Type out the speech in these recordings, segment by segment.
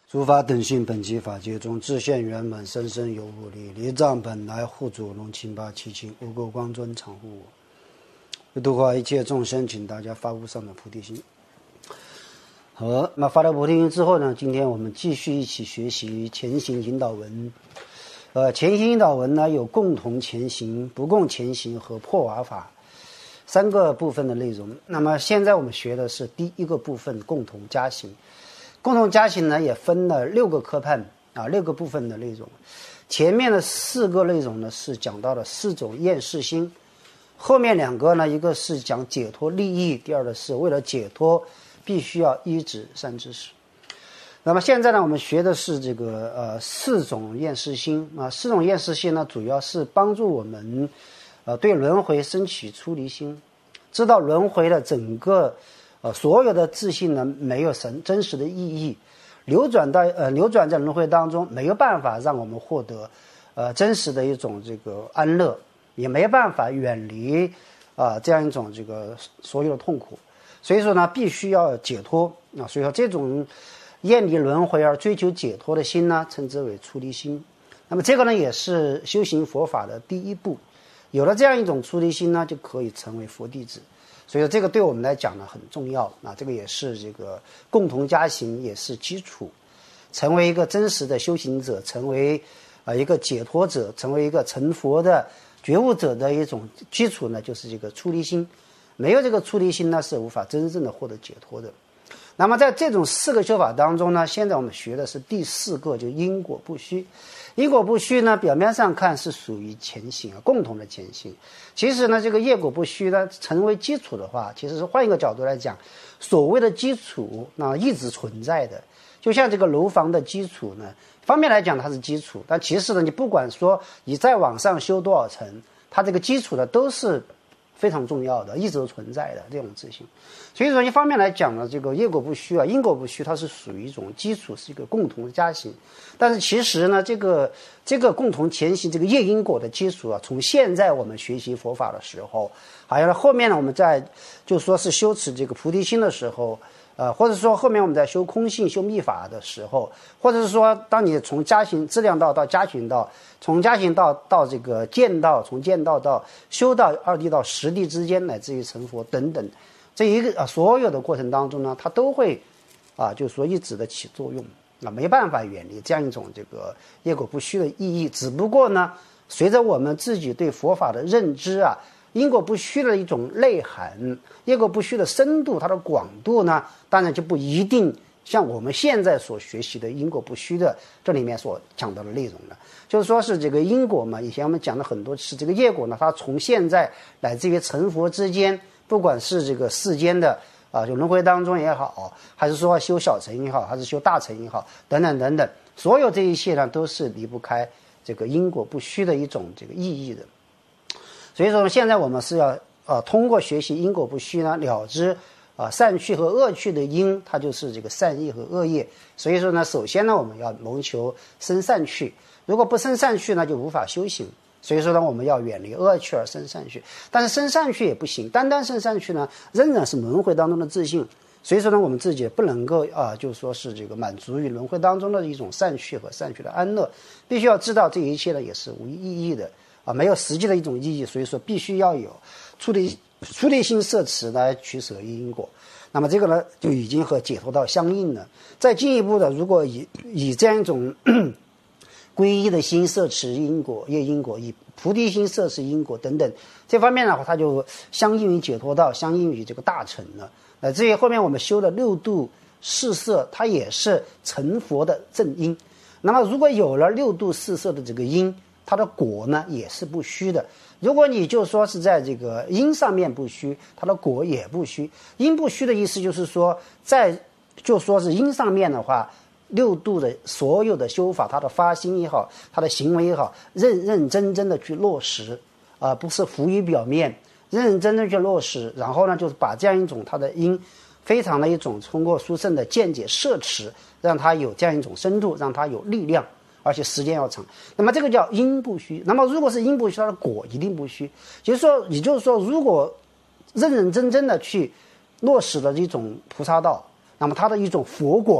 诸法等性本寂法界中，自现圆满，生生有无力。离障本来护主，龙清八七清，无垢光尊常护我。为度化一切众生，请大家发无上的菩提心。好，那发了菩提心之后呢，今天我们继续一起学习前行引导文。前行引导文呢有共同前行、不共前行和破瓦法三个部分的内容。那么现在我们学的是第一个部分，共同加行。共同加行呢也分了6个科判6个部分的内容。前面的4个内容呢是讲到了4种厌世心，后面2个呢，一个是讲解脱利益，第二个是为了解脱必须要依止善知识。那么现在呢，我们学的是这个4种厌世心4种厌世心呢，主要是帮助我们对轮回升起出离心，知道轮回的整个所有的自信呢没有真实的意义，流转在轮回当中，没有办法让我们获得真实的一种这个安乐，也没办法远离这样一种这个所有的痛苦。所以说呢，必须要解脱所以说这种厌离轮回而追求解脱的心呢，称之为出离心。那么这个呢，也是修行佛法的第一步。有了这样一种出离心呢，就可以成为佛弟子。所以说这个对我们来讲呢很重要这个也是这个共同加行，也是基础。成为一个真实的修行者，成为一个解脱者，成为一个成佛的觉悟者的一种基础呢，就是这个出离心。没有这个出离心呢，是无法真正的获得解脱的。那么在这种4个修法当中呢，现在我们学的是第4个，就因果不虚。因果不虚呢，表面上看是属于前行共同的前行。其实呢，这个业果不虚呢，成为基础的话，其实是换一个角度来讲，所谓的基础一直存在的。就像这个楼房的基础呢，方面来讲它是基础，但其实呢，你不管说你再往上修多少层，它这个基础呢都是非常重要的，一直存在的这种自信。所以说一方面来讲呢，这个业果不虚因果不虚，它是属于一种基础，是一个共同的加行。但是其实呢，这个共同前行，这个业因果的基础从现在我们学习佛法的时候，还有后面呢，我们在就说是修持这个菩提心的时候，或者说后面我们在修空性、修密法的时候，或者是说当你从加行质量道到加行道，从加行道到这个见道，从见道到修道2地到10地之间，乃至于成佛等等，这一个所有的过程当中呢，它都会就是说一直的起作用没办法远离这样一种这个业果不虚的意义。只不过呢，随着我们自己对佛法的认知因果不虚的一种内涵，业果不虚的深度，它的广度呢，当然就不一定像我们现在所学习的因果不虚的这里面所讲到的内容了。就是说是这个因果嘛，以前我们讲了很多次，这个业果呢，它从现在乃至于成佛之间，不管是这个世间的就轮回当中也好，还是说修小乘也好，还是修大乘也好，等等等等，所有这一切呢，都是离不开这个因果不虚的一种这个意义的。所以说现在我们是要通过学习因果不虚呢，了知善趣和恶趣的因，它就是这个善业和恶业。所以说呢，首先呢，我们要谋求生善趣，如果不生善趣呢，就无法修行。所以说呢，我们要远离恶趣而生善趣，但是生善趣也不行，单单生善趣呢，仍然是轮回当中的自信。所以说呢，我们自己不能够就说是这个满足于轮回当中的一种善趣和善趣的安乐，必须要知道这一切呢也是无意义的没有实际的一种意义。所以说必须要有出离心摄持来取舍因果。那么这个呢，就已经和解脱道相应了。再进一步的，如果以这样一种皈依的心摄持因果、业因果，以菩提心摄持因果等等，这方面的话，它就相应于解脱道，相应于这个大乘了。乃至于后面我们修的6度四摄，它也是成佛的正因。那么如果有了6度四摄的这个因，它的果呢也是不虚的。如果你就说是在这个因上面不虚，它的果也不虚。因不虚的意思就是说，就说是因上面的话，6度的所有的修法，它的发心也好，它的行为也好，认认真真的去落实不是浮于表面，认认真真去落实。然后呢，就是把这样一种它的因非常的一种通过殊胜的见解摄持，让它有这样一种深度，让它有力量，而且时间要长。那么这个叫因不虚。那么如果是因不虚，它的果一定不虚。也就是说如果认认真真的去落实了一种菩萨道，那么它的一种佛果呢，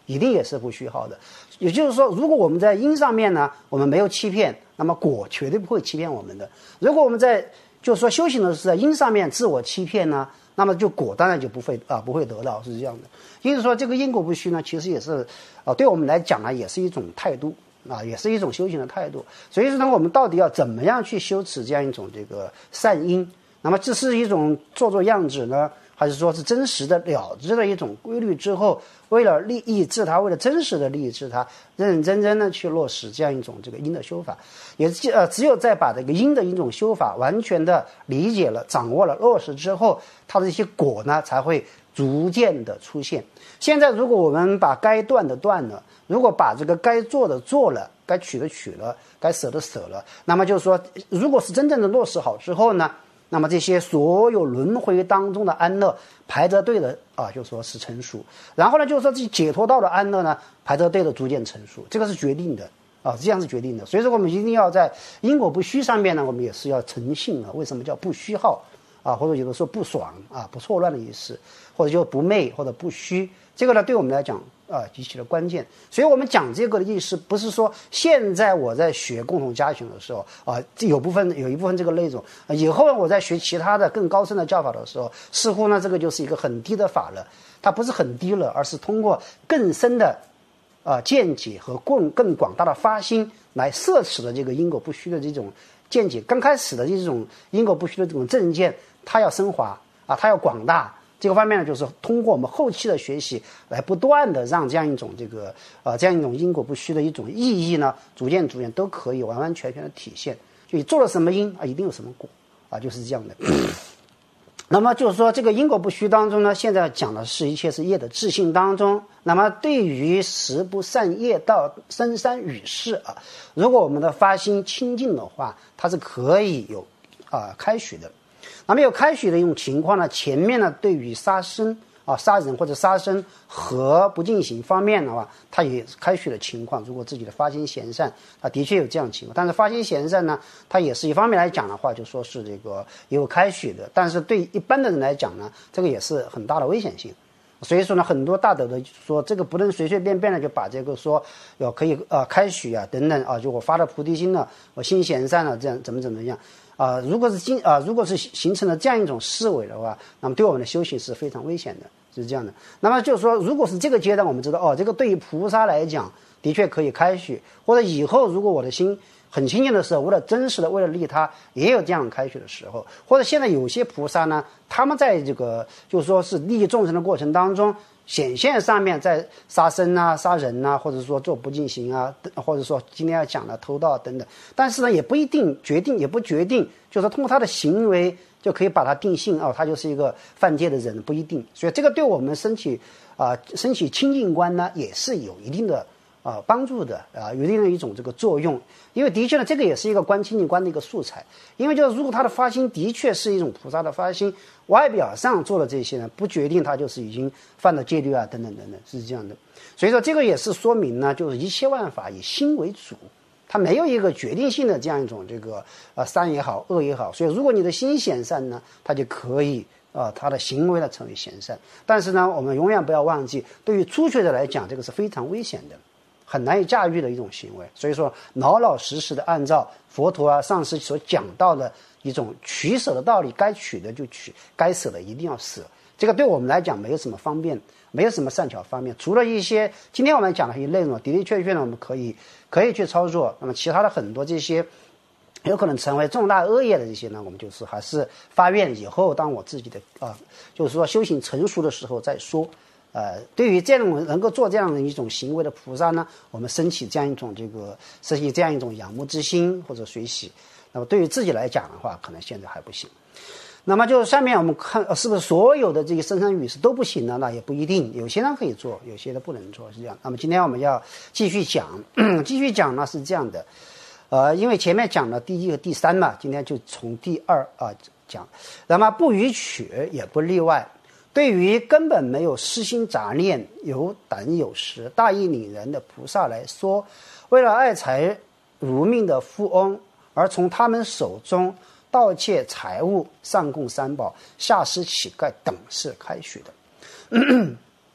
一定也是不虚耗的。也就是说，如果我们在因上面呢，我们没有欺骗，那么果绝对不会欺骗我们的。如果我们在就是说修行的是在因上面自我欺骗呢，那么就果当然就不会得到，是这样的。因此说这个因果不虚呢，其实也是对我们来讲呢，也是一种态度也是一种修行的态度。所以说呢，我们到底要怎么样去修持这样一种这个善因？那么这是一种做样子呢，还是说是真实的了知的一种规律之后，为了利益自他，为了真实的利益自他，认认真真的去落实这样一种这个因的修法，也只有在把这个因的一种修法完全的理解了、掌握了、落实之后，它的一些果呢才会逐渐的出现。现在如果我们把该断的断了，如果把这个该做的做了，该取的取了，该舍的舍了，那么就是说，如果是真正的落实好之后呢，那么这些所有轮回当中的安乐排着队的就说是成熟，然后呢就是说自己解脱到的安乐呢排着队的逐渐成熟，这个是决定的这样是决定的。所以说我们一定要在因果不虚上面呢，我们也是要诚信为什么叫不虚耗或者有的时候不爽不错乱的意思，或者就不昧或者不虚，这个呢对我们来讲极其的关键。所以我们讲这个的意思不是说现在我在学共同家庭的时候有一部分这个内容以后我在学其他的更高深的教法的时候，似乎呢这个就是一个很低的法了，它不是很低了，而是通过更深的见解和更广大的发心来摄持的这个因果不虚的这种见解。刚开始的这种因果不虚的这种正见，它要升华它要广大，这个方面呢，就是通过我们后期的学习来不断的让这样一种因果不虚的一种意义呢，逐渐都可以完完全全的体现。就你做了什么因一定有什么果就是这样的。那么就是说这个因果不虚当中呢，现在讲的是一切是业的自性当中。那么对于十不善业道深山与世如果我们的发心清净的话，它是可以有开许的。那么有开许的一种情况呢，前面呢对于杀生杀人或者杀生和不进行方面的话，它也开许的情况。如果自己的发心贤善，它的确有这样的情况。但是发心贤善呢，它也是一方面来讲的话，就说是这个也有开许的，但是对一般的人来讲呢，这个也是很大的危险性。所以说呢，很多大德的说这个不能随随便便的就把这个说可以开许等等就我发了菩提心了，我心贤善了，这样怎么样如果是形成了这样一种思维的话，那么对我们的修行是非常危险的，是这样的。那么就是说，如果是这个阶段，我们知道这个对于菩萨来讲的确可以开许，或者以后如果我的心很清净的时候，为了真实的为了利他，也有这样开许的时候。或者现在有些菩萨呢，他们在这个就是说是利益众生的过程当中，显现上面在杀生杀人或者说做不净行或者说今天要讲的偷盗等等，但是呢也不一定决定，就是说通过他的行为就可以把他定性他就是一个犯戒的人，不一定。所以这个对我们升起清净观呢也是有一定的帮助的有一定的一种这个作用。因为的确呢这个也是一个观清净观的一个素材。因为就是如果他的发心的确是一种菩萨的发心，外表上做了这些呢，不决定他就是已经犯了戒律等等，是这样的。所以说这个也是说明呢，就是一切万法以心为主，它没有一个决定性的这样一种这个善也好恶也好。所以如果你的心贤善呢，它就可以他的行为呢成为贤善。但是呢我们永远不要忘记，对于初学者来讲，这个是非常危险的，很难以驾驭的一种行为。所以说老老实实的按照佛陀上师所讲到的一种取舍的道理，该取的就取，该舍的一定要舍。这个对我们来讲没有什么方便，没有什么善巧方便，除了一些今天我们讲的一些内容的确呢我们可以去操作。那么其他的很多这些有可能成为重大恶业的这些呢，我们就是还是发愿以后当我自己的就是说修行成熟的时候再说。对于这种能够做这样的一种行为的菩萨呢，我们升起这样一种仰慕之心或者随喜。那么对于自己来讲的话，可能现在还不行。那么就下面我们看是不是所有的这些深山语是都不行呢？那也不一定，有些人可以做，有些人不能做，是这样。那么今天我们要继续讲呢是这样的。因为前面讲了第一和第三嘛，今天就从第二讲。那么不逾取也不例外。对于根本没有私心杂念、有胆有识、大义凛然的菩萨来说，为了爱财如命的富翁，而从他们手中盗窃财物、上供三宝、下施乞丐等是开许的。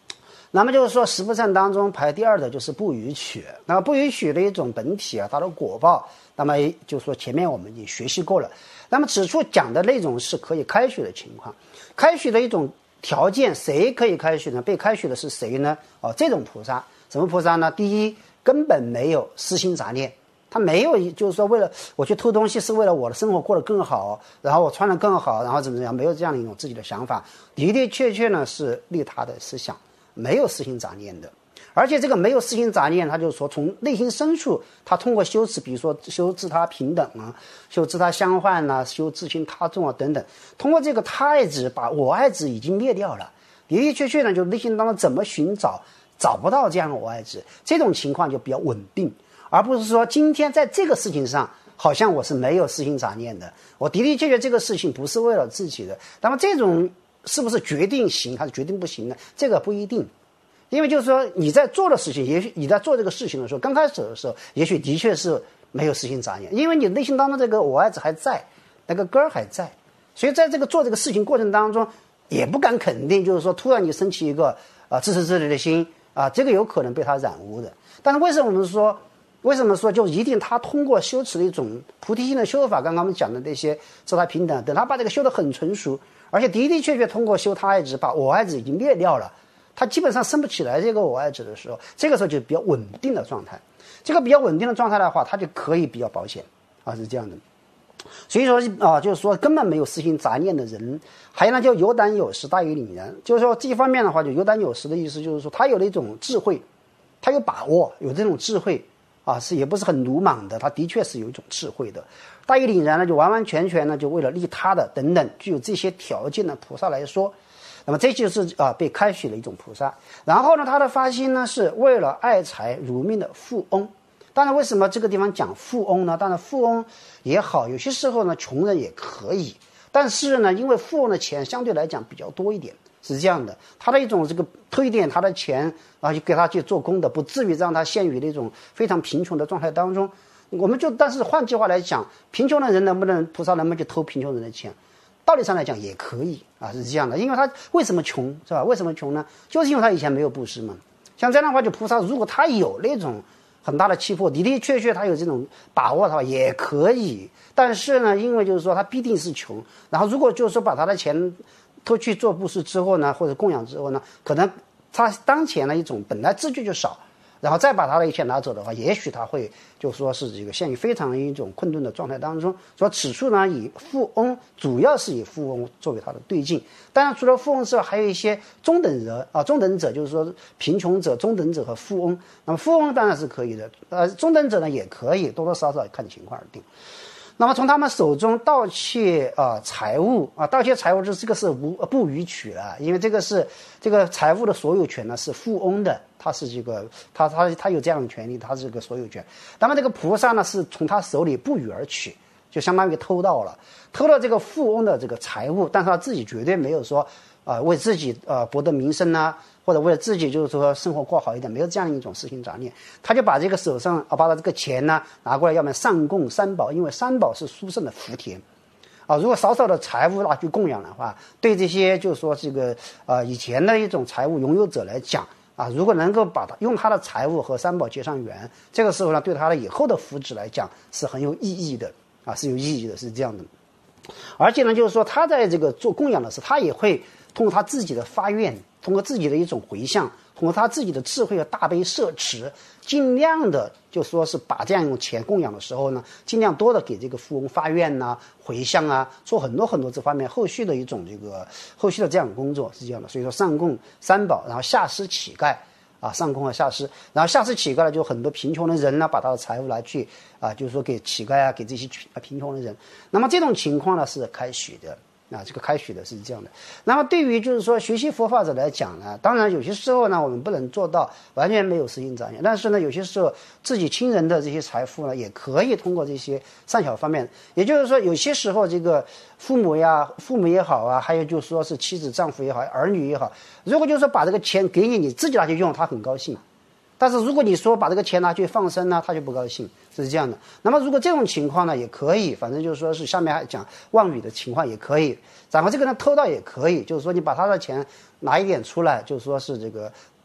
那么就是说十不善当中排第2的就是不逾矩。那么不逾矩的一种本体啊，它的果报，那么就是说前面我们已经学习过了。那么此处讲的内容是可以开许的情况，开许的一种条件，谁可以开许呢？被开许的是谁呢？这种菩萨，什么菩萨呢？第一，根本没有私心杂念，他没有就是说为了我去偷东西是为了我的生活过得更好，然后我穿得更好，然后怎么样，没有这样的一种自己的想法，的的确确呢是利他的思想，没有私心杂念的。而且这个没有私心杂念，他就是说从内心深处，他通过修持，比如说修自他平等啊，修自他相换啊，修自心他重啊等等，通过这个他爱执把我爱执已经灭掉了，的的确确呢就内心当中怎么寻找不到这样的我爱执，这种情况就比较稳定，而不是说今天在这个事情上好像我是没有私心杂念的，我的的确确这个事情不是为了自己的，那么这种是不是决定行还是决定不行呢？这个不一定。因为就是说你在做的事情，也许你在做这个事情的时候，刚开始的时候也许的确是没有私心杂念，因为你内心当中这个我爱执还在，那个根儿还在，所以在这个做这个事情过程当中也不敢肯定，就是说突然你升起一个自私自利的心这个有可能被他染污的。但是为什么说就一定他通过修持的一种菩提心的修法，刚刚我们讲的那些自他平等，等他把这个修得很纯熟，而且的的确确通过修他爱执把我爱执已经灭掉了，他基本上升不起来这个我爱执的时候，这个时候就比较稳定的状态。这个比较稳定的状态的话，他就可以比较保险是这样的。所以说就是说根本没有私心杂念的人，还有呢就有胆有识大于凛然，就是说这一方面的话，就有胆有识的意思就是说他有那种智慧，他有把握，有这种智慧也不是很鲁莽的，他的确是有一种智慧的。大于凛然呢，就完完全全呢就为了利他的等等，具有这些条件的菩萨来说，那么这就是被开许的一种菩萨。然后呢，他的发心呢是为了爱财如命的富翁。当然为什么这个地方讲富翁呢？当然富翁也好，有些时候呢穷人也可以，但是呢因为富翁的钱相对来讲比较多一点，是这样的，他的一种这个推点他的钱就给他去做功德，不至于让他陷于那种非常贫穷的状态当中。但是换句话来讲，贫穷的人菩萨能不能去偷贫穷人的钱？道理上来讲也可以是这样的。因为他为什么穷是吧？为什么穷呢？就是因为他以前没有布施嘛。像这样的话，就菩萨如果他有那种很大的气魄，的的确确他有这种把握的话也可以，但是呢因为就是说他必定是穷，然后如果就是说把他的钱偷去做布施之后呢，或者供养之后呢，可能他当前的一种本来资具就少，然后再把他的一切拿走的话，也许他会就说是这个陷于非常一种困顿的状态当中。说此处呢以富翁，主要是以富翁作为他的对境。当然除了富翁之外，还有一些中等人中等者就是说贫穷者、中等者和富翁。那么富翁当然是可以的，中等者呢也可以，多多少少看情况而定。那么从他们手中盗窃财物盗窃财物这个是不逾矩了，因为这个财物的所有权呢是富翁的，他是这个他有这样的权利，他是这个所有权。那么这个菩萨呢是从他手里不予而取，就相当于偷了这个富翁的这个财物，但是他自己绝对没有说为自己博得名声或者为了自己就是说生活过好一点，没有这样一种私心杂念。他就把这个手上把他这个钱呢拿过来，要么上供三宝，因为三宝是殊胜的福田如果少少的财物拿去供养的话，对这些就是说这个以前的一种财物拥有者来讲如果能够用他的财物和三宝结上缘，这个时候呢对他的以后的福祉来讲是很有意义的是有意义的，是这样的。而且呢就是说他在这个做供养的时候，他也会通过他自己的发愿，通过自己的一种回向，通过他自己的智慧和大悲摄持，尽量的就说是把这样用钱供养的时候呢，尽量多的给这个富翁发愿回向做很多很多这方面后续的一种后续的这样的工作，是这样的。所以说上供三宝，然后下施乞丐上供和下施，然后下施乞丐呢，就很多贫穷的人呢，把他的财物来去就是说给乞丐给这些贫穷的人。那么这种情况呢是开许的这个开许的是这样的。那么对于就是说学习佛法者来讲呢，当然有些时候呢我们不能做到完全没有私心杂念，但是呢有些时候自己亲人的这些财富呢也可以通过这些善巧方面，也就是说有些时候这个父母也好还有就是说是妻子丈夫也好，儿女也好，如果就是说把这个钱给你自己拿去用，他很高兴，但是如果你说把这个钱拿去放生他就不高兴，是这样的。那么如果这种情况呢也可以，反正就是说是下面还讲妄语的情况也可以，然后这个人偷盗也可以，就是说你把他的钱拿一点出来，就是说是这个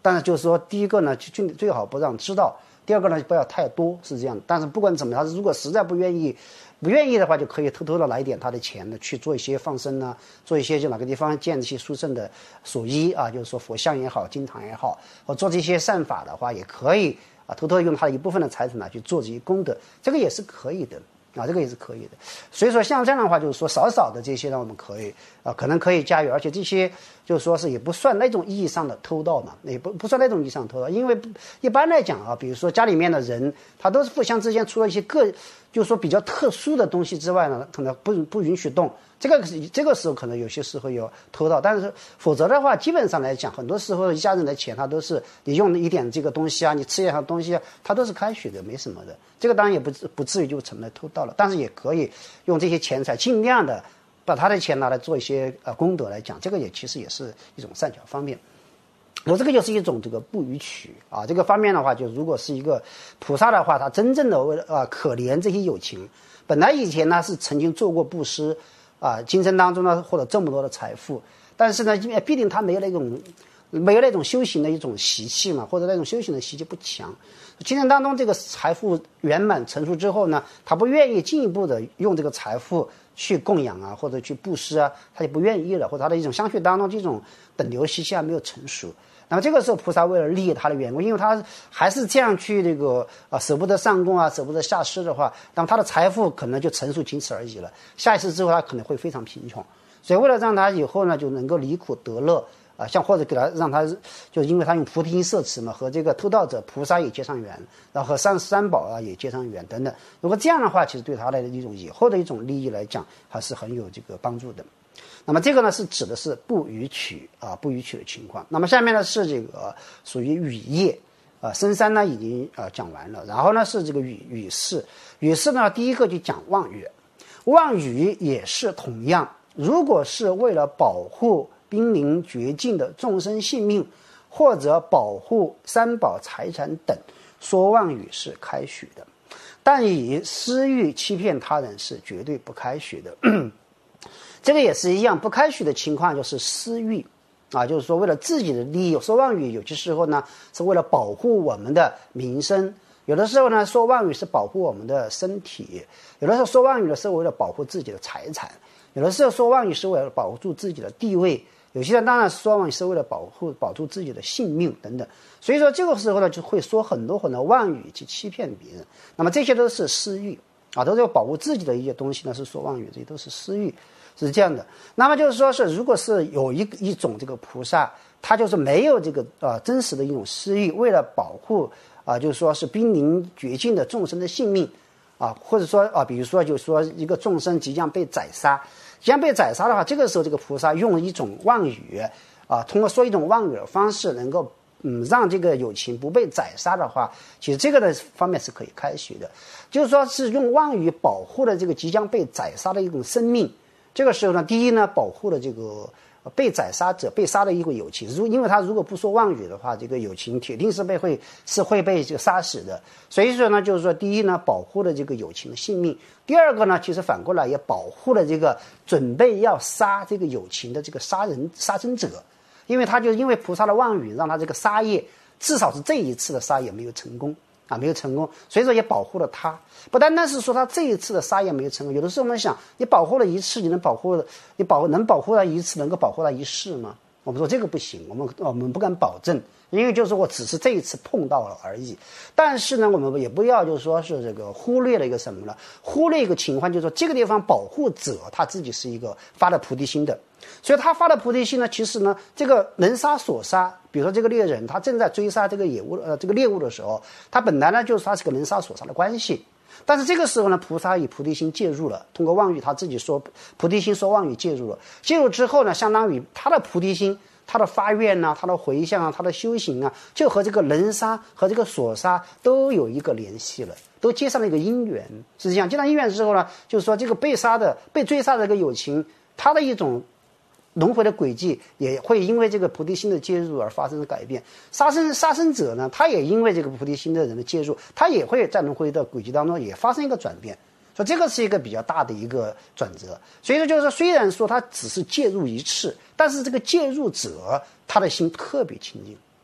但是就是说，第一个呢，最好不让知道；第二个呢，不要太多，是这样的。但是不管怎么样，他如果实在不愿意的话，就可以偷偷的拿一点他的钱呢，去做一些放生啊，做一些就哪个地方建一些殊胜的所依啊，就是说佛像也好，经堂也好，或做这些善法的话，也可以啊，偷偷用他的一部分的财产呢去做这些功德，这个也是可以的。这个也是可以的。所以说像这样的话，就是说少少的这些呢，我们可以可能可以加油，而且这些就是说是也不算那种意义上的偷盗嘛，也不算那种意义上的偷盗，因为一般来讲啊，比如说家里面的人，他都是互相之间除了一些就是说比较特殊的东西之外呢，可能不允许动。这个时候可能有些时候有偷盗，但是否则的话，基本上来讲，很多时候一家人的钱，他都是你用一点这个东西啊，你吃一样东西啊，它都是开许的，没什么的。这个当然也不至于就成了偷盗了，但是也可以用这些钱财尽量的把他的钱拿来做一些功德来讲，这个其实也是一种善巧方面。这个就是一种这个不逾矩啊，这个方面的话，就如果是一个菩萨的话，他真正的为了可怜这些有情，本来以前呢是曾经做过布施。今生当中呢获得这么多的财富，但是呢必定他没有那种修行的一种习气嘛，或者那种修行的习气不强。今生当中这个财富圆满成熟之后呢，他不愿意进一步的用这个财富去供养啊，或者去布施啊，他就不愿意了，或者他的一种相续当中这种等流习气没有成熟。那么这个时候菩萨为了利益他的缘故，因为他还是这样去这个舍不得上供啊，舍不得下施的话，那么他的财富可能就成熟仅此而已了。下一次之后他可能会非常贫穷，所以为了让他以后呢就能够离苦得乐像或者给他让他就因为他用菩提心摄持嘛，和这个偷盗者菩萨也结上缘，然后和三宝也结上缘等等。如果这样的话，其实对他的一种以后的一种利益来讲，还是很有这个帮助的。那么这个呢是指的是不逾矩不逾矩的情况。那么下面呢是这个属于语业深三呢已经讲完了，然后呢是这个语事。语事呢第一个就讲妄语，妄语也是同样，如果是为了保护濒临绝境的众生性命，或者保护三宝财产等，说妄语是开许的，但以私欲欺骗他人是绝对不开许的。这个也是一样，不开许的情况就是私欲就是说为了自己的利益说妄语，有些时候呢是为了保护我们的名声，有的时候呢说妄语是保护我们的身体，有的时候说妄语的是为了保护自己的财产，有的时候说妄语是为了保住自己的地位，有些人当然说妄语是为了保住自己的性命等等。所以说这个时候呢就会说很多妄语去欺骗别人，那么这些都是私欲都是要保护自己的一些东西呢，是说妄语，这些都是私欲，是这样的。那么就是说是如果是有一种这个菩萨，他就是没有这个真实的一种私欲，为了保护就是说是濒临绝境的众生的性命或者说比如说就是说一个众生即将被宰杀的话，这个时候这个菩萨用一种妄语通过说一种妄语的方式能够让这个有情不被宰杀的话，其实这个的方面是可以开许的，就是说是用妄语保护了这个即将被宰杀的一种生命。这个时候呢，第一呢保护了这个被宰杀者被杀的一个有情，因为他如果不说妄语的话，这个有情铁定是会被这个杀死的。所以说呢，就是说第一呢保护了这个有情的性命，第二个呢其实反过来也保护了这个准备要杀这个有情的这个杀生者，因为菩萨的妄语让他这个杀业至少是这一次的杀业没有成功没有成功，所以说也保护了他。不单单是说他这一次的杀业没有成功，有的时候我们想，你保护了一次，能保护他一次，能够保护他一世吗？我们说这个不行，我们不敢保证，因为就是我只是这一次碰到了而已。但是呢，我们也不要就是说是这个忽略了一个什么呢？忽略一个情况，就是说这个地方保护者他自己是一个发了菩提心的，所以他发的菩提心呢，其实呢，这个能杀所杀，比如说这个猎人他正在追杀这个猎物的时候，他本来呢就是他是个能杀所杀的关系。但是这个时候呢，菩萨以菩提心介入了，通过妄语他自己说菩提心说妄语介入了，介入之后呢，相当于他的菩提心他的发愿他的回向他的修行就和这个能杀和这个所杀都有一个联系了，都接上了一个因缘。是这样，接上因缘之后呢，就是说这个被追杀的这个有情，他的一种轮回的轨迹也会因为这个菩提心的介入而发生改变。杀生者呢，他也因为这个菩提心的人的介入，他也会在轮回的轨迹当中也发生一个转变。所以这个是一个比较大的一个转折。所以说就是说，虽然说他只是介入一次，但是这个介入者他的心特别清净，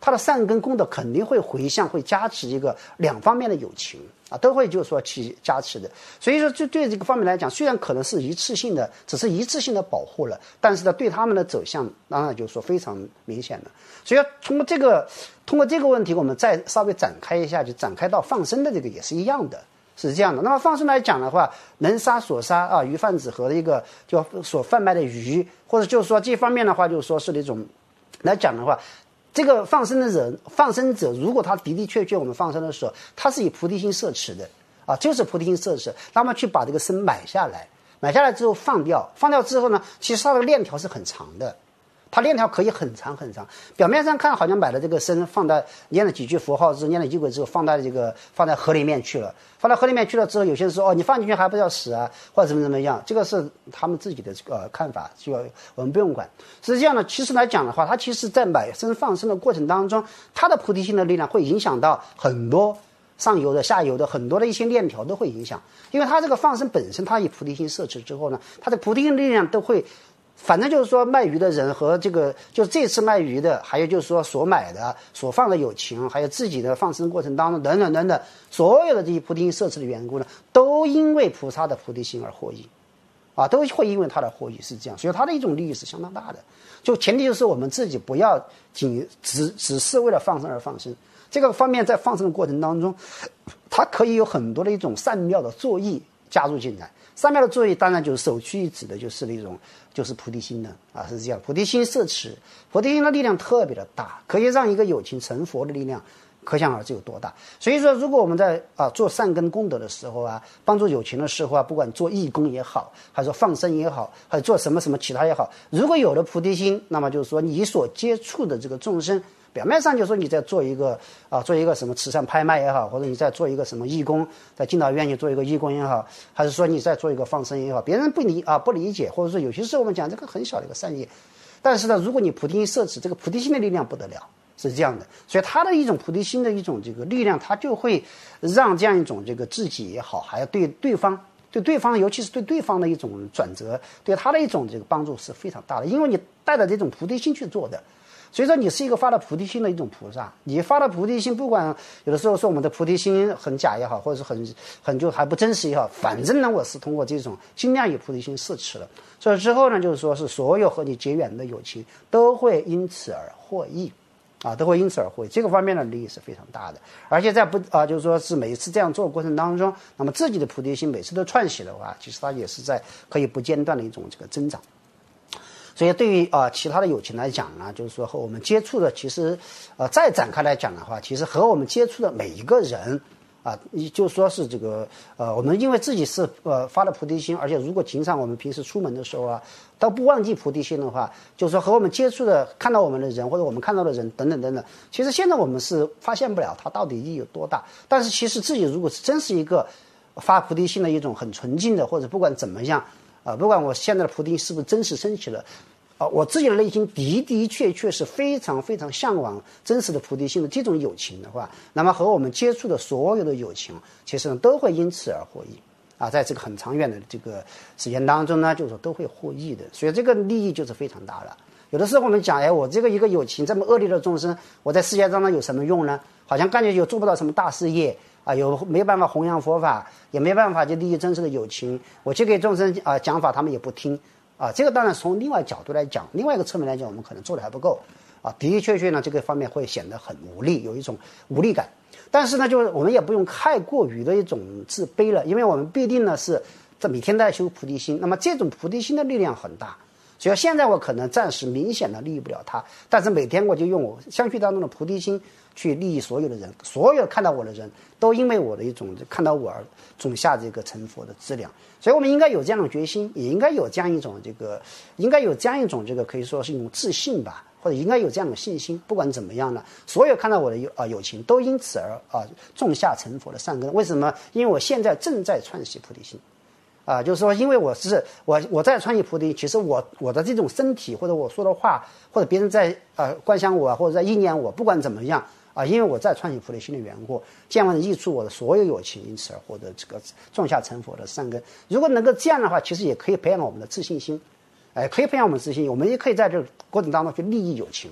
他的善根功德肯定会回向，会加持一个两方面的友情啊，都会就是说去加持的。所以说，就对这个方面来讲，虽然可能是一次性的，只是一次性的保护了，但是呢，对他们的走向当然就是说非常明显的。所以通过这个问题，我们再稍微展开一下，就展开到放生的这个也是一样的。是这样的，那么放生来讲的话，能杀所杀啊，鱼贩子和一个就所贩卖的鱼，或者就是说这方面的话，就是说是那种来讲的话，这个放生的人，放生者如果他的的确确我们放生的时候，他是以菩提心摄持的啊，就是菩提心摄持，那么去把这个生买下来，买下来之后放掉之后呢，其实它的链条是很长的。它链条可以很长很长，表面上看好像买了这个生，放在念了几句佛号之后，念了几轨之后，放在河里面去了。放到河里面去了之后，有些人说哦，你放进去还不要死啊，或者怎么样，这个是他们自己的看法，就我们不用管。实际上呢，其实来讲的话，它其实在买生放生的过程当中，它的菩提心的力量会影响到很多上游的、下游的很多的一些链条都会影响，因为它这个放生本身，它以菩提心摄持之后呢，它的菩提心力量都会。反正就是说，卖鱼的人和这个就这次卖鱼的，还有就是说所买的、所放的友情，还有自己的放生过程当中等等等等，所有的这些菩提心摄持的缘故呢，都因为菩萨的菩提心而获益，啊，都会因为他的获益是这样，所以他的一种利益是相当大的。就前提就是我们自己不要只是为了放生而放生，这个方面在放生的过程当中，它可以有很多的一种善妙的作意加入进来。善妙的作意当然就是首屈一指的，就是那种就是菩提心的啊，是这样。菩提心摄持，菩提心的力量特别的大，可以让一个有情成佛的力量，可想而知有多大。所以说，如果我们在做善根功德的时候啊，帮助有情的时候啊，不管做义工也好，还是说放生也好，还是做什么其他也好，如果有了菩提心，那么就是说你所接触的这个众生。表面上就说你在做一个什么慈善拍卖也好，或者你在做一个什么义工，在敬老院去做一个义工也好，还是说你在做一个放生也好，别人不理解，或者说有些时候我们讲这个很小的一个善意，但是呢，如果你菩提心摄持，这个菩提心的力量不得了，是这样的。所以他的一种菩提心的一种这个力量，他就会让这样一种这个自己也好，还有对对方，尤其是对对方的一种转折，对他的一种这个帮助是非常大的，因为你带着这种菩提心去做的。所以说你是一个发了菩提心的一种菩萨，你发了菩提心，不管有的时候说我们的菩提心很假也好，或者是很就还不真实也好，反正呢我是通过这种尽量以菩提心摄持了，所以之后呢就是说是所有和你结缘的友情都会因此而获益，都会因此而获益，这个方面的利益是非常大的，而且在就是说是每一次这样做的过程当中，那么自己的菩提心每次都串起的话，其实它也是在可以不间断的一种这个增长。所以对于其他的友情来讲呢，就是说和我们接触的，其实再展开来讲的话，其实和我们接触的每一个人你就说是这个我们因为自己是发了菩提心，而且如果经常我们平时出门的时候都不忘记菩提心的话，就是说和我们接触的看到我们的人或者我们看到的人等等等等，其实现在我们是发现不了它到底意义有多大，但是其实自己如果是真是一个发菩提心的一种很纯净的，或者不管怎么样不管我现在的菩提是不是真实升起了我自己的内心的确是非常非常向往真实的菩提心的这种友情的话，那么和我们接触的所有的友情其实呢都会因此而获益在这个很长远的这个时间当中呢，就是说都会获益的，所以这个利益就是非常大了。有的时候我们讲我这个一个友情这么恶劣的众生，我在世界当中有什么用呢？好像感觉又做不到什么大事业有没办法弘扬佛法，也没办法就利益真实的友情，我去给众生讲法他们也不听这个当然从另外角度来讲，另外一个侧面来讲，我们可能做的还不够的确呢这个方面会显得很无力，有一种无力感。但是呢，就是我们也不用太过于的一种自卑了，因为我们必定呢是在每天在修菩提心，那么这种菩提心的力量很大。所以现在我可能暂时明显的利益不了他，但是每天我就用我相续当中的菩提心去利益所有的人，所有看到我的人都因为我的一种看到我而种下这个成佛的资粮。所以我们应该有这样的决心，也应该有这样一种这个可以说是一种自信吧，或者应该有这样的信心。不管怎么样呢，所有看到我的友情都因此而种下成佛的善根。为什么？因为我现在正在串习菩提心就是说因为我在串习菩提，其实我的这种身体或者我说的话，或者别人在观想我或者在意念我，不管怎么样因为我在串习菩提心的缘故，这样益处我的所有友情，因此而获得这个种下成佛的善根。如果能够这样的话，其实也可以培养我们的自信心，可以培养我们自信心，我们也可以在这个过程当中去利益友情。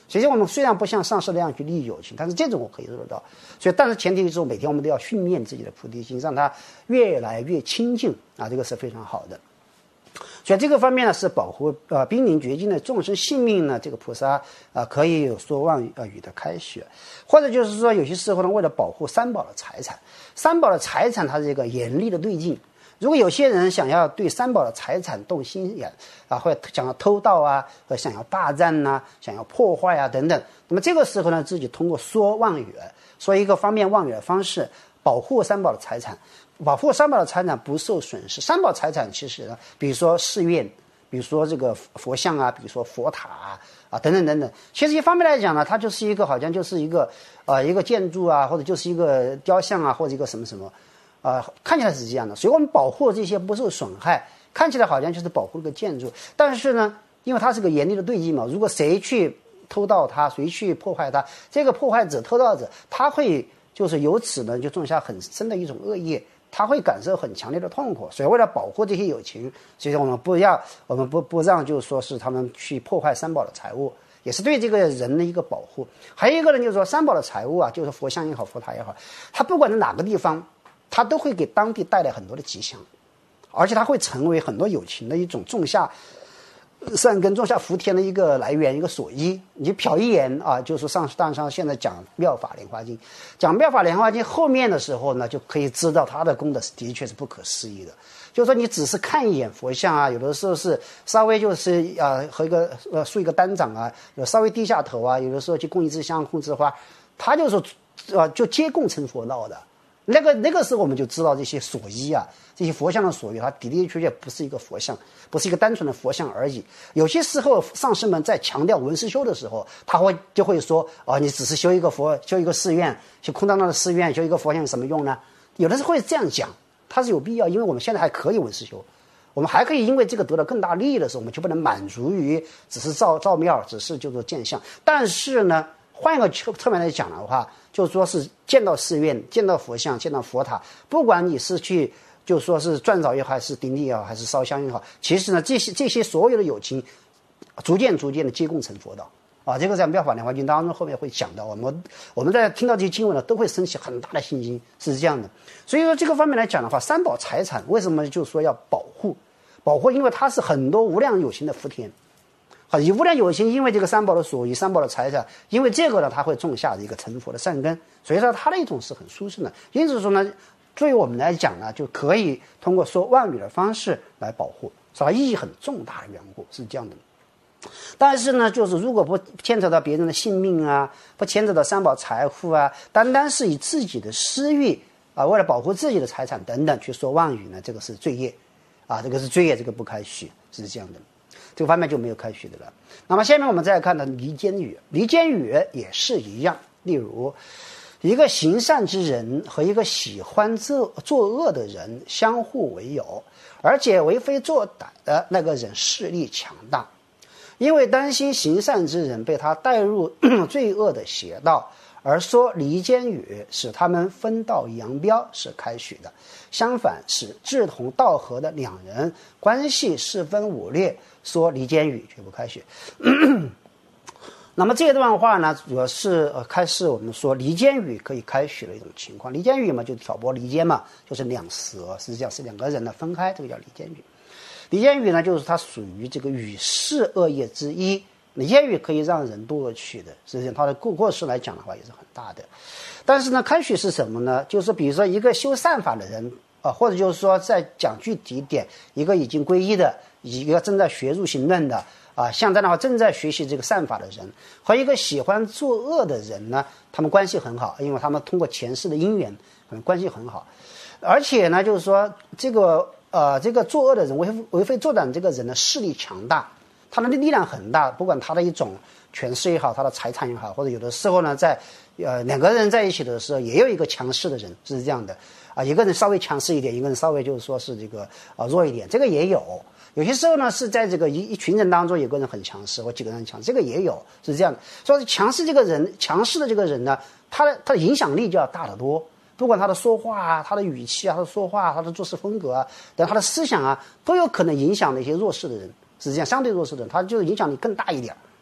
所以我们虽然不像上师那样去利益友情，但是这种我可以做得到。所以，但是前提是每天我们都要训练自己的菩提心，让它越来越亲近啊，这个是非常好的。所以这个方面呢，是保护濒临绝境的众生性命呢，这个菩萨可以有说妄语的开许，或者就是说有些时候呢，为了保护三宝的财产，三宝的财产它是一个严厉的对境。如果有些人想要对三宝的财产动心眼啊，或者想要偷盗啊，或者想要霸占呐、想要破坏啊等等，那么这个时候呢，自己通过说妄语，说一个方便妄语的方式，保护三宝的财产，保护三宝的财产不受损失。三宝财产其实呢，比如说寺院，比如说这个佛像啊，比如说佛塔啊等等等等，其实一方面来讲呢，它就是一个好像就是一个一个建筑啊，或者就是一个雕像啊，或者一个什么什么。看起来是这样的，所以我们保护这些不受损害，看起来好像就是保护这个建筑，但是呢，因为它是个严厉的对境嘛，如果谁去偷盗它，谁去破坏它，这个破坏者、偷盗者，他会就是由此呢就种下很深的一种恶业，他会感受很强烈的痛苦。所以为了保护这些友情，所以我们不让就是说是他们去破坏三宝的财物，也是对这个人的一个保护。还有一个呢，就是说三宝的财物啊，就是佛像也好，佛塔也好，它不管在哪个地方，它都会给当地带来很多的吉祥，而且它会成为很多友情的一种种下善根、种下福田的一个来源、一个所依。你瞟一眼啊，就是上师大上现在讲《妙法莲华经》，讲《妙法莲华经》后面的时候呢，就可以知道它的功德是的确是不可思议的。就是说，你只是看一眼佛像啊，有的时候是稍微就是和一个竖一个单掌啊，有稍微低下头啊，有的时候去供一支香、供一支花，它就是就皆供成佛道的。那个时候我们就知道这些所依啊，这些佛像的所依，它的确不是一个佛像，不是一个单纯的佛像而已。有些时候上师们在强调文思修的时候，就会说你只是修一个佛，修一个寺院，修空荡荡的寺院，修一个佛像有什么用呢？有的时候会这样讲，它是有必要，因为我们现在还可以文思修，我们还可以因为这个得到更大利益的时候，我们就不能满足于只是造庙，只是就做建像。但是呢，换一个侧面来讲的话，就是说是见到寺院、见到佛像、见到佛塔，不管你是去就说是转找也好，还是顶礼也好，还是烧香也好，其实呢，这些所有的友情，逐渐的皆共成佛道啊。这个在《妙法莲华经》当中后面会讲到，我们在听到这些经文呢，都会升起很大的信心，是这样的。所以说这个方面来讲的话，三宝财产为什么就是说要保护？因为它是很多无量有情的福田。好，以无量有情，因为这个三宝的所依、三宝的财产，因为这个呢，它会种下一个成佛的善根，所以说它的一种是很殊胜的。因此说呢，对于我们来讲呢，就可以通过说妄语的方式来保护，是吧？意义很重大的缘故是这样的。但是呢，就是如果不牵扯到别人的性命啊，不牵扯到三宝财富啊，单单是以自己的私欲啊，为了保护自己的财产等等去说妄语呢，这个是罪业啊，这个是罪业，这个不开许，是这样的。这个方面就没有开许的了。那么下面我们再来看呢，离间语。离间语也是一样，例如一个行善之人和一个喜欢作恶的人相互为友，而且为非作歹的那个人势力强大，因为担心行善之人被他带入罪恶的邪道，而说离间语，使他们分道扬镳，是开许的。相反，使志同道合的两人关系四分五裂，说离间语绝不开许。那么这段话呢，主要是开示我们说离间语可以开许的一种情况。离间语嘛，就挑拨离间嘛，就是两舌，实际上是两个人呢分开，这个叫离间语。离间语呢，就是它属于这个语事恶业之一。离间语可以让人堕恶趣的，实际上它的过失来讲的话也是很大的。但是呢，开许是什么呢？就是比如说一个修善法的人或者就是说再讲具体一点，一个已经皈依的，一个正在学入行论的像这样的话正在学习这个善法的人，和一个喜欢作恶的人呢，他们关系很好，因为他们通过前世的因缘，可能关系很好。而且呢，就是说这个作恶的人为非作歹这个人的势力强大，他的力量很大，不管他的一种权势也好，他的财产也好，或者有的时候呢，在两个人在一起的时候，也有一个强势的人，是这样的一个人稍微强势一点，一个人稍微就是说是这个弱一点，这个也有。有些时候呢，是在这个一群人当中，有个人很强势，或几个人很强势，这个也有，是这样的。所以强势的这个人呢，他的影响力就要大得多。不管他的说话啊，他的语气啊，他的说话，他的做事风格啊，等他的思想啊，都有可能影响那些弱势的人。是这样，相对弱势的人，他就是影响力更大一点，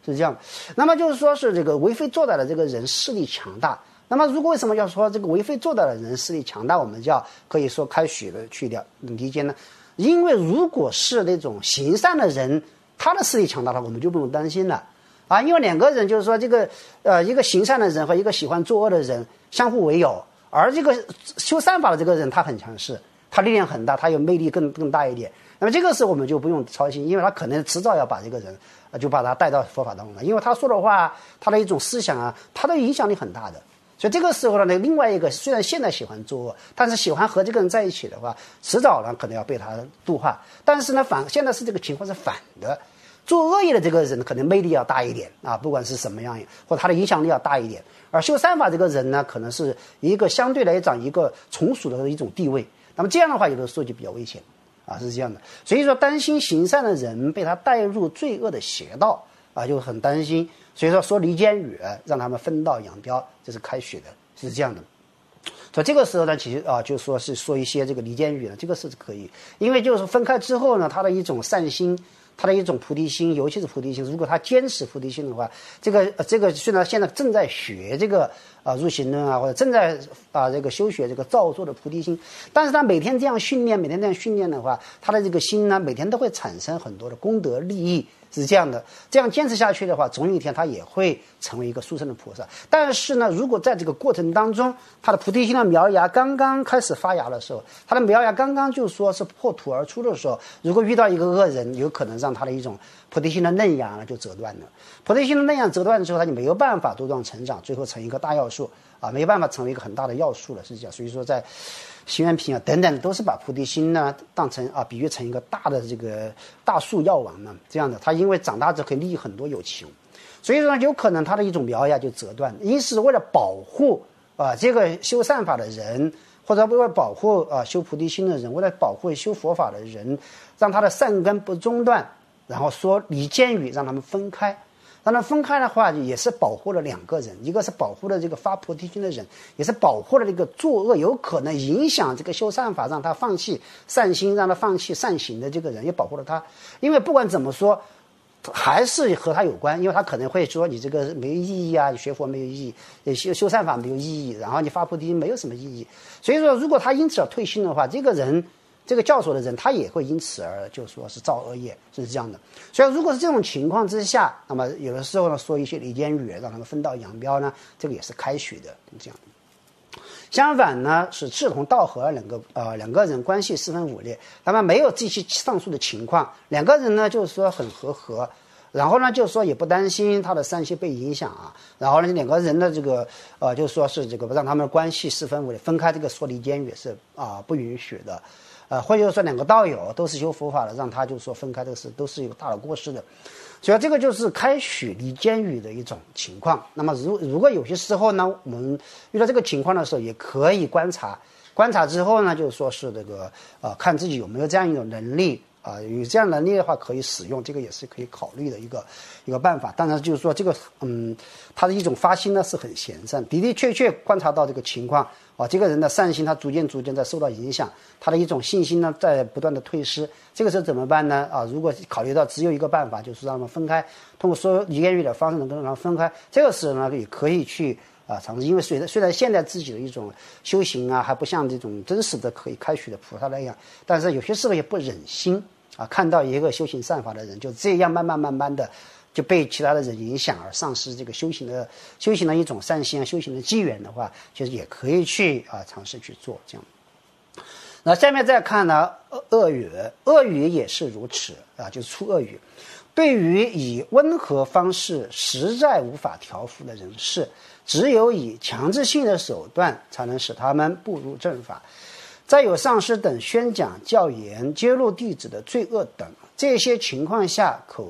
是这样。那么就是说是这个为非作歹的这个人势力强大。那么如果为什么要说这个为非作歹的人势力强大，我们就要可以说开许的去理解呢？因为如果是那种行善的人，他的势力强大的话，我们就不用担心了啊。因为两个人就是说这个一个行善的人和一个喜欢作恶的人相互为友，而这个修善法的这个人他很强势，他力量很大，他有魅力更大一点。那么这个时候我们就不用操心，因为他可能迟早要把这个人就把他带到佛法当中来，因为他说的话，他的一种思想啊，他的影响力很大的。所以这个时候呢，另外一个虽然现在喜欢作恶，但是喜欢和这个人在一起的话，迟早呢可能要被他度化。但是呢，现在是这个情况是反的，做恶业的这个人可能魅力要大一点啊，不管是什么样，或者他的影响力要大一点。而修善法这个人呢，可能是一个相对来讲一个从属的一种地位。那么这样的话，有的时候就比较危险啊，是这样的。所以说，担心行善的人被他带入罪恶的邪道啊，就很担心。所以说离间语，让他们分道扬镳，这是开许的，是这样的。所以这个时候呢，其实就说是说一些这个离间语呢，这个是可以，因为就是分开之后呢，他的一种善心，他的一种菩提心，尤其是菩提心，如果他坚持菩提心的话，这个虽然现在正在学这个入行论啊，或者正在这个修学这个造作的菩提心，但是他每天这样训练的话，他的这个心呢，每天都会产生很多的功德利益。是这样的，这样坚持下去的话，总有一天他也会成为一个殊胜的菩萨。但是呢，如果在这个过程当中，他的菩提心的苗芽刚刚开始发芽的时候，他的苗芽刚刚就说是破土而出的时候，如果遇到一个恶人，有可能让他的一种菩提心的嫩芽呢就折断了。菩提心的嫩芽折断之后，他就没有办法茁壮成长，最后成一个大药树啊，没有办法成为一个很大的药树了，是这样。所以说在行愿品啊等等，都是把菩提心呢当成比喻成一个大的这个大树药王呢，这样的。他因为长大之后可以利益很多有情，所以说有可能他的一种苗芽就折断。因此，为了保护这个修善法的人，或者为了保护修菩提心的人，为了保护修佛法的人，让他的善根不中断，然后说离间语，让他们分开。当然分开的话，也是保护了两个人，一个是保护了这个发菩提心的人，也是保护了这个作恶有可能影响这个修善法，让他放弃善心，让他放弃善行的这个人，也保护了他。因为不管怎么说，还是和他有关，因为他可能会说你这个没有意义啊，你学佛没有意义，修善法没有意义，然后你发菩提心没有什么意义。所以说，如果他因此而退心的话，这个教唆的人，他也会因此而就说是造恶业，是这样的。所以如果是这种情况之下，那么有的时候呢，说一些离间语，让他们分道扬镳呢，这个也是开许的，这样的。相反呢，是志同道合两个人关系四分五裂，那么没有这些上述的情况，两个人呢就是说很和，然后呢就是说也不担心他的善心被影响啊，然后呢两个人的这个就是说是这个让他们的关系四分五裂，分开这个说离间语是不允许的。或者说两个道友都是修佛法的，让他就说分开这个事都是有大的过失的，所以这个就是开许离间语的一种情况。那么如果有些时候呢，我们遇到这个情况的时候，也可以观察之后呢，就是说是这个看自己有没有这样一种能力有这样能力的话可以使用，这个也是可以考虑的一个办法。当然就是说这个他的一种发心呢是很贤善，的确观察到这个情况这个人的善心他逐渐在受到影响，他的一种信心呢在不断的退失，这个时候怎么办呢如果考虑到只有一个办法，就是让他们分开，通过说离间语的方式能够让他们分开，这个时候呢也可以去尝试。因为虽然现在自己的一种修行还不像这种真实的可以开许的菩萨那样，但是有些时候也不忍心看到一个修行善法的人就这样慢慢的就被其他的人影响而丧失这个修行的一种善心修行的机缘的话，就是也可以去尝试去做这样。那下面再看呢恶语也是如此就是出恶语。对于以温和方式实在无法调伏的人士，只有以强制性的手段才能使他们步入正法。再有上师等宣讲教言揭露弟子的罪恶等，这些情况下口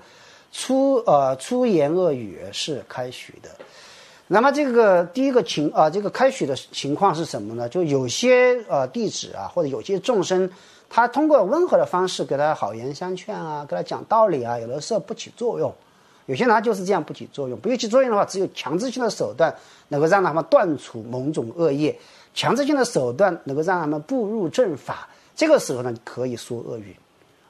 出言恶语是开许的。那么这个第一个这个开许的情况是什么呢？就有些弟子或者有些众生，他通过温和的方式给他好言相劝给他讲道理有的时候不起作用。有些人他就是这样不起作用，不起作用的话，只有强制性的手段能够让他们断除某种恶业，强制性的手段能够让他们步入正法，这个时候呢可以说恶语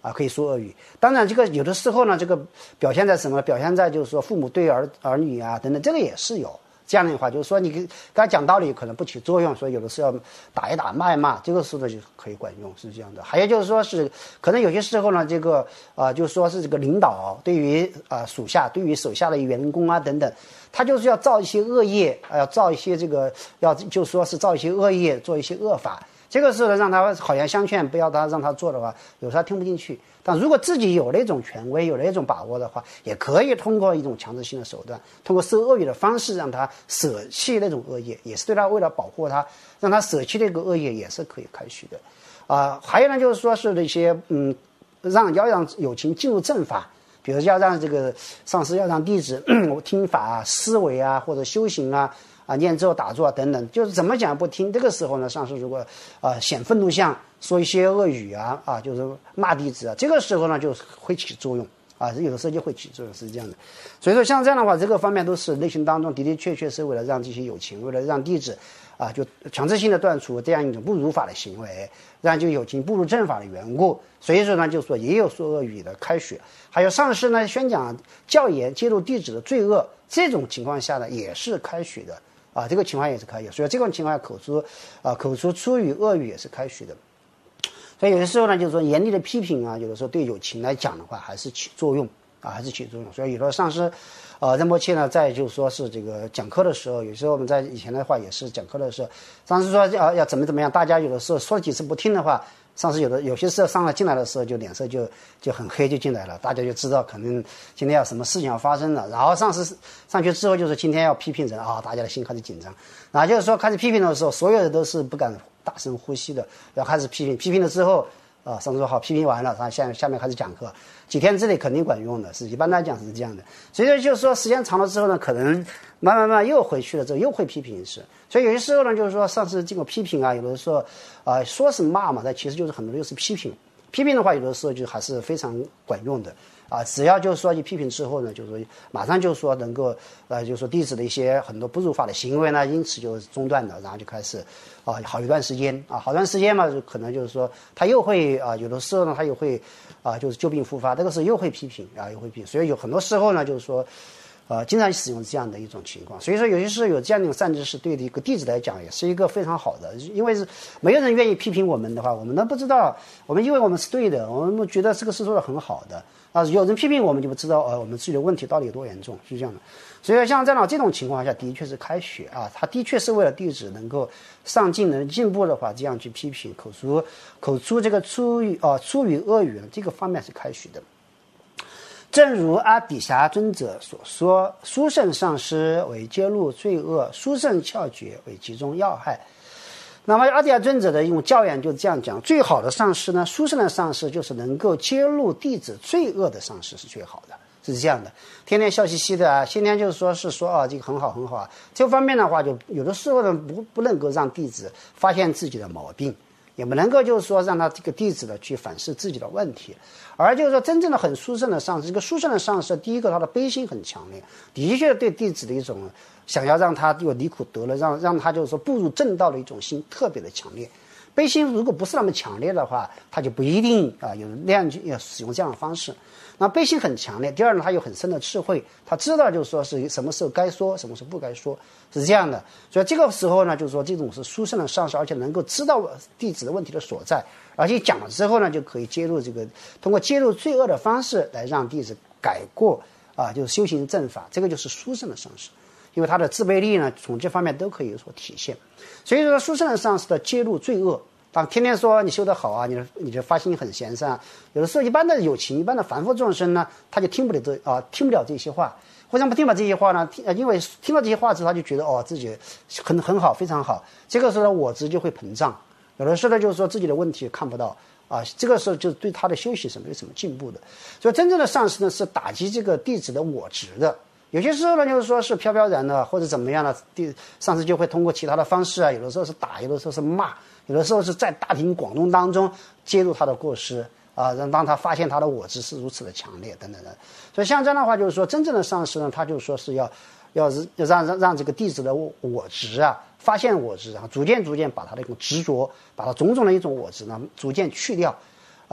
可以说恶语。当然，这个有的时候呢，这个表现在什么？表现在就是说父母对儿女啊等等，这个也是有。这样的话，就是说你跟他讲道理可能不起作用，所以有的时候打一打骂一骂，这个时候就可以管用，是这样的。还有就是说是可能有些时候呢，这个就是说是这个领导对于属下对于手下的员工啊等等，他就是要造一些恶业，要造一些这个就说是造一些恶业，做一些恶法。这个时候呢，让他好言相劝，不要让他做的话，有时候他听不进去。但如果自己有那种权威，有那种把握的话，也可以通过一种强制性的手段，通过授恶语的方式，让他舍弃那种恶业，也是对他为了保护他，让他舍弃那个恶业，也是可以开许的。还有呢，就是说是那些要让友情进入正法，比如要让这个上师要让弟子听法啊、思维啊，或者修行啊。念咒打坐等等，就是怎么讲不听。这个时候呢，上师如果显愤怒相，说一些恶语就是骂弟子这个时候呢就会起作用有的时候就会起作用，是这样的。所以说像这样的话，这个方面都是内心当中的的确确是为了让这些友情，为了让弟子就强制性的断除这样一种不如法的行为，让这个友情步入正法的缘故。所以说呢，就说也有说恶语的开许，还有上师呢宣讲教言揭露弟子的罪恶，这种情况下呢也是开许的。这个情况也是可以，所以这种情况下口出出语恶语也是开许的。所以有的时候呢，就是说严厉的批评有的时候对友情来讲的话还是起作用还是起作用。所以有的上师仁波切呢，在就是说是这个讲课的时候，有时候我们在以前的话也是讲课的时候，上师说要怎么样，大家有的时候说几次不听的话，上师有些时候上来进来的时候就脸色就很黑就进来了，大家就知道可能今天有什么事情要发生了。然后上师上去之后就是今天要批评人大家的心开始紧张。然后就是说开始批评的时候，所有人都是不敢大声呼吸的，要开始批评了之后上师说好，批评完了，然后下面开始讲课，几天之内肯定管用的，是一般来讲是这样的。所以就是说时间长了之后呢，可能慢慢又回去了之后又会批评一次。所以有些时候呢，就是说上次这个批评有的时候说是骂嘛，但其实就是很多就是批评。批评的话，有的时候就还是非常管用的只要就是说一批评之后呢，就是说马上就是说能够就是说弟子的一些很多不如法的行为呢，因此就中断了，然后就开始好一段时间好段时间嘛，就可能就是说他又会有的时候呢他又会就是旧病复发，这个时候又会批评又会批评。所以有很多时候呢，就是说经常使用这样的一种情况。所以说有些时候有这样的善知识，对一个弟子来讲也是一个非常好的，因为是没有人愿意批评我们的话，我们都不知道，我们以为我们是对的，我们觉得这个是做的很好的有人批评我们就不知道我们自己的问题到底有多严重，是这样的。所以像这种情况下的确是开学他的确是为了弟子能够上进能进步的话，这样去批评口出这个出语恶语这个方面是开许的。正如阿底峡尊者所说，殊胜上师为揭露罪恶，殊胜窍诀为集中要害。那么阿底峡尊者的一种教言就这样讲，最好的上师呢，殊胜的上师就是能够揭露弟子罪恶的上师是最好的，是这样的。天天笑嘻嘻的天天就是说这个很好很好这方面的话就有的时候呢不能够让弟子发现自己的毛病，也不能够就是说让他这个弟子呢去反思自己的问题。而就是说真正的很殊胜的上师，这个殊胜的上师第一个他的悲心很强烈，的确对弟子的一种想要让他有离苦得乐，让他就是说步入正道的一种心特别的强烈。悲心如果不是那么强烈的话，他就不一定有那样要使用这样的方式。那悲心很强烈，第二呢，他有很深的智慧，他知道就是说是什么时候该说，什么时候不该说，是这样的。所以这个时候呢，就是说这种是殊胜的上师，而且能够知道弟子的问题的所在，而且讲了之后呢，就可以通过揭露罪恶的方式来让弟子改过就是修行正法，这个就是殊胜的上师。因为他的自卑力呢，从这方面都可以有所体现。所以说殊胜的上师的揭露罪恶，当天天说你修得好你的发心很贤善，有的时候一般的有情一般的凡夫众生呢，他就听不了这些话。为什么不听不了这些话呢？因为听到这些话之后，他就觉得自己很好非常好，这个时候呢我执就会膨胀，有的时候呢就是说自己的问题看不到这个时候就对他的修行是没有什么进步的。所以真正的上师呢是打击这个弟子的我执的。有些时候呢，就是说是飘飘然的，或者怎么样的，上师就会通过其他的方式有的时候是打，有的时候是骂，有的时候是在大庭广众当中揭露他的过失让他发现他的我执是如此的强烈等等的。所以像这样的话，就是说真正的上师呢，他就说是要让这个弟子的我执发现我执，然后逐渐把他的一种执着，把他种种的一种我执呢逐渐去掉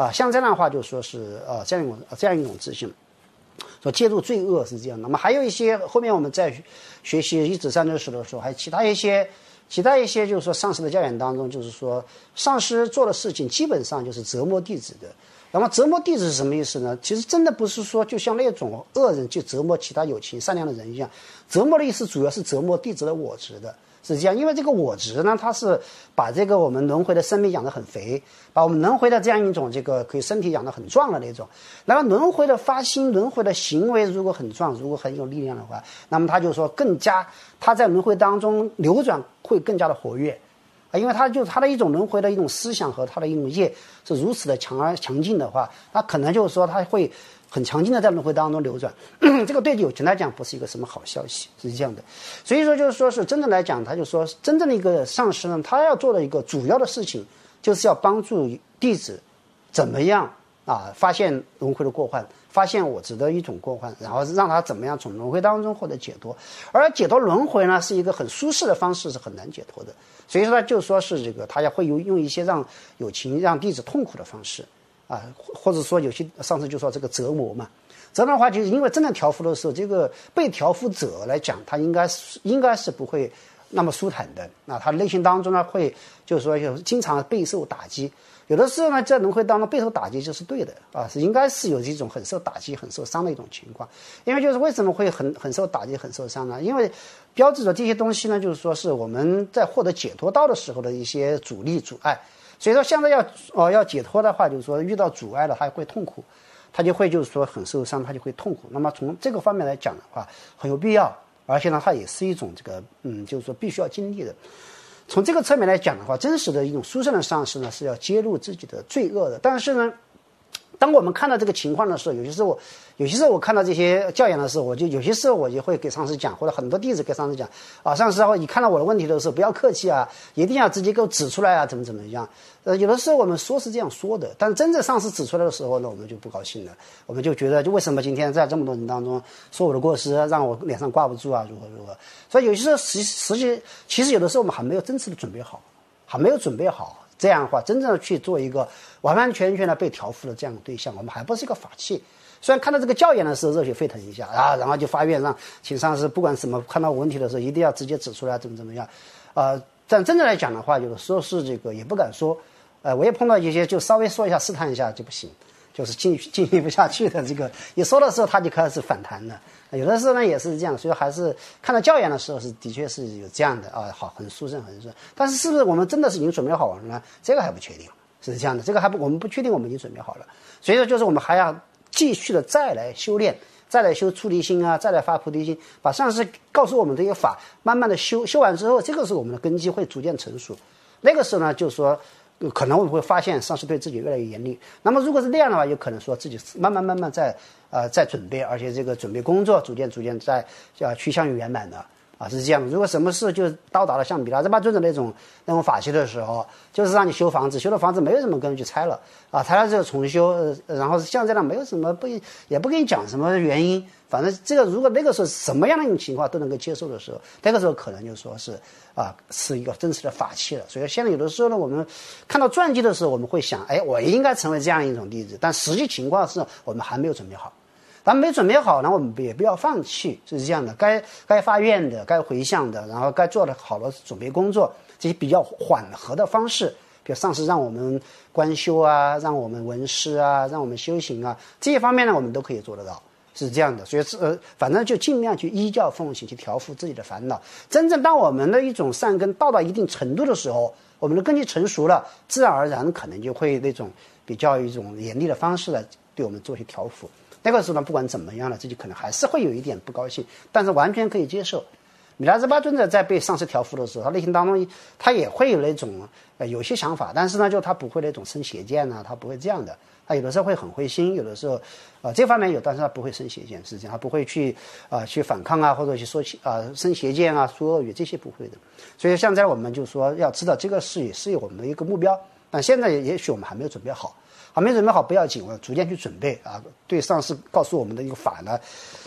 像这样的话就说是这样一种自信。说介入罪恶是这样的。那么还有一些后面我们在学习一指三六史的时候，还有其他一些就是说上师的教研当中，就是说上师做的事情基本上就是折磨弟子的。那么折磨弟子是什么意思呢？其实真的不是说就像那种恶人去折磨其他有情善良的人一样，折磨的意思主要是折磨弟子的我执的。是这样，因为这个我执呢，它是把这个我们轮回的生命养得很肥，把我们轮回的这样一种这个可以身体养得很壮的那种。然后轮回的发心、轮回的行为如果很壮，如果很有力量的话，那么他就说更加他在轮回当中流转会更加的活跃因为他的一种轮回的一种思想和他的一种业是如此的强劲的话，那可能就是说他会很强劲的在轮回当中流转，这个对有情来讲不是一个什么好消息，是这样的。所以说就是说是真正来讲，他就说真正的一个上师呢，他要做的一个主要的事情，就是要帮助弟子怎么样发现轮回的过患，发现我执的一种过患，然后让他怎么样从轮回当中获得解脱。而解脱轮回呢，是一个很舒适的方式，是很难解脱的。所以说他就说是这个，他也会用一些让有情让弟子痛苦的方式或者说有些上次就说这个折磨嘛，折磨的话，就是因为真正调伏的时候，这个被调伏者来讲，他应该是不会那么舒坦的他内心当中呢会就是说经常备受打击。有的时候呢，在轮回当中备受打击就是对的是应该是有这种很受打击、很受伤的一种情况。因为就是为什么会很受打击、很受伤呢？因为标志着这些东西呢，就是说是我们在获得解脱道的时候的一些阻力、阻碍。所以说现在要解脱的话，就是说遇到阻碍了，他会痛苦，他就会就是说很受伤，他就会痛苦。那么从这个方面来讲的话，很有必要，而且呢，它也是一种这个就是说必须要经历的。从这个侧面来讲的话，真实的一种殊胜的上师呢，是要揭露自己的罪恶的。但是呢，当我们看到这个情况的时候，有些时候我看到这些教研的时候，有些时候我就会给上师讲，或者很多弟子给上师讲上师你看到我的问题的时候不要客气一定要直接给我指出来怎么样。有的时候我们说是这样说的，但真正上师指出来的时候呢，我们就不高兴了，我们就觉得就为什么今天在这么多人当中说我的过失，让我脸上挂不住如何。所以有些时候其实有的时候我们还没有真正的准备好，这样的话真正的去做一个完完全全的被调伏的这样的对象，我们还不是一个法器。虽然看到这个教研的时候热血沸腾一下然后就发愿让请上师不管什么看到问题的时候一定要直接指出来怎么样但真正来讲的话，有的时候是这个也不敢说我也碰到一些就稍微说一下试探一下就不行，就是进行不下去的这个一说的时候他就开始反弹了。有的时候呢也是这样，所以还是看到教研的时候是的确是有这样的好很殊胜很殊胜。但是是不是我们真的是已经准备好了呢？这个还不确定，是这样的，这个我们不确定我们已经准备好了。所以说就是我们还要继续的再来修炼，再来修出离心再来发菩提心，把上师告诉我们这些法慢慢的修完之后，这个时候我们的根基会逐渐成熟。那个时候呢就是说可能我们会发现上师对自己越来越严厉。那么如果是那样的话，有可能说自己慢慢在准备，而且这个准备工作逐渐在趋向于圆满的是这样的。如果什么事就到达了像米拉热巴尊者那种法器的时候，就是让你修房子，修的房子没有什么根据拆了拆了之后重修，然后像这样没有什么也不跟你讲什么原因，反正这个如果那个时候什么样的一种情况都能够接受的时候，那个时候可能就说是是一个真实的法器了。所以现在有的时候呢，我们看到传记的时候，我们会想我应该成为这样一种弟子，但实际情况是我们还没有准备好。咱们没准备好呢，我们也不要放弃，是这样的。该发愿的，该回向的，然后该做的好的准备工作，这些比较缓和的方式，比如上师让我们观修让我们闻思让我们修行这些方面呢，我们都可以做得到，是这样的。所以反正就尽量去依教奉行，去调伏自己的烦恼。真正当我们的一种善根到一定程度的时候，我们的根基成熟了，自然而然可能就会那种比较一种严厉的方式来对我们做些调伏。那个时候呢，不管怎么样了，自己可能还是会有一点不高兴，但是完全可以接受。米拉热巴尊者在被上师调伏的时候，他内心当中他也会有那种有些想法，但是呢，就他不会那种生邪见他不会这样的。他有的时候会很灰心，有的时候这方面有，但是他不会生邪见，是这样，他不会去反抗或者去说生邪见说恶语，这些不会的。所以现在我们就说要知道这个事也是我们的一个目标，但现在也许我们还没有准备好。没准备好不要紧，我逐渐去准备对上师告诉我们的一个法呢，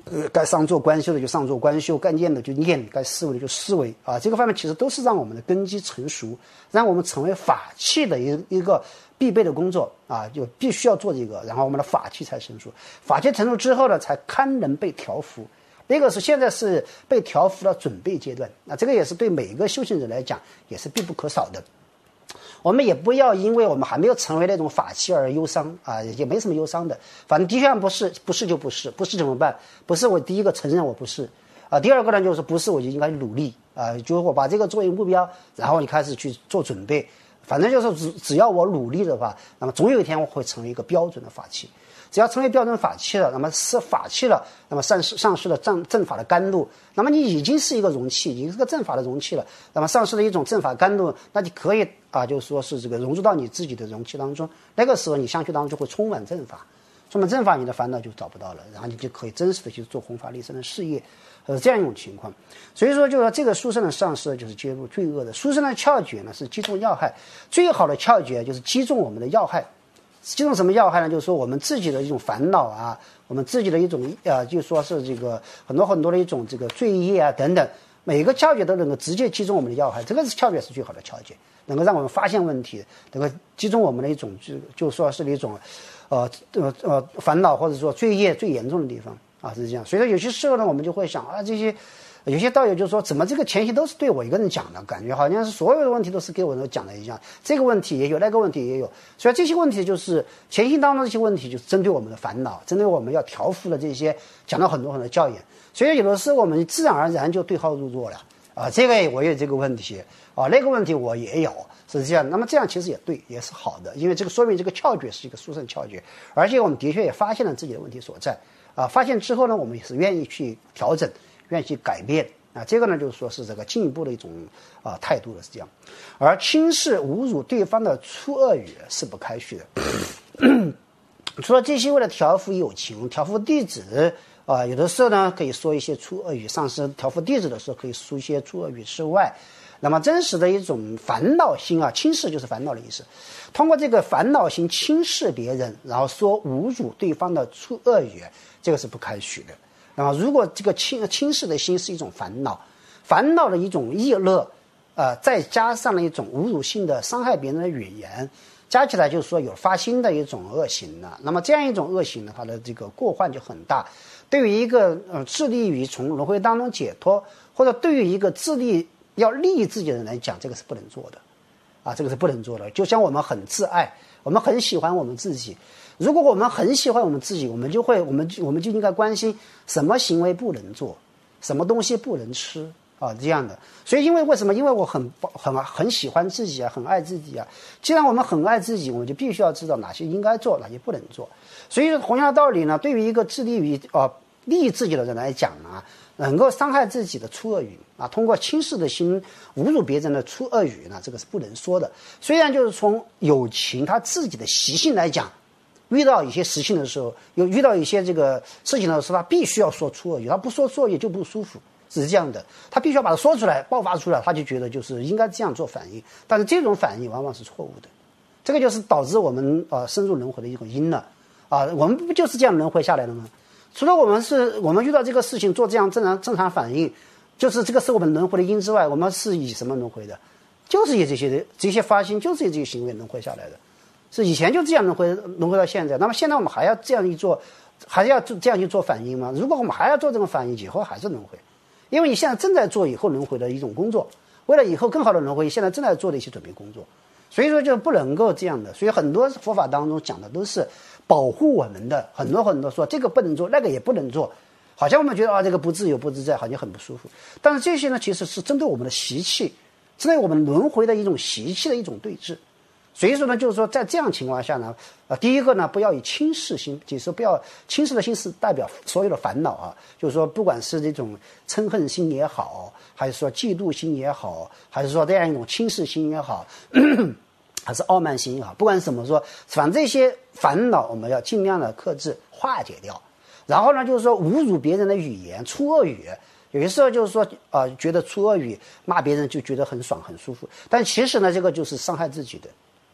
该上做官修的就上做官修，该念的就念，该思维的就思维啊。这个方面其实都是让我们的根基成熟，让我们成为法器的一个必备的工作啊，就必须要做这个，然后我们的法器才成熟。法器成熟之后呢，才堪能被调伏。那个是现在是被调伏的准备阶段，这个也是对每一个修行人来讲也是必不可少的。我们也不要因为我们还没有成为那种法器而忧伤啊，也没什么忧伤的。反正的确不是，不是就不是，不是怎么办？不是我第一个承认我不是啊，第二个呢就是不是我就应该努力啊，就是我把这个作为目标，然后你开始去做准备。反正就是只要我努力的话，那么总有一天我会成为一个标准的法器。只要成为标准法器了，那么是法器了，那么上市了正法的甘露，那么你已经是一个容器，已经是个正法的容器了。那么上市了一种正法甘露，那就可以啊，就是说是这个融入到你自己的容器当中。那个时候你相续当中就会充满正法，充满正法，你的烦恼就找不到了，然后你就可以真实的去做弘法利生的事业，这样一种情况。所以说，就是说这个书生的上市就是揭露罪恶的，书生的窍诀呢是击中要害，最好的窍诀就是击中我们的要害。击中什么要害呢？就是说我们自己的一种烦恼啊，我们自己的一种就说是这个很多的一种这个罪业啊等等，每个窍诀都能够直接击中我们的要害，这个窍诀是最好的窍诀，能够让我们发现问题，能够击中我们的一种就说是一种烦恼或者说罪业最严重的地方啊，是这样。所以说有些时候呢，我们就会想啊，这些有些道友就说，怎么这个前期都是对我一个人讲的，感觉好像是所有的问题都是给我讲的一样，这个问题也有，那个问题也有，所以这些问题就是前期当中这些问题就是针对我们的烦恼，针对我们要调伏的这些，讲了很多教言，所以有的时候我们自然而然就对号入座了啊，这个我有这个问题啊，那个问题我也有，是这样。那么这样其实也对，也是好的，因为这个说明这个窍诀是一个殊胜窍诀，而且我们的确也发现了自己的问题所在啊，发现之后呢，我们也是愿意去调整，愿意去改变啊，这个呢就是说是这个进一步的一种态度的，是这样。而轻视侮辱对方的粗恶语是不开许的。除了这些为了调伏友情、调伏弟子有的时候呢可以说一些粗恶语，上师调伏弟子的时候可以说一些粗恶语之外，那么真实的一种烦恼心啊，轻视就是烦恼的意思。通过这个烦恼心轻视别人，然后说侮辱对方的粗恶语，这个是不开许的。那么如果这个轻视的心是一种烦恼，烦恼的一种意乐，再加上了一种侮辱性的伤害别人的语言，加起来就是说有发心的一种恶行了。那么这样一种恶行呢，它的这个过患就很大。对于一个致力于从轮回当中解脱，或者对于一个致力要利益自己的人来讲，这个是不能做的啊，这个是不能做的。就像我们很自爱，我们很喜欢我们自己，如果我们很喜欢我们自己，我们就应该关心什么行为不能做，什么东西不能吃啊，这样的。所以为什么？因为我很喜欢自己啊，很爱自己啊。既然我们很爱自己，我们就必须要知道哪些应该做，哪些不能做。所以同样的道理呢，对于一个致力于利益自己的人来讲呢，能够伤害自己的粗恶语啊，通过轻视的心侮辱别人的粗恶语呢，这个是不能说的。虽然就是从友情他自己的习性来讲，遇到一些事情的时候，遇到一些这个事情的时候，他必须要说粗恶语，他不说粗恶语就不舒服，是这样的。他必须要把它说出来，爆发出来，他就觉得就是应该这样做反应。但是这种反应往往是错误的，这个就是导致我们深入轮回的一种因了啊。我们不就是这样轮回下来的吗？除了我们遇到这个事情做这样正常反应，就是这个是我们轮回的因之外，我们是以什么轮回的？就是以这些发心，就是以这些行为轮回下来的。是以前就这样轮回到现在，那么现在我们还要这样一做，还要这样去做反应吗？如果我们还要做这种反应，以后还是轮回，因为你现在正在做以后轮回的一种工作，为了以后更好的轮回，现在正在做的一些准备工作，所以说就不能够这样的。所以很多佛法当中讲的都是保护我们的，很多说这个不能做，那个也不能做，好像我们觉得这个不自由不自在，好像很不舒服。但是这些呢，其实是针对我们的习气，针对我们轮回的一种习气的一种对峙。所以说呢，就是说在这样情况下呢，第一个呢，不要以轻视心，就是说不要轻视的心是代表所有的烦恼啊，就是说不管是这种嗔恨心也好，还是说嫉妒心也好，还是说这样一种轻视心也好，还是傲慢心也好，不管是怎么说，反正这些烦恼我们要尽量的克制化解掉。然后呢，就是说侮辱别人的语言，粗恶语。有些时候就是说觉得粗恶语骂别人就觉得很爽很舒服，但其实呢，这个就是伤害自己的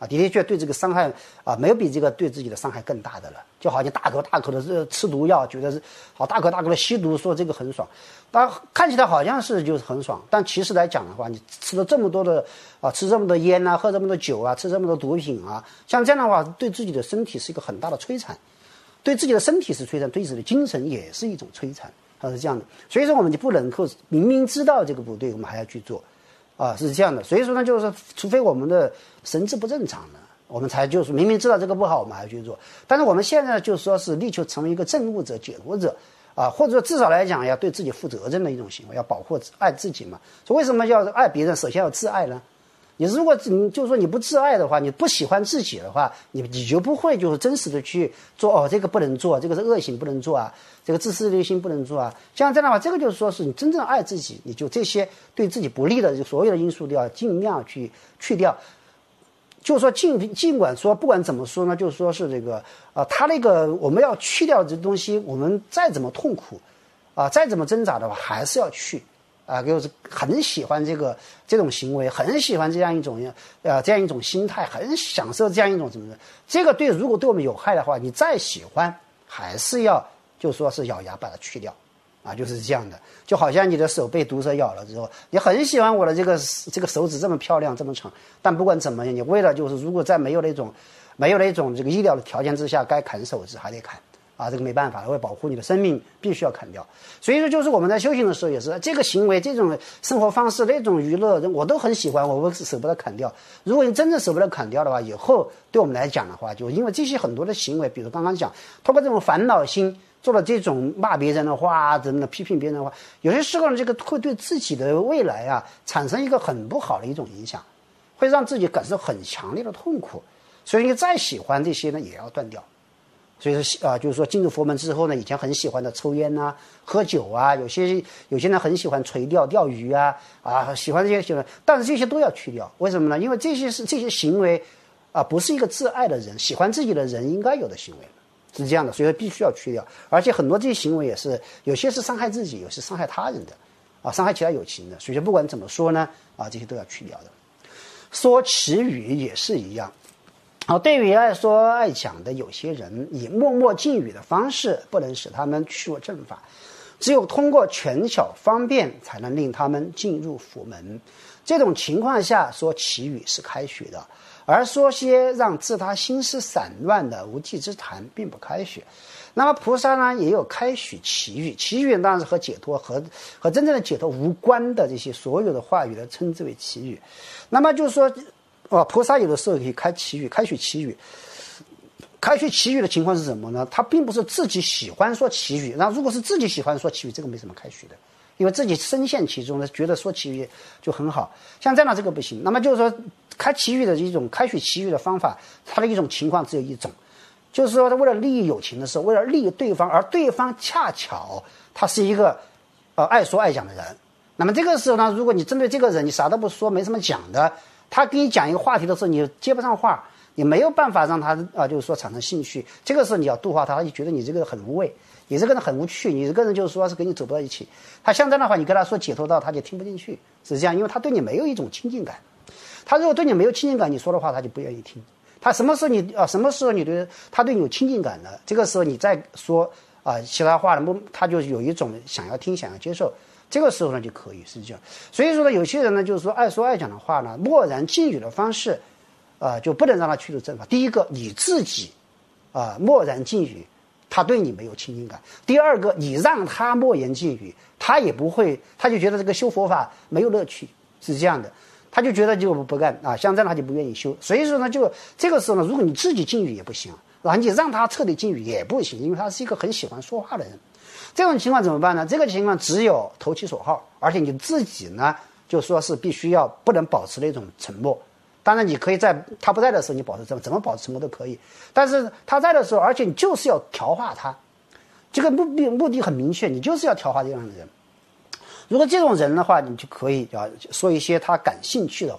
的确对这个伤害没有比这个对自己的伤害更大的了。就好像大口大口的吃毒药，觉得是好大口大口的吸毒，说这个很爽，当然看起来好像是就是很爽，但其实来讲的话，你吃了这么多的吃这么多烟喝这么多酒吃这么多毒品像这样的话，对自己的身体是一个很大的摧残，对自己的身体是摧残，对自己的精神也是一种摧残，是这样的。所以说我们就不能够明明知道这个不对，我们还要去做是这样的。所以说呢，就是除非我们的神志不正常了，我们才就是明明知道这个不好，我们还要去做。但是我们现在就说是力求成为一个证悟者、解脱者或者说至少来讲要对自己负责任的一种行为，要保护爱自己嘛。所以为什么要爱别人？首先要自爱呢？你如果就是说你不自爱的话，你不喜欢自己的话，你就不会就是真实的去做这个不能做，这个是恶行不能做这个自私的心不能做像这样的话，这个就是说是你真正爱自己，你就这些对自己不利的所有的因素都要尽量去掉。就是说尽管说不管怎么说呢，就是说是这个他那个我们要去掉这东西，我们再怎么痛苦再怎么挣扎的话，还是要去就是很喜欢这种行为，很喜欢这样一种心态，很享受这样一种什么的。这个如果对我们有害的话，你再喜欢还是要就说是咬牙把它去掉就是这样的。就好像你的手被毒蛇咬了之后，你很喜欢我的这个手指这么漂亮这么长，但不管怎么样，你为了就是如果在没有那种这个医疗的条件之下，该砍手指还得砍这个没办法，为保护你的生命必须要砍掉。所以说就是我们在修行的时候也是，这个行为这种生活方式那种娱乐我都很喜欢，我舍不得砍掉。如果你真正舍不得砍掉的话，以后对我们来讲的话，就因为这些很多的行为，比如刚刚讲通过这种烦恼心做了这种骂别人的话怎么的批评别人的话，有些时候呢这个会对自己的未来产生一个很不好的一种影响，会让自己感受很强烈的痛苦。所以你再喜欢这些呢也要断掉。所以说就是说进入佛门之后呢，以前很喜欢的抽烟喝酒有些人很喜欢垂钓钓鱼喜欢这些行为，但是这些都要去掉。为什么呢？因为这些行为不是一个自爱的人喜欢自己的人应该有的行为，是这样的。所以必须要去掉。而且很多这些行为也是有些是伤害自己，有些是伤害他人的伤害其他有情的。所以说不管怎么说呢这些都要去掉的。说祈语也是一样。对于爱说爱讲的有些人，以默默禁语的方式不能使他们去我正法，只有通过权巧方便才能令他们进入佛门。这种情况下说祈语是开许的，而说些让自他心思散乱的无稽之谈并不开许。那么菩萨呢也有开许祈语，祈语当然是和解脱和真正的解脱无关的这些所有的话语呢称之为祈语。那么就是说菩萨有的时候可以开许祈语。开许祈语的情况是什么呢？他并不是自己喜欢说祈语，那如果是自己喜欢说祈语，这个没什么开许的，因为自己深陷其中呢，觉得说祈语就很好。像这样的这个不行。那么就是说开祈语的一种开许祈语的方法，它的一种情况只有一种，就是说他为了利益有情的时候，为了利益对方，而对方恰巧他是一个爱说爱讲的人，那么这个时候呢，如果你针对这个人你啥都不说，没什么讲的，他跟你讲一个话题的时候你接不上话，你没有办法让他就是说产生兴趣。这个时候你要度化他，他就觉得你这个人很无味，你这个人很无趣，你这个人就是说是跟你走不到一起。他像这样的话，你跟他说解脱道，他就听不进去，是这样，因为他对你没有一种亲近感。他如果对你没有亲近感，你说的话他就不愿意听。他什么时候你对他对你有亲近感呢？这个时候你再说其他话呢，他就有一种想要听想要接受。这个时候呢就可以是这样。所以说呢，有些人呢就是说爱说爱讲的话呢，默然禁语的方式就不能让他去入正法。第一个，你自己默然禁语，他对你没有亲近感。第二个，你让他默言禁语，他也不会，他就觉得这个修佛法没有乐趣，是这样的，他就觉得就不干像这样他就不愿意修。所以说呢，就这个时候呢，如果你自己禁语也不行，然后你让他彻底禁语也不行，因为他是一个很喜欢说话的人。这种情况怎么办呢？这个情况只有投其所好，而且你自己呢就说是必须要不能保持那种沉默。当然你可以在他不在的时候你保持沉默，怎么保持沉默都可以，但是他在的时候，而且你就是要调化他，这个目的很明确，你就是要调化这样的人。如果这种人的话，你就可以说一些他感兴趣的话，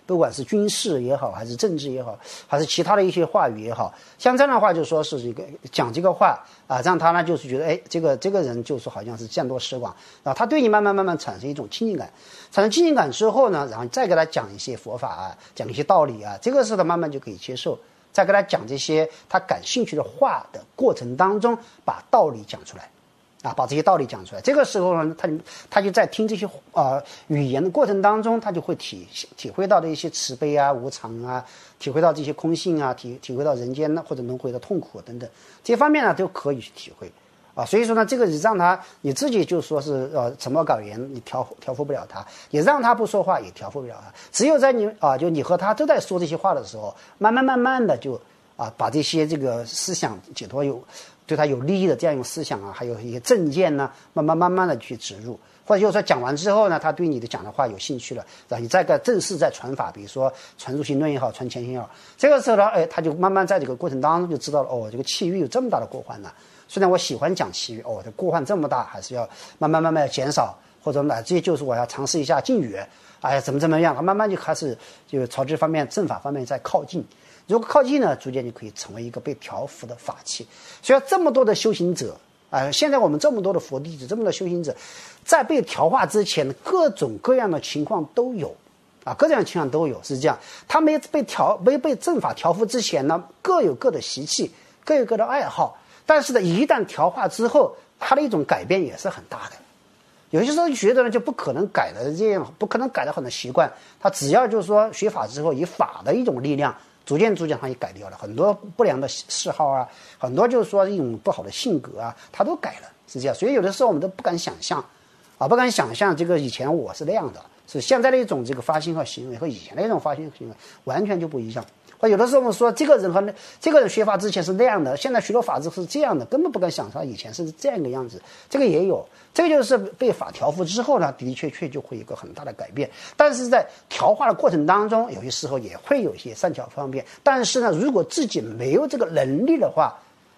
不管是军事也好，还是政治也好，还是其他的一些话语也好，像这样的话就说是这个讲这个话啊，让他呢就是觉得，哎，这个人就是好像是见多识广啊，他对你慢慢产生一种亲近感，产生亲近感之后呢，然后再给他讲一些佛法啊，讲一些道理啊，这个时候他慢慢就可以接受。在跟他讲这些他感兴趣的话的过程当中，把道理讲出来，啊，把这些道理讲出来。这个时候呢，他就在听这些语言的过程当中，他就会体会到的一些慈悲啊、无常啊，体会到这些空性啊，体会到人间呢或者轮回的痛苦等等，这方面呢都可以去体会。啊，所以说呢，这个让他你自己就说是沉默寡言，你调服不了他，也让他不说话，也调服不了他。只有在你就你和他都在说这些话的时候，慢慢的就把这些这个思想解脱对他有利益的这样一种思想啊，还有一些正见呢，慢慢的去植入。或者就是说讲完之后呢，他对你的讲的话有兴趣了，然后你再个正式在传法，比如说传入心论也好，传前心也好，这个时候呢，哎，他就慢慢在这个过程当中就知道了，哦，这个气欲有这么大的过患呢。虽然我喜欢讲气欲，哦，这过患这么大，还是要慢慢要减少，或者乃至于就是我要尝试一下禁语，哎呀，怎么样，他慢慢就开始就朝这方面正法方面在靠近。如果靠近呢，逐渐就可以成为一个被调伏的法器。所以这么多的修行者现在我们这么多的佛弟子，这么多修行者，在被调化之前，各种各样的情况都有各种各样的情况都有，是这样。他没被正法调伏之前呢，各有各的习气，各有各的爱好。但是呢，一旦调化之后，他的一种改变也是很大的。有些时候觉得呢，就不可能改的这样，不可能改的很多习惯。他只要就是说学法之后，以法的一种力量，逐渐他也改掉了很多不良的嗜好啊，很多就是说一种不好的性格啊，他都改了，是这样。所以有的时候我们都不敢想象不敢想象这个以前我是那样的，是现在的一种这个发心和行为和以前的一种发心和行为完全就不一样。有的时候我们说这个人学法之前是那样的，现在学了法之后是这样的，根本不敢想象以前是这样一个样子。这个也有，这个就是被法调伏之后呢，的确就会有一个很大的改变。但是在调化的过程当中，有些时候也会有一些善巧方便。但是呢，如果自己没有这个能力的话，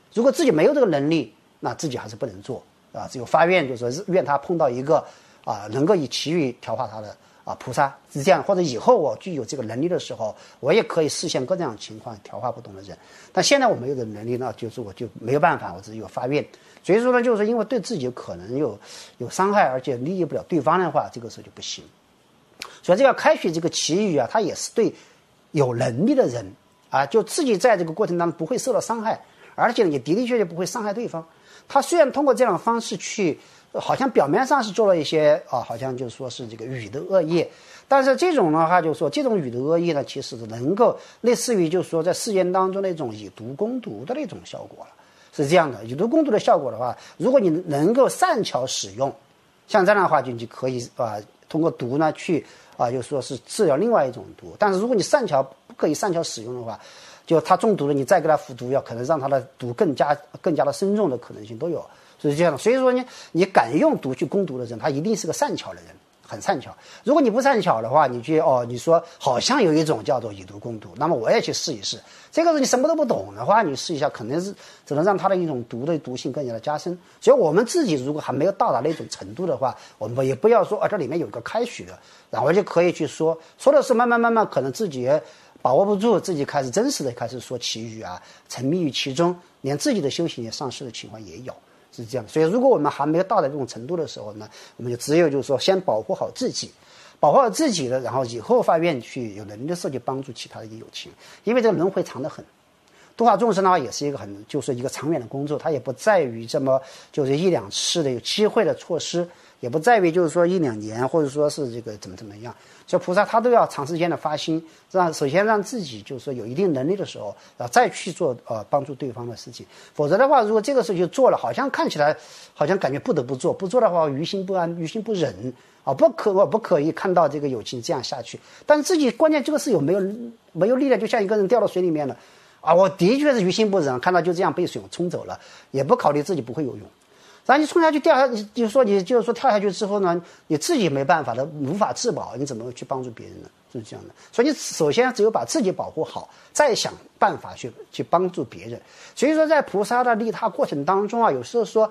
那自己还是不能做只有发愿，就是说愿他碰到一个能够以其余调化他的菩萨是这样，或者以后我具有这个能力的时候，我也可以实现各种情况调化不同的人。但现在我没有这个能力呢，就是我就没有办法，我只有发愿。所以说呢，就是因为对自己可能有伤害，而且利益不了对方的话，这个时候就不行。所以这个开许这个祈语它也是对有能力的人就自己在这个过程当中不会受到伤害，而且也的确不会伤害对方。他虽然通过这样的方式去好像表面上是做了一些好像就说是这个语的恶业，但是这种的话就是说这种语的恶业呢，其实是能够类似于就是说在世间当中那种以毒攻毒的那种效果了，是这样的。以毒攻毒的效果的话，如果你能够善巧使用，像这样的话就你可以通过毒呢去就说是治疗另外一种毒。但是如果你不可以善巧使用的话，就他中毒了，你再给他服毒药，可能让他的毒更加的深重的可能性都有。是这样的，所以说你敢用毒去攻毒的人，他一定是个善巧的人，很善巧。如果你不善巧的话，你说好像有一种叫做以毒攻毒，那么我也去试一试。这个你什么都不懂的话，你试一下，可能是只能让他的一种毒的毒性更加的加深。所以我们自己如果还没有到达那种程度的话，我们也不要说这里面有一个开许的，然后就可以去说的是慢慢可能自己把握不住，自己开始真实的开始说祈语沉迷于其中，连自己的修行也丧失的情况也有。是这样，所以如果我们还没有到达这种程度的时候呢，我们就只有就是说先保护好自己的，然后以后发愿去有能力的时候去帮助其他的友情。因为这个轮回长得很，度化众生的话也是一个就是一个长远的工作，它也不在于这么就是一两次的有机会的措施，也不在于就是说一两年或者说是这个怎么样。所以菩萨他都要长时间的发心，首先让自己就是说有一定能力的时候，然后再去做帮助对方的事情。否则的话，如果这个事情做了，好像看起来好像感觉不得不做，不做的话于心不安，于心不忍不可以看到这个友情这样下去。但是自己关键这个是没有力量，就像一个人掉到水里面了我的确是于心不忍，看到就这样被水冲走了，也不考虑自己不会游泳。然后你冲下去掉下，你就是说跳下去之后呢，你自己没办法的，无法自保，你怎么去帮助别人呢？是这样的。所以你首先只有把自己保护好，再想办法去帮助别人。所以说在菩萨的利他过程当中有时候说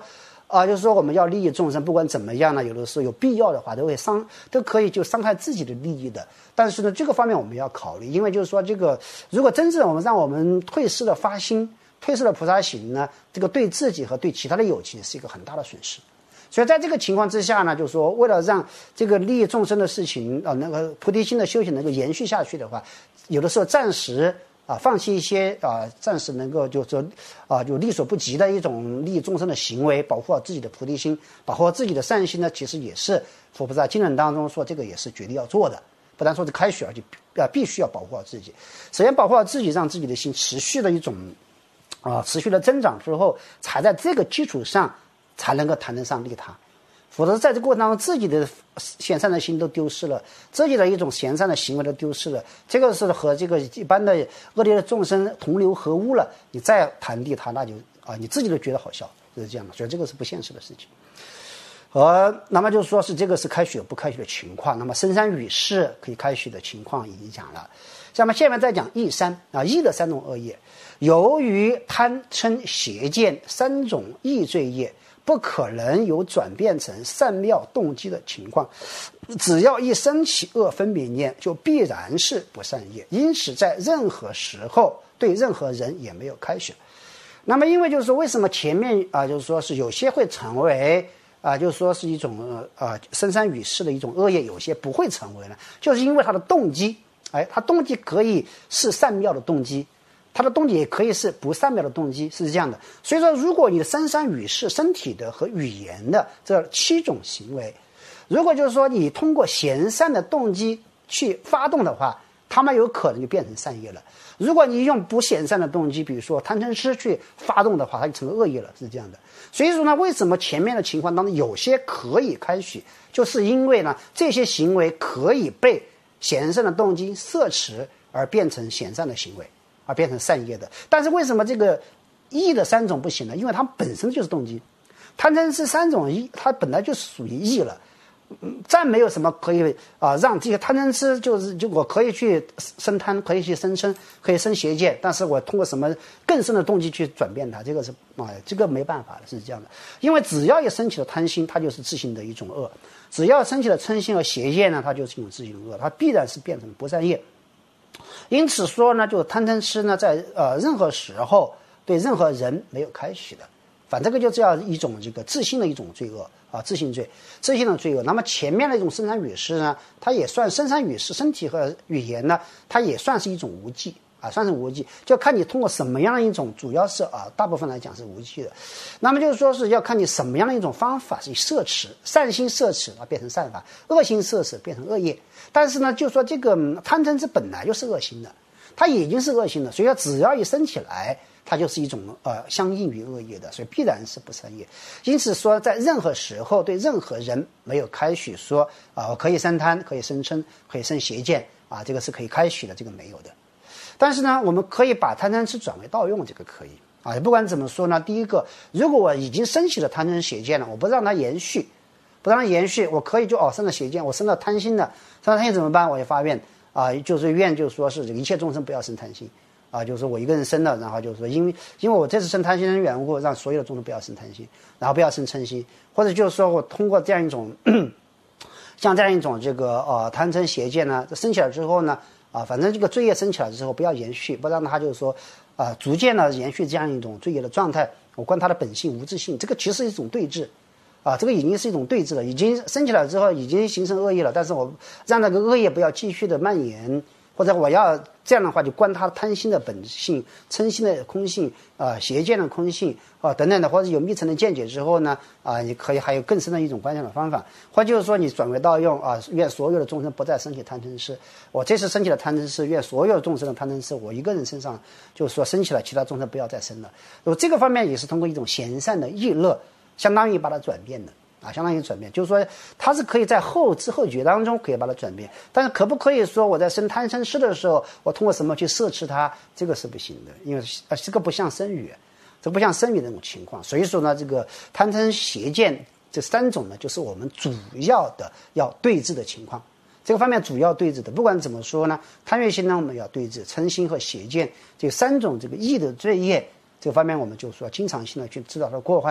就是说我们要利益众生，不管怎么样呢，有的时候有必要的话都可以就伤害自己的利益的。但是呢，这个方面我们要考虑，因为就是说这个如果真正让我们退失了发心，退失了菩萨行呢，这个对自己和对其他的有情是一个很大的损失。所以在这个情况之下呢，就是说为了让这个利益众生的事情那个菩提心的修行能够延续下去的话，有的时候暂时放弃一些暂时能够就是说就力所不及的一种利益众生的行为，保护好自己的菩提心，保护好自己的善心呢，其实也是佛菩萨经论当中说这个也是绝对要做的，不但说是开许，而且必须要保护好自己。首先保护好自己，让自己的心持续的一种持续的增长之后，才在这个基础上才能够谈得上利他。否则在这个过程当中，自己的贤善的心都丢失了，自己的一种贤善的行为都丢失了，这个是和这个一般的恶劣的众生同流合污了，你再谈利他，那就你自己都觉得好笑，就是这样的。所以这个是不现实的事情。那么就是说是这个是开许不开许的情况。那么深山语士可以开许的情况已经讲了。下面再讲义三义的3种恶业，由于贪嗔邪见3种义罪业，不可能有转变成善妙动机的情况，只要一升起恶分别念，就必然是不善业。因此在任何时候对任何人也没有开许。那么因为就是说为什么前面就是说是有些会成为就是说是一种深山语士的一种恶业，有些不会成为呢，就是因为他的动机他动机可以是善妙的动机，他的动机也可以是不善妙的动机，是这样的。所以说如果你的深山语士身体的和语言的这7种行为，如果就是说你通过贤善的动机去发动的话，他们有可能就变成善业了。如果你用不贤善的动机，比如说贪嗔痴去发动的话，它就成为恶业了，是这样的。所以说呢，为什么前面的情况当中有些可以开许，就是因为呢这些行为可以被贤善的动机摄持而变成贤善的行为，而变成善业的。但是为什么这个义的3种不行呢？因为它本身就是动机，贪嗔痴3种义，它本来就是属于义了。再没有什么可以让这些贪嗔痴就我可以去生贪，可以去生嗔，可以生邪见，但是我通过什么更深的动机去转变它，这个是这个没办法的，是这样的。因为只要一升起了贪心，它就是自性的一种恶；只要升起了嗔心和邪见呢，它就是一种自性的恶，它必然是变成不善业。因此说呢，就贪嗔痴呢，在任何时候对任何人没有开许的，反正这个就叫一种这个自性的一种罪恶自性罪，自性的罪恶。那么前面的一种深山语士呢，它也算深山语士身体和语言呢，它也算是一种无记算是无记，就看你通过什么样的一种，主要是大部分来讲是无记的。那么就是说是要看你什么样的一种方法是摄持，善心摄持变成善法，恶心摄持变成恶业。但是呢，就说这个贪嗔痴本来就是恶心的，它已经是恶心的，所以它只要一升起来，它就是一种相应于恶业的，所以必然是不善业。因此说在任何时候对任何人没有开许说我可以生贪，可以生嗔，可以生邪见这个是可以开许的，这个没有的。但是呢，我们可以把贪嗔痴转为道用，这个可以不管怎么说呢，第一个，如果我已经升起了贪嗔邪见了，我不让它延续，我可以就生了邪见，我生了贪心了，生了贪心怎么办？我就发愿就是愿就是说是这个一切众生不要生贪心就是说我一个人生了，然后就是说因为我这次生贪心的缘故，让所有的众生不要生贪心，然后不要生嗔心，或者就是说我通过这样一种像这样一种这个贪嗔邪见呢，升起来之后呢反正这个罪业升起来之后不要延续，不让它就是说逐渐的延续这样一种罪业的状态，我观它的本性无自性，这个其实是一种对峙这个已经是一种对峙了，已经升起来之后已经形成恶业了，但是我让那个恶业不要继续的蔓延，或者我要这样的话就观它贪心的本性、嗔心的空性邪见的空性等等的，或者有密乘的见解之后呢你可以还有更深的一种观想的方法，或者就是说你转为道用愿所有的众生不再升起贪嗔痴，我这次升起了贪嗔痴，愿所有众生的贪嗔痴我一个人身上就是说升起了，其他众生不要再生了。这个方面也是通过一种贤善的意乐，相当于把它转变的相当于转变，就是说它是可以在后知后觉当中可以把它转变，但是可不可以说我在生贪嗔痴的时候我通过什么去摄持它，这个是不行的，因为这个不像生语，这不像生语那种情况。所以说呢，这个贪嗔邪见这3种呢，就是我们主要的要对峙的情况。这个方面主要对峙的，不管怎么说呢，贪欲心呢我们要对峙，嗔心和邪见这3种这个义的罪业，这个方面我们就说经常性的去知道它的过患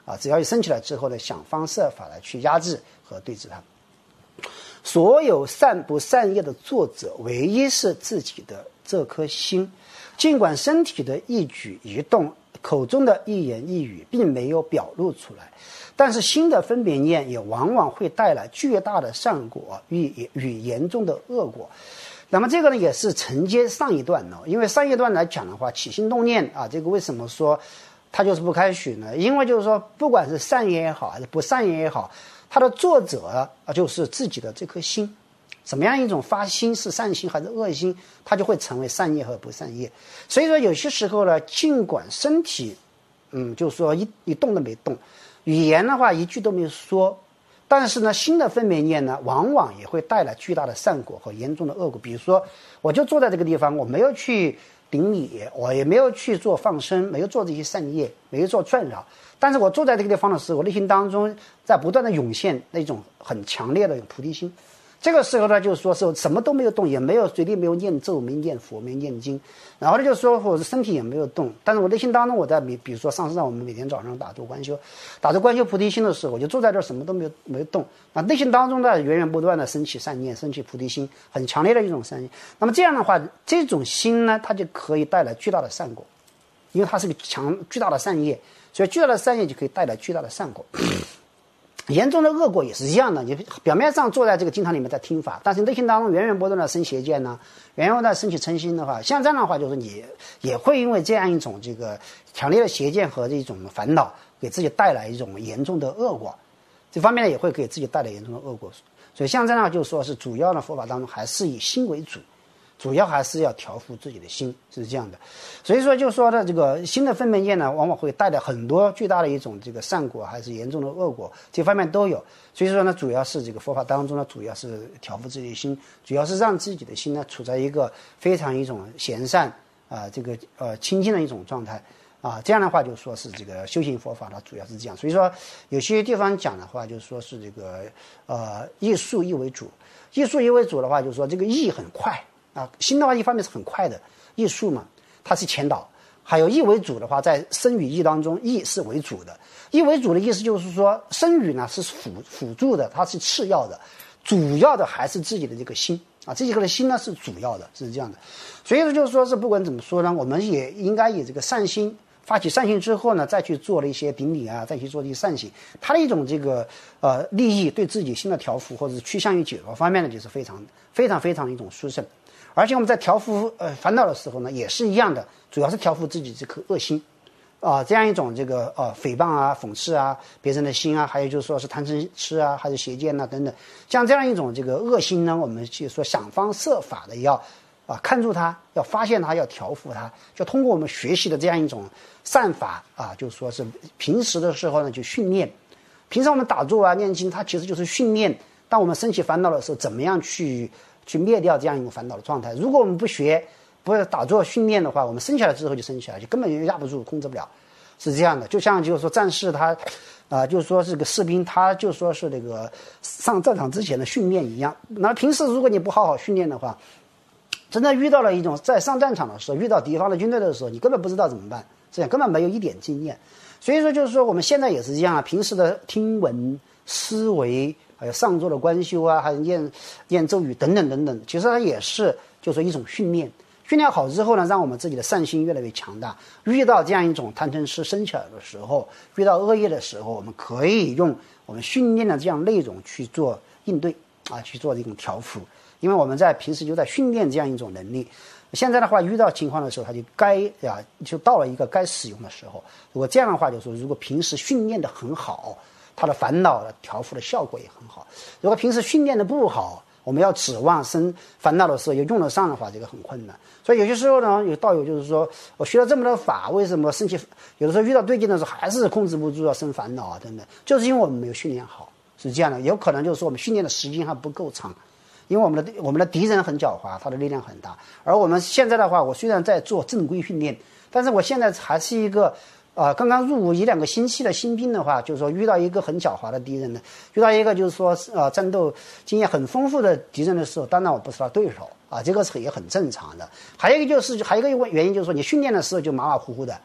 只要一升起来之后呢，想方设法的去压制和对峙它。所有善不善业的作者，唯一是自己的这颗心。尽管身体的一举一动、口中的一言一语并没有表露出来，但是心的分别念也往往会带来巨大的善果与严重的恶果。那么这个呢，也是承接上一段呢，因为上一段来讲的话，起心动念这个为什么说它就是不开许呢？因为就是说，不管是善业也好，还是不善业也好，它的作者就是自己的这颗心。什么样一种发心，是善心还是恶心，它就会成为善业和不善业。所以说有些时候呢，尽管身体就是说一动都没动，语言的话一句都没说，但是呢，心的分别念呢，往往也会带来巨大的善果和严重的恶果。比如说，我就坐在这个地方，我没有去顶礼，我也没有去做放生，没有做这些善业，没有做劝导，但是我坐在这个地方的时候，我内心当中在不断的涌现那种很强烈的菩提心。这个时候呢，就是说是什么都没有动，也没有嘴里没有念咒、没念佛、没念经，然后呢，就是说我的身体也没有动，但是我内心当中我在比如说上我们每天早上打坐观修菩提心的时候，我就坐在这儿什么都没有动，那内心当中呢源源不断的升起善念，升起菩提心，很强烈的一种善念。那么这样的话，这种心呢，它就可以带来巨大的善果，因为它是个巨大的善业，所以巨大的善业就可以带来巨大的善果。严重的恶果也是一样的，你表面上坐在这个经堂里面在听法，但是内心当中源源不断的生邪见呢，源源不断的升起嗔心的话，像这样的话，就是你也会因为这样一种这个强烈的邪见和这种烦恼，给自己带来一种严重的恶果。这方面呢，也会给自己带来严重的恶果。所以像这样就说是主要的佛法当中还是以心为主，主要还是要调伏自己的心，是这样的。所以说就是说的这个心的分别念呢，往往会带来很多巨大的一种这个善果还是严重的恶果，这方面都有。所以说呢，主要是这个佛法当中呢，主要是调伏自己的心，主要是让自己的心呢处在一个非常一种闲善清净的一种状态这样的话就说是这个修行佛法呢主要是这样。所以说有些地方讲的话就是说是这个意速意为主，意速意为主的话就是说这个意很快心的话一方面是很快的，意速嘛它是前导，还有意为主的话，在身语意当中意是为主的。意为主的意思就是说身语呢是辅助的，它是次要的，主要的还是自己的这个心这个的心呢是主要的，是这样的。所以就是说是不管怎么说呢，我们也应该以这个善心发起善行之后呢，再去做了一些顶礼再去做一些善行，它的一种这个利益对自己心的调伏或者是趋向于解脱方面呢，就是非常非常非常的一种殊胜。而且我们在调伏烦恼的时候呢，也是一样的，主要是调伏自己这颗恶心这样一种这个诽谤讽刺别人的心还有就是说是贪嗔痴还是邪见等等，像这样一种这个恶心呢，我们就说想方设法的要看住它，要发现它，要调伏它，就通过我们学习的这样一种善法就是说是平时的时候呢就训练。平时我们打坐念经，它其实就是训练当我们升起烦恼的时候怎么样去灭掉这样一种烦恼的状态。如果我们不学不打坐训练的话，我们升起来之后就升起来，就根本就压不住，控制不了，是这样的。就像就是说战士他就是说这个士兵他就说是那个上战场之前的训练一样。那平时如果你不好好训练的话，真的遇到了一种在上战场的时候，遇到敌方的军队的时候，你根本不知道怎么办，这样根本没有一点经验。所以说就是说我们现在也是这样平时的听闻思维还有上座的观修还有念咒语等等等等，其实它也是就是一种训练。训练好之后呢，让我们自己的善心越来越强大。遇到这样一种贪嗔痴升起来的时候，遇到恶业的时候，我们可以用我们训练的这样内容去做应对去做这种调伏。因为我们在平时就在训练这样一种能力。现在的话，遇到情况的时候，它就到了一个该使用的时候。如果这样的话，就是说，如果平时训练的很好，它的烦恼的调伏的效果也很好。如果平时训练的不好，我们要指望生烦恼的时候也用得上的话，这个很困难。所以有些时候呢，有道友就是说，我学了这么多法，为什么升起有的时候遇到对境的时候还是控制不住要生烦恼等等，就是因为我们没有训练好，是这样的。有可能就是说我们训练的时间还不够长。因为我们的敌人很狡猾，他的力量很大。而我们现在的话，我虽然在做正规训练，但是我现在还是一个刚刚入伍1-2个星期的新兵的话，就是说遇到一个很狡猾的敌人呢，遇到一个就是说战斗经验很丰富的敌人的时候，当然我不是他对手这个是也很正常的。还有一个原因就是说，你训练的时候就马马虎虎的，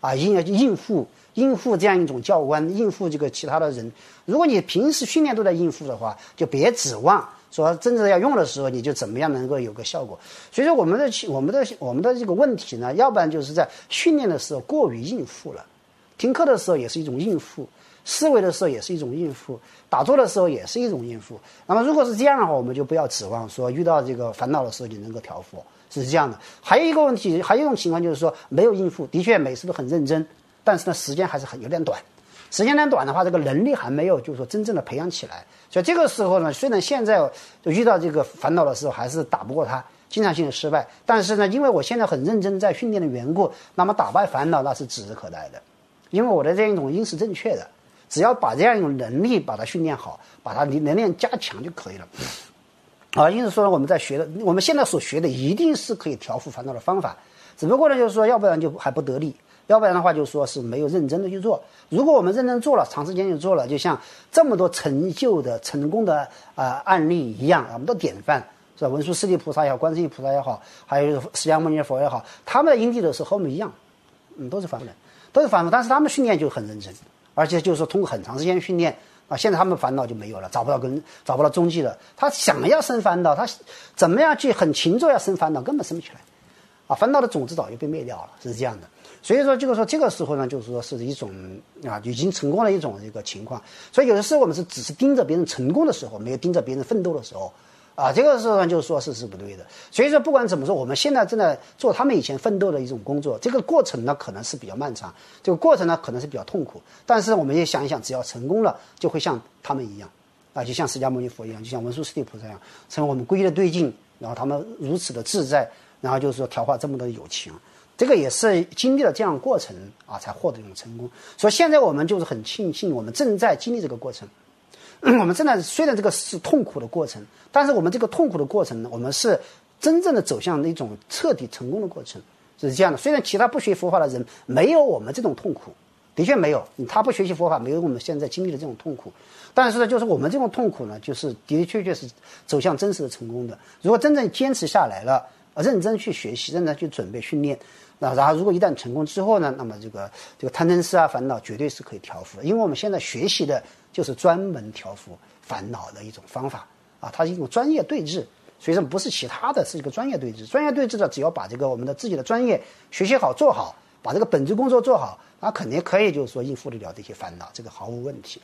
啊，应付这样一种教官，应付这个其他的人。如果你平时训练都在应付的话，就别指望说真正要用的时候你就怎么样能够有个效果。所以说我们的这个问题呢，要不然就是在训练的时候过于应付了，听课的时候也是一种应付，思维的时候也是一种应付，打坐的时候也是一种应付。那么如果是这样的话，我们就不要指望说遇到这个烦恼的时候你能够调伏，是这样的。还有一个问题，还有一种情况就是说没有应付，的确每次都很认真，但是呢时间还是有点短，时间有点短的话，这个能力还没有就是说真正的培养起来。所以这个时候呢，虽然现在就遇到这个烦恼的时候还是打不过他，经常性的失败，但是呢因为我现在很认真在训练的缘故，那么打败烦恼那是指日可待的，因为我的这样一种因是正确的，只要把这样一种能力把它训练好，把它能量加强就可以了。因此说呢，我们现在所学的一定是可以调伏烦恼的方法，只不过呢就是说要不然就还不得力，要不然的话就说是没有认真的去做。如果我们认真做了，长时间就做了，就像这么多成就的成功的案例一样，我们都典范，是吧？文殊师利菩萨也好，观世音菩萨也好，还有释迦牟尼佛也好，他们的因地都是和我们一样，都是凡夫人，但是他们训练就很认真，而且就是说通过很长时间训练啊，现在他们烦恼就没有了，找不到踪迹了。他想要生烦恼，他怎么样去很勤做要生烦恼，根本生不起来啊，烦恼的种子早就被灭掉了，是这样的。所以说这个时候呢，就是说是一种已经成功的一种这个情况。所以有的时候我们只是盯着别人成功的时候，没有盯着别人奋斗的时候这个时候呢就是说是不对的。所以说不管怎么说，我们现在正在做他们以前奋斗的一种工作，这个过程呢可能是比较漫长，这个过程呢可能是比较痛苦，但是我们也想一想，只要成功了，就会像他们一样就像释迦牟尼佛一样，就像文殊师利菩萨一样，成为我们皈依的对境，然后他们如此的自在，然后就是说调化这么多的友情。这个也是经历了这样的过程才获得这种成功。所以现在我们就是很庆幸，我们正在经历这个过程。我们正在虽然这个是痛苦的过程，但是我们这个痛苦的过程呢，我们是真正的走向一种彻底成功的过程，是这样的。虽然其他不学佛法的人没有我们这种痛苦，的确没有，他不学习佛法没有我们现在经历的这种痛苦，但是呢，就是我们这种痛苦呢，就是的确是走向真实的成功的。如果真正坚持下来了，认真去学习，认真去准备训练，然后如果一旦成功之后呢，那么这个贪嗔痴烦恼绝对是可以调伏的，因为我们现在学习的就是专门调伏烦恼的一种方法它是一种专业对治，所以说不是其他的，是一个专业对治。专业对治的，只要把这个我们的自己的专业学习好做好，把这个本职工作做好，肯定可以就是说应付得了这些烦恼，这个毫无问题。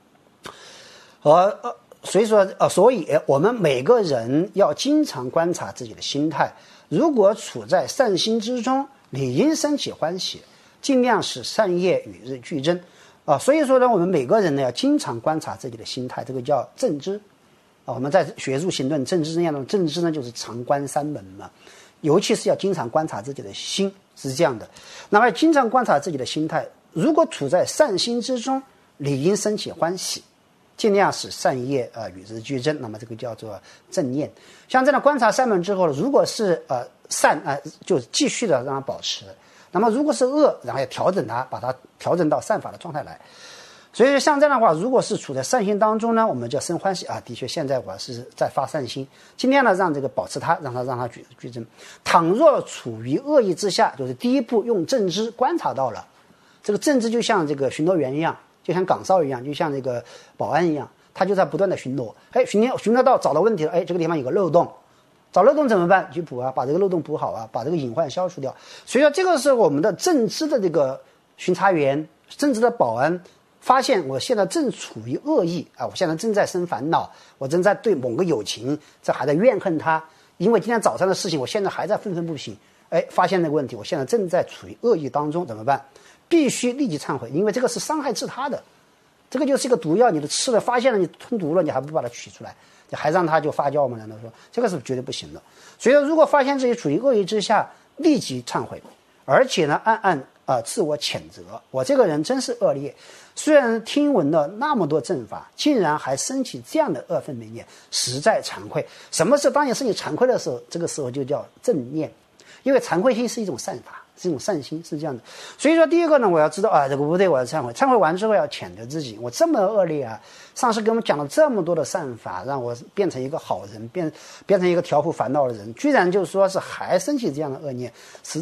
所以我们每个人要经常观察自己的心态，如果处在善心之中，理应生起欢喜，尽量使善业与日俱增所以说呢，我们每个人呢要经常观察自己的心态，这个叫正知我们在学入行论正知这样的正知呢，就是常观三门嘛，尤其是要经常观察自己的心，是这样的。那么经常观察自己的心态，如果处在善心之中，理应生起欢喜，尽量使善业与日俱增，那么这个叫做正念。像这样观察三门之后，如果是善就继续的让它保持，那么如果是恶，然后要调整它，把它调整到善法的状态来。所以像这样的话，如果是处在善心当中呢，我们叫生欢喜的确现在我是在发善心，尽量呢让这个保持它，让它俱增。倘若处于恶意之下，就是第一步用正知观察到了，这个正知就像这个巡逻员一样，就像岗哨一样，就像这个保安一样，他就在不断的巡逻，巡逻到找到问题了，这个地方有个漏洞，找漏洞怎么办？去补把这个漏洞补好把这个隐患消除掉。所以说这个是我们的正知的这个巡查员，正知的保安发现我现在正处于恶意我现在正在生烦恼，我正在对某个友情这还在怨恨他，因为今天早上的事情我现在还在愤愤不平，发现那个问题，我现在正在处于恶意当中，怎么办？必须立即忏悔，因为这个是伤害自他的，这个就是一个毒药，你的吃了发现了你吞毒了，你还不把它取出来，你还让它就发酵吗？难道说这个是绝对不行的。所以说如果发现自己处于恶意之下，立即忏悔，而且呢暗暗自我谴责，我这个人真是恶劣，虽然听闻了那么多正法，竟然还升起这样的恶分明念，实在惭愧。什么时候当你升起惭愧的时候，这个时候就叫正念，因为惭愧心是一种善法，是一种善心，是这样的。所以说第一个呢，我要知道这个不对，我要忏悔，忏悔完之后要谴责自己，我这么恶劣上师给我们讲了这么多的善法，让我变成一个好人，变成一个调伏烦恼的人，居然就是说是还升起这样的恶念，实在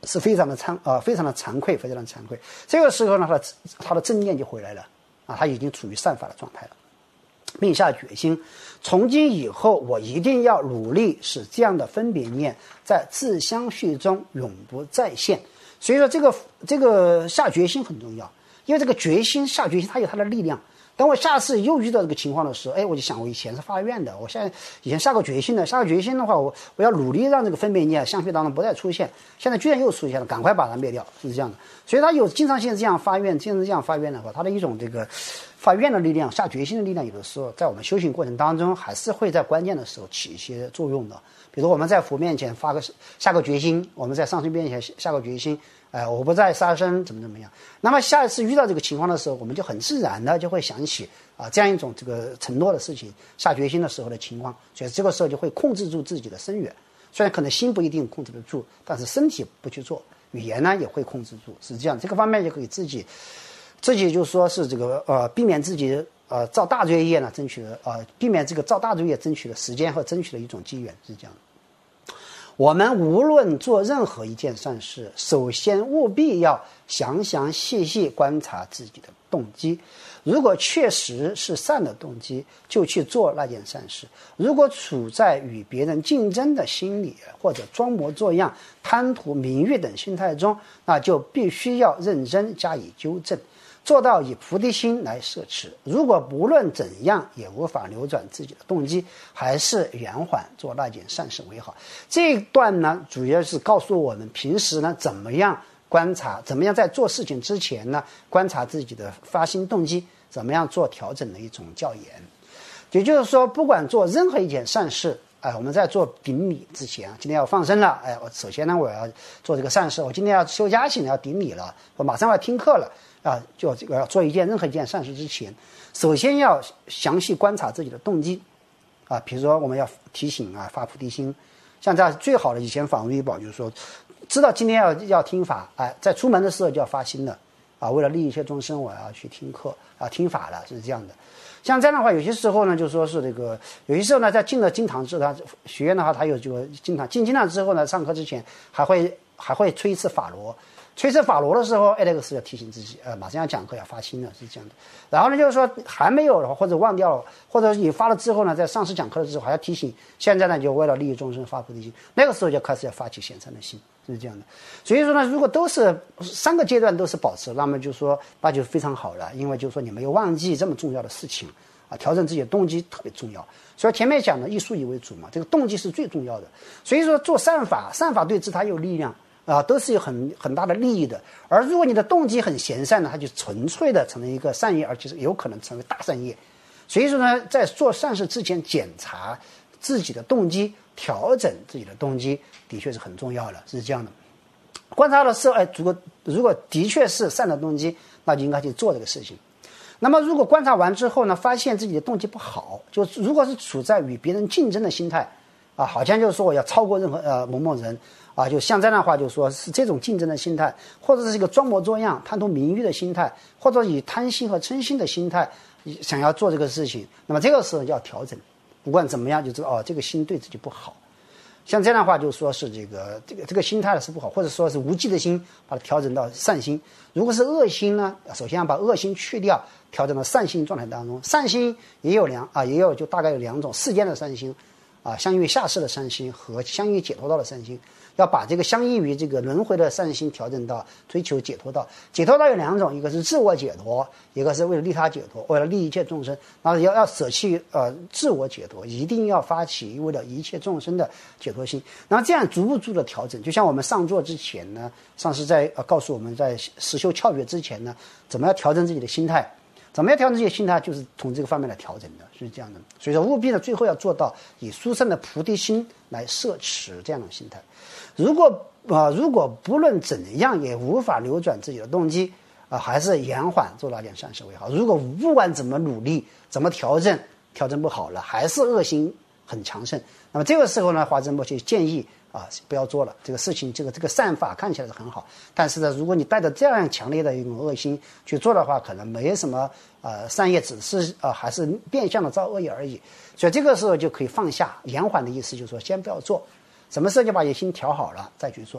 是非常的惭愧，非常的惭愧。这个时候呢，他的正念就回来了啊，他已经处于善法的状态了，并下决心，从今以后我一定要努力使这样的分别念在自相续中永不再现。所以说这个下决心很重要，因为这个决心下决心它有它的力量。等我下次又遇到这个情况的时候，我就想我以前是发愿的，我现在以前下过决心的，下个决心的话，我要努力让这个分别念相续当中不再出现，现在居然又出现了，赶快把它灭掉，是这样的。所以他有经常性这样发愿，经常这样发愿的话，他的一种这个发愿的力量、下决心的力量，有的时候在我们修行过程当中还是会在关键的时候起一些作用的。比如我们在佛面前下个决心，我们在上师面前下个决心，我不再杀生，怎么样。那么下一次遇到这个情况的时候，我们就很自然的就会想起这样一种这个承诺的事情，下决心的时候的情况，所以这个时候就会控制住自己的身缘。虽然可能心不一定控制得住，但是身体不去做，语言呢也会控制住，是这样。这个方面就可以自己就说是这个避免自己造大罪业呢，争取了避免这个造大罪业争取的时间和争取的一种机缘，是这样的。我们无论做任何一件善事，首先务必要详详细细观察自己的动机。如果确实是善的动机，就去做那件善事；如果处在与别人竞争的心理，或者装模作样、贪图名誉等心态中，那就必须要认真加以纠正，做到以菩提心来摄持。如果不论怎样也无法扭转自己的动机，还是圆缓做那件善事为好。这一段呢，主要是告诉我们平时呢怎么样观察，怎么样在做事情之前呢观察自己的发心动机，怎么样做调整的一种教言。也就是说，不管做任何一件善事，我们在做顶礼之前，今天要放生了，我首先呢我要做这个善事，我今天要修家行要顶礼了，我马上要听课了就这个要做任何一件善事之前，首先要详细观察自己的动机比如说我们要提醒发菩提心。像在最好的以前法轮易宝就是说，知道今天要听法，在出门的时候就要发心了为了利益一切众生，我要去听课听法了，是这样的。像这样的话，有些时候呢，就说是这个，有些时候呢，在进了经堂之后，他学院的话，他有这个经堂，进经堂之后呢，上课之前还会吹一次法螺。吹次法螺的时候，那个是要提醒自己，马上要讲课要发心了，是这样的。然后呢，就是说还没有或者忘掉了，或者你发了之后呢，在上师讲课的时候还要提醒，现在呢就为了利益众生发菩提心，那个时候就开始要发起显善的心，是这样的。所以说呢，如果都是3个阶段都是保持，那么就说那就非常好了，因为就是说你没有忘记这么重要的事情调整自己的动机特别重要。所以前面讲的以数以为主嘛，这个动机是最重要的。所以说做善法对治它有力量都是有很大的利益的。而如果你的动机很闲散呢，它就纯粹的成为一个善业，而且是有可能成为大善业。所以说呢，在做善事之前检查自己的动机，调整自己的动机，的确是很重要的，是这样的。观察的时候，如果的确是善的动机，那就应该去做这个事情。那么如果观察完之后呢，发现自己的动机不好，就如果是处在与别人竞争的心态好像就是说我要超过任何某人就像这样的话，就说是这种竞争的心态，或者是一个装模作样、贪图名誉的心态，或者以贪心和嗔心的心态想要做这个事情，那么这个时候就要调整。不管怎么样，就知道这个心对自己不好。像这样的话，就说是这个心态是不好，或者说是无忌的心，把它调整到善心。如果是恶心呢，首先要把恶心去掉，调整到善心状态当中。善心也有就大概有2种，世间的善心相应于下世的善心和相应于解脱道的善心。要把这个相应于这个轮回的善心调整到追求解脱道。解脱道有2种，一个是自我解脱，一个是为了利他解脱，为了利益一切众生。然后要舍弃自我解脱，一定要发起为了一切众生的解脱心。然后这样逐步的调整，就像我们上座之前呢，上师在告诉我们在实修窍诀之前呢，怎么样调整自己的心态。怎么样调整自己的心态，就是从这个方面来调整的，是这样的。所以说务必呢，最后要做到以殊胜的菩提心来摄持这样的心态。如果不论怎样也无法扭转自己的动机还是延缓做那件善事为好。如果不管怎么努力，怎么调整不好了，还是恶心很强盛，那么这个时候呢，华珍波就建议不要做了。这个事情，这个善法看起来是很好，但是呢，如果你带着这样强烈的一种恶心去做的话，可能没什么善业，只是还是变相的造恶业而已。所以这个时候就可以放下，延缓的意思就是说先不要做，什么事就把心调好了再去做。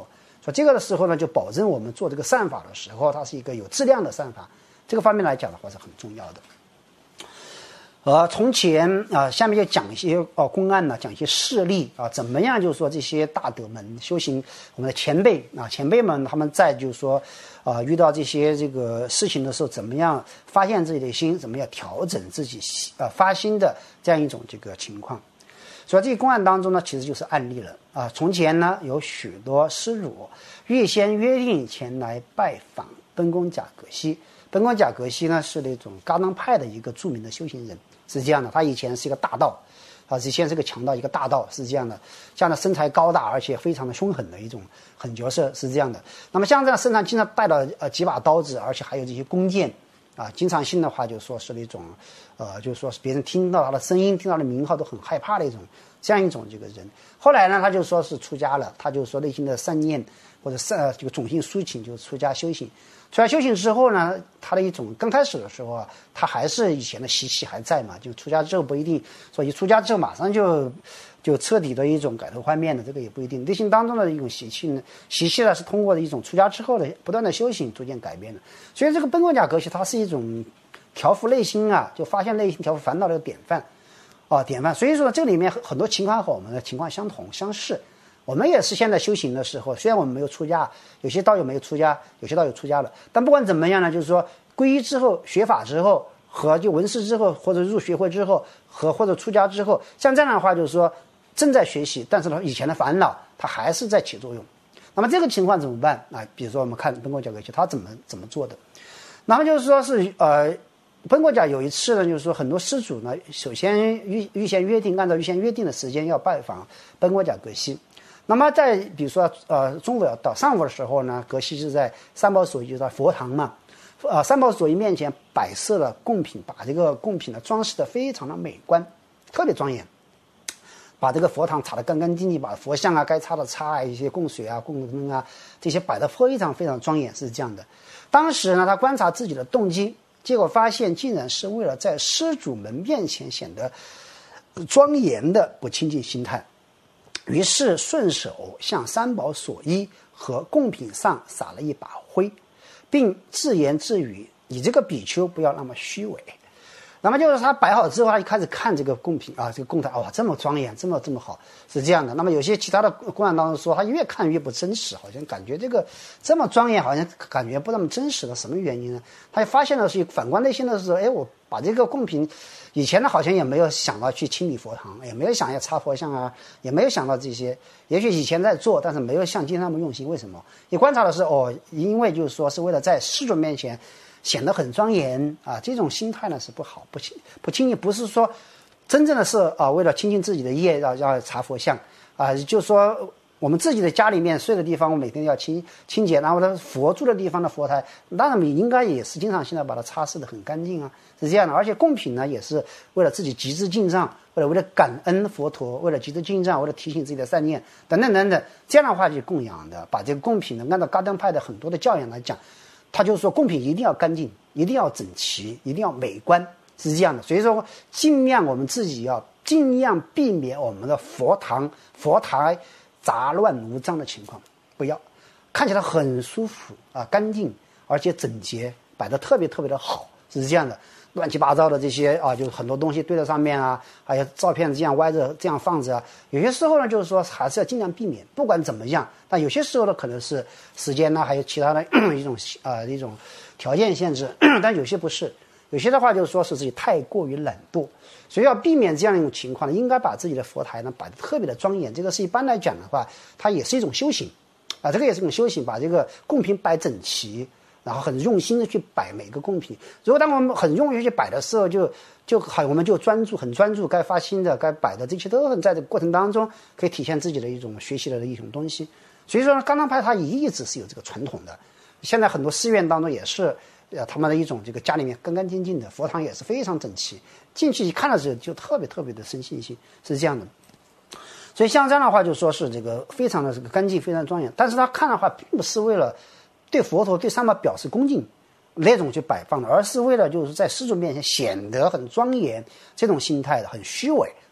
所以这个的时候呢，就保证我们做这个善法的时候，它是一个有质量的善法，这个方面来讲的话是很重要的。从前下面就讲一些公案呢，讲一些事例怎么样就是说这些大德们修行，我们的前辈前辈们他们在就是说遇到这些这个事情的时候，怎么样发现自己的心，怎么样调整自己发心的这样一种这个情况。所以这个公案当中呢，其实就是案例了从前呢有许多施主预先约定前来拜访奔公甲格西。奔公甲格西呢是那种噶当派的一个著名的修行人，是这样的，他以前是一个大道以前是个强盗，一个大道，是这样的，这样的身材高大而且非常的凶狠的一种狠角色，是这样的。那么像这样身上经常带了几把刀子，而且还有这些弓箭经常性的话就说是那种就是说是别人听到他的声音，听到他的名号都很害怕的这样一种这个人。后来呢他就说是出家了，他就说内心的善念或者这个种性抒情，就是出家修行。出家修行之后呢，他的一种刚开始的时候他还是以前的习气还在嘛，就出家之后不一定说一出家之后马上就彻底的一种改头换面的，这个也不一定。内心当中的一种习气呢是通过一种出家之后的不断的修行逐渐改变的。所以这个奔公甲格西它是一种调伏内心就发现内心调伏烦恼的典范典范。所以说这里面很多情况和我们的情况相同相似。我们也是现在修行的时候，虽然我们没有出家，有些道友没有出家，有些道友出家了，但不管怎么样呢，就是说皈依之后学法之后和就闻思之后或者入学会之后或者出家之后，像这样的话就是说正在学习，但是呢以前的烦恼它还是在起作用。那么这个情况怎么办比如说我们看奔公甲格西他怎么做的。那么就是说是奔公甲有一次呢，就是说很多施主呢首先预先约定，按照预先约定的时间要拜访奔公甲格西。那么在比如说中午到上午的时候呢，格西是在三宝所依，就是在佛堂嘛三宝所依面前摆设了贡品，把这个贡品呢装饰的非常的美观，特别庄严，把这个佛堂擦得干干净净，把佛像该擦的擦一些供水供灯这些摆得非常非常庄严，是这样的。当时呢他观察自己的动机，结果发现竟然是为了在施主们面前显得庄严的不清净心态，于是顺手向三宝所依和贡品上撒了一把灰，并自言自语：你这个比丘不要那么虚伪。那么就是他摆好之后，他就开始看这个贡品这个供台这么庄严，这么好，是这样的。那么有些其他的公案当中说，他越看越不真实，好像感觉这个这么庄严，好像感觉不那么真实的，什么原因呢？他就发现了是反观内心的时候，我把这个贡品以前呢好像也没有想到去清理佛堂，也没有想要擦佛像也没有想到这些，也许以前在做，但是没有像今天那么用心。为什么？你观察的是因为就是说是为了在施主面前显得很庄严这种心态呢是不好，不清净，不是说真正的是为了清净自己的业要擦佛像就是说我们自己的家里面睡的地方，我每天要清洁，然后呢佛住的地方的佛台，当然你应该也是经常性的把它擦拭的很干净是这样的。而且贡品呢也是为了自己极致进账，为了感恩佛陀，为了极致进账，为了提醒自己的善念等等等等，这样的话就供养的。把这个贡品呢按照噶当派的很多的教养来讲，他就说贡品一定要干净，一定要整齐，一定要美观，是这样的。所以说尽量我们自己要尽量避免我们的佛台杂乱无章的情况，不要看起来很舒服干净而且整洁，摆得特别特别的好，是这样的。乱七八糟的这些就很多东西堆在上面还有照片这样歪着这样放着有些时候呢就是说还是要尽量避免。不管怎么样，但有些时候呢可能是时间还有其他的一种条件限制但有些不是，有些的话就是说是自己太过于懒惰。所以要避免这样一种情况呢，应该把自己的佛台呢摆得特别的庄严。这个是一般来讲的话，它也是一种修行这个也是一种修行，把这个贡品摆整齐，然后很用心的去摆每个贡品。如果当我们很用心去摆的时候，我们就很专注，该发心的该摆的这些都很在这个过程当中可以体现自己的一种学习的一种东西。所以说噶当派它一直是有这个传统的，现在很多寺院当中也是他们的一种这个家里面干干净净的，佛堂也是非常整齐，进去一看的时候就特别特别的生信心，是这样的。所以像这样的话就说是这个非常的这个干净，非常庄严，但是他看的话并不是为了对佛陀对三宝表示恭敬那种去摆放的，而是为了就是在施主面前显得很庄严，这种心态的很虚伪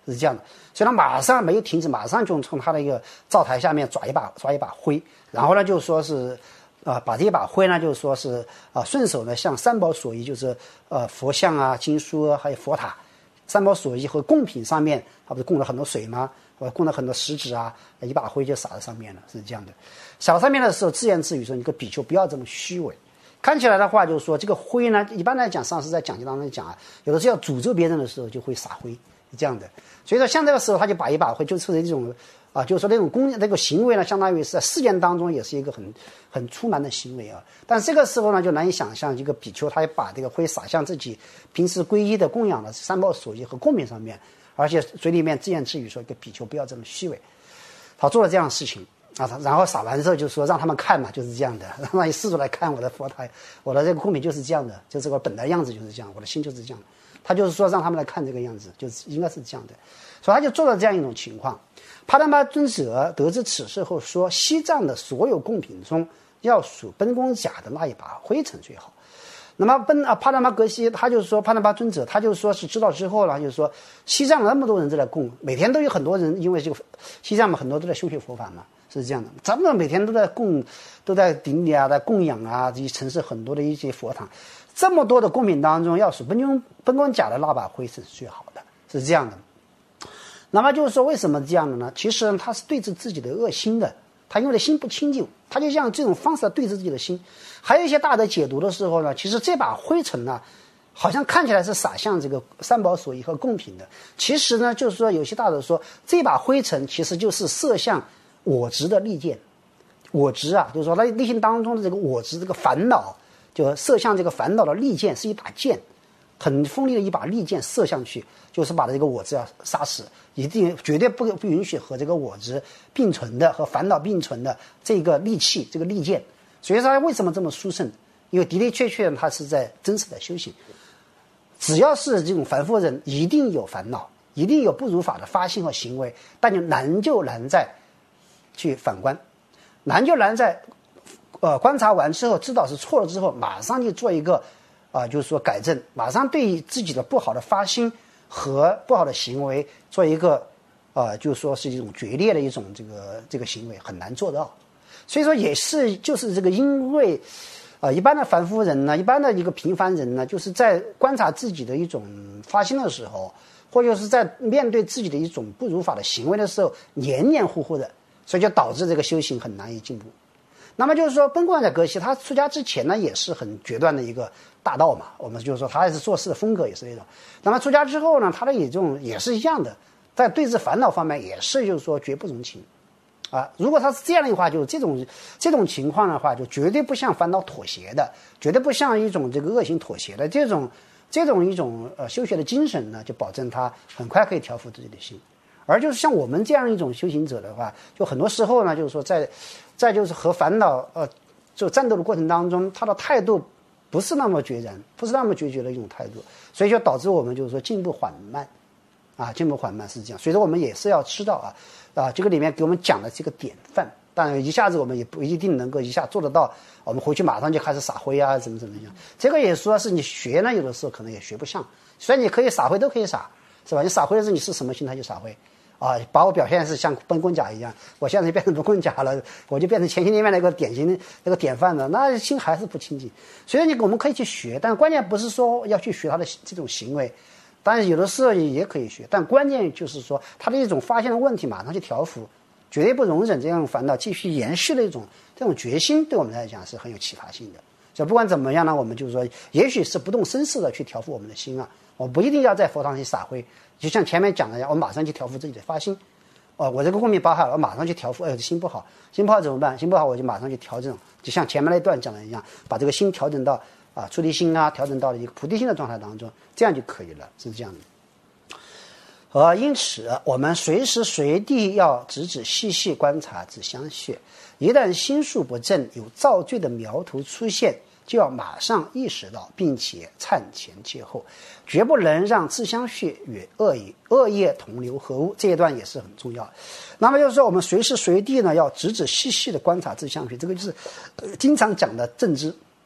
是这样的。所以他马上没有停止，马上就从他的一个灶台下面抓一把灰，然后呢就说是把这一把灰呢就说是顺手呢向三宝所依，就是佛像啊、经书啊，还有佛塔、三宝所依和贡品上面，他不是供了很多水吗？供了很多食指啊，一把灰就撒在上面了，是这样的。撒上面的时候自言自语说：“你个比丘不要这么虚伪。”看起来的话，就是说这个灰呢，一般来讲，上次在讲解当中讲啊，有的是要诅咒别人的时候就会撒灰，是这样的。所以说，像这个时候他就把一把灰，就是这种就是说那个行为呢，相当于是在世间当中也是一个很粗蛮的行为啊。但是这个时候呢，就难以想象一个比丘他也把这个灰撒向自己平时皈依的供养的三宝所依和贡品上面，而且嘴里面自言自语说：“一个比丘不要这么虚伪。”他做了这样的事情。然后撒完之后就说让他们看嘛，就是这样的，让那些施主来看我的佛台，我的这个贡品就是这样的，就这个本来样子就是这样，我的心就是这样的。他就是说让他们来看这个样子，就是应该是这样的，所以他就做了这样一种情况。帕达玛尊者得知此事后说，西藏的所有贡品中，要数奔公甲的那一把灰尘最好。那么帕达玛格西他就说，帕达玛尊者他就说是知道之后了，就是说西藏那么多人在来供，每天都有很多人，因为这个西藏嘛很多都在修学佛法嘛。是这样的，咱们每天都在顶礼啊，在供养啊，这些城市很多的一些佛堂，这么多的贡品当中，要数奔公甲的那把灰是最好的，是这样的。那么就是说，为什么这样的呢？其实他是对治自己的恶心的，他因为的心不清净，他就像这种方式来对治自己的心。还有一些大德解读的时候呢，其实这把灰尘呢，好像看起来是撒向这个三宝所依和贡品的，其实呢，就是说有些大德说，这把灰尘其实就是射向我执的利剑。我执啊，就是说他内心当中的这个我执，这个烦恼，就射向这个烦恼的利剑，是一把剑，很锋利的一把利剑射向去，就是把这个我执要杀死，一定绝对不允许和这个我执并存的，和烦恼并存的这个利器，这个利剑。所以说为什么这么殊胜？因为的的确确他是在真实的修行。只要是这种凡夫人，一定有烦恼，一定有不如法的发心和行为，但就难在去反观，难就难在观察完之后知道是错了之后，马上就做一个就是说改正，马上对自己的不好的发心和不好的行为做一个就是说是一种决裂的一种这个行为，很难做到。所以说也是就是这个，因为一般的凡夫人呢，一般的一个平凡人呢，就是在观察自己的一种发心的时候，或者是在面对自己的一种不如法的行为的时候，黏黏糊糊的，所以就导致这个修行很难以进步。那么就是说，奔公甲格西他出家之前呢，也是很决断的一个大道嘛。我们就是说，他也是做事的风格也是那种。那么出家之后呢，他的也是一样的，在对治烦恼方面也是就是说绝不容情。如果他是这样的话，就这种情况的话，就绝对不向烦恼妥协的，绝对不向一种这个恶行妥协的这种一种修学的精神呢，就保证他很快可以调伏自己的心。而就是像我们这样一种修行者的话，就很多时候呢，就是说在就是和烦恼就战斗的过程当中，他的态度不是那么决然，不是那么决绝的一种态度，所以就导致我们就是说进步缓慢。进步缓慢是这样，所以说我们也是要知道这个里面给我们讲的这个典范，但一下子我们也不一定能够一下做得到，我们回去马上就开始撒灰啊，怎么样，这个也说是你学呢，有的时候可能也学不像，虽然你可以撒灰都可以撒，是吧？你撒灰的时候你是什么心态就撒灰把我表现是像奔公甲一样，我现在变成奔公甲了，我就变成前心里面那个典型那个典范了，那心还是不清净。所以我们可以去学，但关键不是说要去学他的这种行为。当然有的时候也可以学，但关键就是说他的一种发现的问题马上去调伏，绝对不容忍这样烦恼继续延续的这种决心，对我们来讲是很有启发性的。所以不管怎么样呢，我们就是说也许是不动声色的去调伏我们的心我不一定要在佛堂去撒灰，就像前面讲的一样，我马上去调伏自己的发心我这个共鸣不好，我马上去调伏心不好怎么办？心不好我就马上去调整，就像前面那一段讲的一样，把这个心调整到出离心调整到了一个菩提心的状态当中，这样就可以了，是这样的。因此我们随时随地要仔仔细细观察自相续，一旦心术不正，有造罪的苗头出现，就要马上意识到，并且忏前戒后，绝不能让自相续与恶业同流合污，这一段也是很重要。那么就是说我们随时随地呢要仔仔细细的观察自相续，这个就是经常讲的正知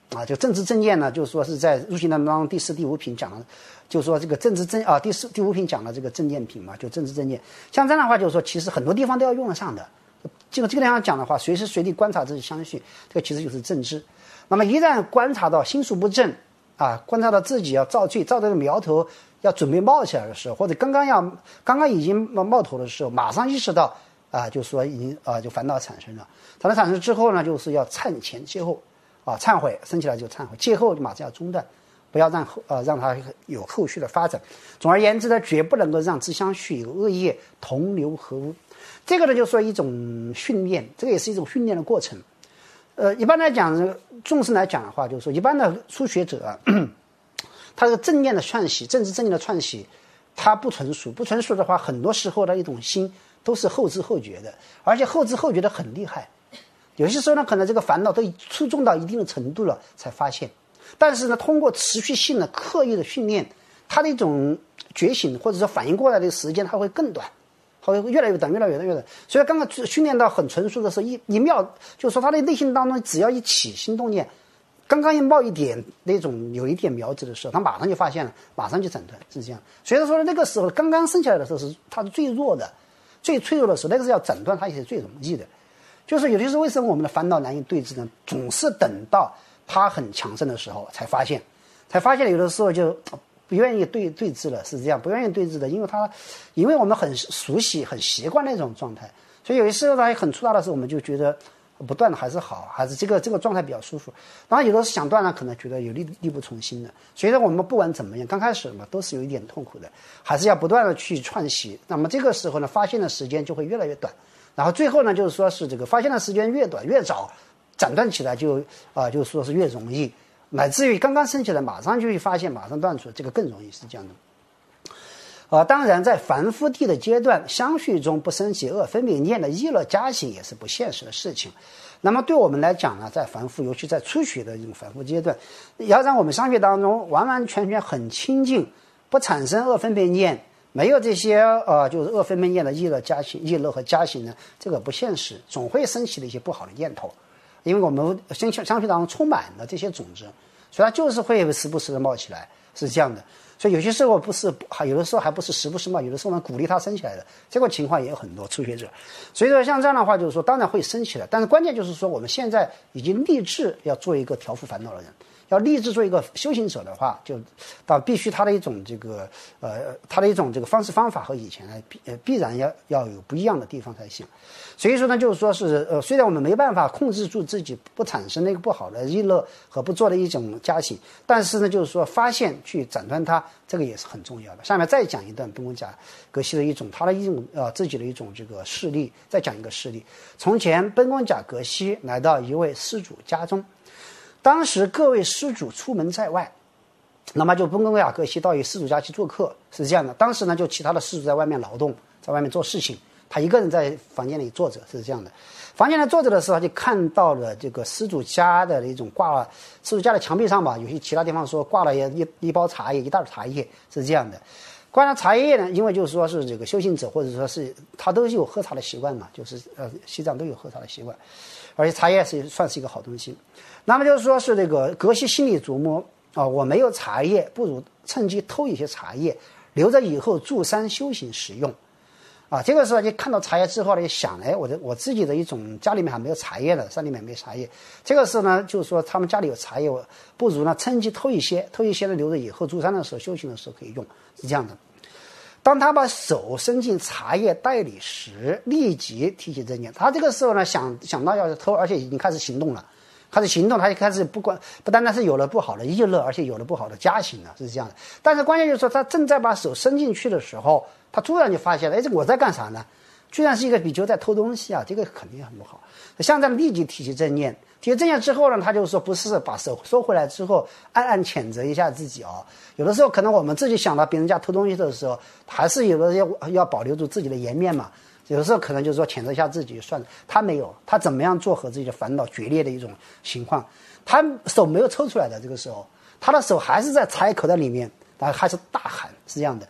啊，就正知正念呢，就是说是在入行当中第4、第5品讲了，就是说这个正知正第4、第5品讲了这个正念品嘛，就正知正念。像这样的话，就是说其实很多地方都要用得上的。这个地方讲的话，随时随地观察自己相续，这个其实就是正知。那么一旦观察到心术不正啊，观察到自己要造罪，造这个苗头要准备冒起来的时候，或者刚刚已经冒头的时候，马上意识到啊，就是说已经就烦恼产生了。烦恼产生之后呢，就是要忏前戒后啊，忏悔升起来就忏悔，戒后就马上要中断，不要让它有后续的发展。总而言之呢，绝不能够让自相续有恶业同流合污。这个呢，就说一种训练，这个也是一种训练的过程。一般来讲，众生来讲的话，就是说一般的初学者啊，他这个正念的串习，正知正念的串习，它不纯熟。不纯熟的话，很多时候的一种心都是后知后觉的，而且后知后觉的很厉害。有些时候呢，可能这个烦恼都出众到一定的程度了才发现，但是呢，通过持续性的刻意的训练，他的一种觉醒或者说反应过来的时间，它会更短。它会越来越短，越来越短。所以刚刚训练到很纯熟的时候，一秒，就是说他的内心当中只要一起心动念，刚刚一冒一点那种有一点苗子的时候，他马上就发现了，马上就诊断，是这样。所以说那个时候刚刚生下来的时候是他是最弱的、最脆弱的时候，那个是要诊断它也是最容易的。就是有的时候为什么我们的烦恼难以对治呢？总是等到它很强盛的时候才发现有的时候就不愿意对治了，是这样，不愿意对治的，因为我们很熟悉、很习惯那种状态，所以有些时候它很粗大的时候，我们就觉得不断的还是好，还是这个状态比较舒服。当然有的时候想断了，可能觉得有力不从心的。所以说我们不管怎么样，刚开始嘛都是有一点痛苦的，还是要不断的去串习。那么这个时候呢，发现的时间就会越来越短，然后最后呢，就是说是这个发现的时间越短越早，斩断起来就是说是越容易。乃至于刚刚升起来马上就会发现，马上断除，这个更容易，是这样的。当然在凡夫地的阶段，相续中不生起恶分别念的意乐加行也是不现实的事情。那么对我们来讲呢，在凡夫，尤其在初学的这种凡夫阶段，要让我们相续当中完完全全很清净，不产生恶分别念，没有这些就是恶分别念的意乐和加行呢，这个不现实，总会升起的一些不好的念头。因为我们相续当中充满了这些种子，所以它就是会时不时的冒起来，是这样的。所以有些时候有的时候还不是时不时冒，有的时候我们鼓励它升起来的，这个情况也有很多初学者。所以说像这样的话，就是说当然会升起来，但是关键就是说我们现在已经立志要做一个调伏烦恼的人，要立志做一个修行者的话，就必须他的一种这个方式方法和以前呢必然要有不一样的地方才行。所以说呢，就是说是虽然我们没办法控制住自己不产生那个不好的意乐和不做的一种加行，但是呢，就是说发现去斩断它，这个也是很重要的。下面再讲一段本宫甲格西的一种他的一种自己的一种这个事例，再讲一个事例。从前本宫甲格西来到一位施主家中，当时各位施主出门在外，那么就本宫甲格西到一施主家去做客，是这样的。当时呢，就其他的施主在外面劳动，在外面做事情。他一个人在房间里坐着，是这样的。房间里坐着的时候，就看到了这个施主家的一种施主家的墙壁上吧，有些其他地方说挂了一包茶叶，一袋茶叶，是这样的。挂了茶叶呢，因为就是说是这个修行者或者说是他都有喝茶的习惯嘛，就是西藏都有喝茶的习惯，而且茶叶算是一个好东西。那么就是说是这个格西心里琢磨我没有茶叶，不如趁机偷一些茶叶，留着以后住山修行使用。这个时候就看到茶叶之后呢，就想我自己的一种家里面还没有茶叶的，山里面没茶叶。这个时候呢，就是说他们家里有茶叶，我不如呢趁机偷一些呢，留着以后住山的时候修行的时候可以用，是这样的。当他把手伸进茶叶袋里时，立即提起正念。他这个时候呢想到要偷，而且已经开始行动了。他就开始不单单是有了不好的意乐，而且有了不好的加行了，是这样的。但是关键就是说，他正在把手伸进去的时候，他突然就发现了，这个我在干啥呢？居然是一个比丘在偷东西啊！这个肯定很不好。像这样立即提起正念，之后呢，他就说不是把手收回来之后，暗暗谴责一下自己有的时候可能我们自己想到别人家偷东西的时候，还是有的要保留住自己的颜面嘛。有的时候可能就是说谴责一下自己算了，他没有，他怎么样做和自己的烦恼决裂的一种情况，他手没有抽出来的，这个时候他的手还是在茶叶口袋里面，然后还是大喊，是这样的。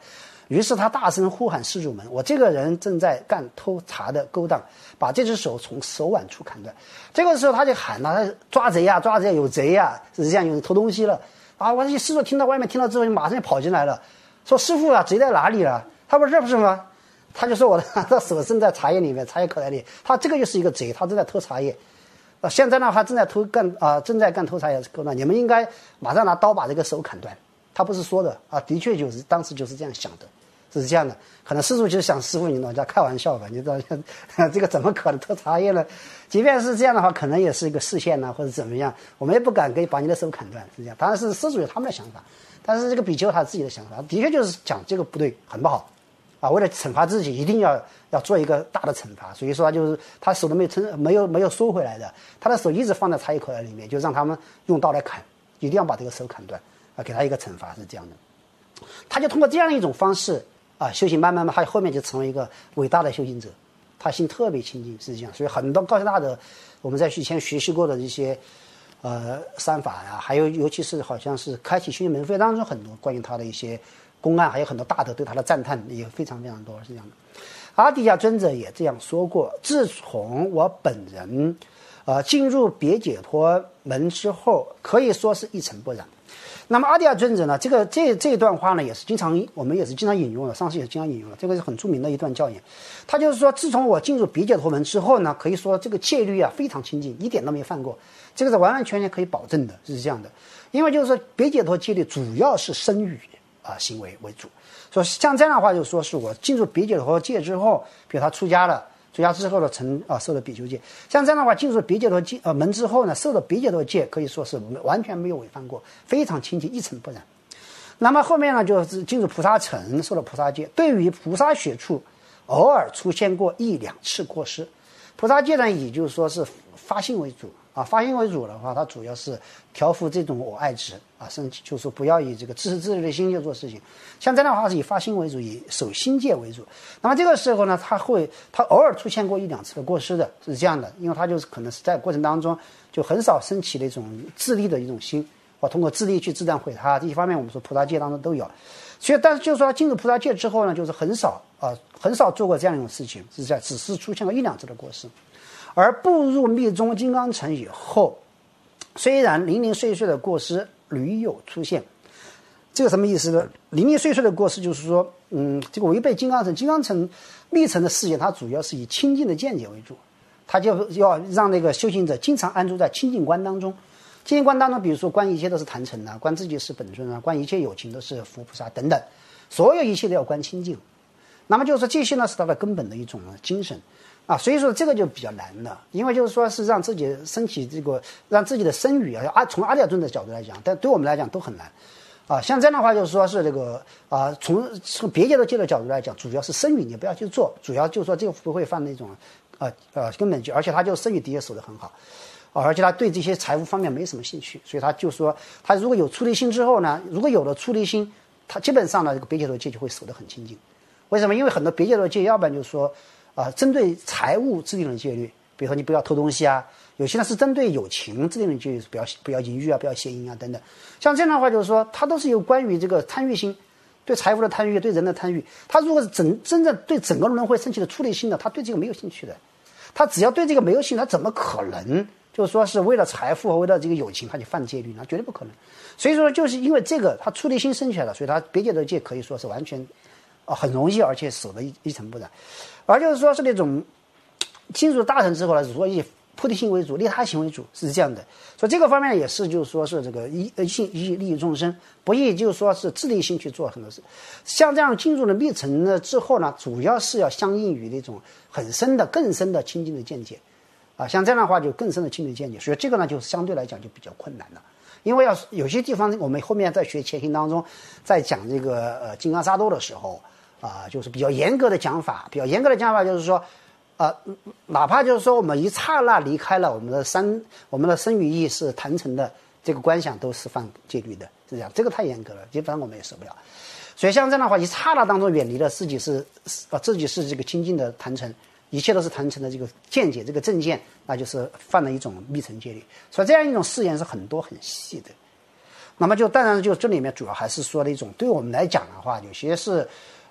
于是他大声呼喊施主们：“我这个人正在干偷茶的勾当，把这只手从手腕处砍断。”这个时候他就喊了：“抓贼呀，抓贼呀，有贼呀！”是这样，有人偷东西了啊！我这师傅听到外面听到之后，就马上就跑进来了，说：“师傅啊，贼在哪里了？”他说：“这不是吗？”他就说：“我的手正在茶叶里面，茶叶口袋里。”他这个就是一个贼，他正在偷茶叶。现在呢，他正在干偷茶叶的勾当，你们应该马上拿刀把这个手砍断。他不是说的啊，的确就是当时就是这样想的，是这样的。可能师傅就是想，师傅你老家开玩笑吧，你知道这个怎么可能偷茶叶呢？即便是这样的话，可能也是一个视线呢，或者怎么样，我们也不敢把你的手砍断，是这样。当然是施主有他们的想法，但是这个比丘他自己的想法，的确就是讲这个不对，很不好啊。为了惩罚自己，一定要做一个大的惩罚，所以说就是他手都没有收回来的，他的手一直放在茶叶口袋里面，就让他们用刀来砍，一定要把这个手砍断。给他一个惩罚是这样的，他就通过这样一种方式修行，慢慢他后面就成为一个伟大的修行者，他心特别清净，是这样。所以很多高僧大德，我们在以前学习过的一些三法呀，还有尤其是好像是开启修行门扉当中很多关于他的一些公案，还有很多大德对他的赞叹也非常非常多，是这样的。阿底峡尊者也这样说过：自从我本人进入别解脱门之后，可以说是一尘不染。那么阿底峡尊者呢，这一段话呢，我们也是经常引用的，上次也经常引用了，这个是很著名的一段教言。他就是说，自从我进入别解脱门之后呢，可以说这个戒律非常清净，一点都没犯过，这个是完完全全可以保证的，是这样的。因为就是说别解脱戒律主要是身语行为为主，所以像这样的话，就是说是我进入别解脱戒之后，比如他出家了。出家之后呢，受了比丘戒，像这样的话，进入别解脱戒门之后呢，受了别解脱戒，可以说是完全没有违犯过，非常清净，一尘不染。那么后面呢，就是进入菩萨城，受了菩萨戒，对于菩萨学处，偶尔出现过1-2次过失。菩萨戒呢，也就是说是发心为主发心为主的话，它主要是调伏这种我爱执甚至就是说不要以这个自私自利的心去做事情。像这样的话是以发心为主，以守心戒为主。那么这个时候呢，他偶尔出现过1-2次的过失的，是这样的，因为他就是可能是在过程当中就很少升起的一种自利的一种心，通过自利去自赞毁他，这一方面我们说菩萨戒当中都有。所以，但是就是说进入菩萨戒之后呢，就是很少做过这样一种事情，只是出现过1-2次的过失。而步入密宗金刚城以后，虽然零零碎碎的过失屡有出现，这个什么意思呢？零零碎碎的过失就是说，这个违背金刚城密城的事业，它主要是以清净的见解为主，它就要让那个修行者经常安住在清净观当中。清净观当中，比如说观一切都是坛城观自己是本尊观一切有情都是佛菩萨等等，所有一切都要观清净。那么就是说这些呢是它的根本的一种精神所以说这个就比较难了，因为就是说是让自己升起让自己的身语从阿底峡尊者的角度来讲，但对我们来讲都很难像这样的话就是说是这个从别解脱戒的角度来讲，主要是身语你不要去做，主要就是说这个不会犯那种根本就，而且他就身语的确守得很好而且他对这些财务方面没什么兴趣，所以他就说他如果有出离心之后呢，如果有了出离心，他基本上呢这个别解脱戒就会守得很清净。为什么？因为很多别解脱戒要不然就是说针对财务制定的戒律，比如说你不要偷东西有些呢是针对友情制定的戒律，不要淫欲不要邪淫等等。像这样的话就是说它都是有关于这个贪欲心，对财富的贪欲，对人的贪欲。他如果是真正对整个轮回升起的出离心的，他对这个没有兴趣的，他只要对这个没有兴趣，他怎么可能就是说是为了财富和为了这个友情他就犯戒律呢？绝对不可能。所以说就是因为这个他出离心升起来了，所以他别解脱戒可以说是完全很容易，而且守得一尘不染。而就是说是那种进入大乘之后呢，如果以菩提心为主，利他行为主，是这样的。所以这个方面也是就是说是这个以利益众生，不以就是说是自利心去做很多事。像这样进入了密乘呢之后呢，主要是要相应于那种很深的更深的清净的见解像这样的话就更深的清净见解。所以这个呢就相对来讲就比较困难了，因为有些地方我们后面在学前行当中在讲这个金刚萨埵的时候就是比较严格的讲法，就是说哪怕就是说我们一刹那离开了我们的身语意是坛城的这个观想，都是犯戒律的，是这样。这个太严格了，基本上我们也受不了。所以像这样的话，一刹那当中远离了自己是这个清净的坛城，一切都是坛城的这个见解，这个正见，那就是犯了一种密乘戒律。所以这样一种誓言是很多很细的。那么就当然就这里面主要还是说的一种，对我们来讲的话，有些是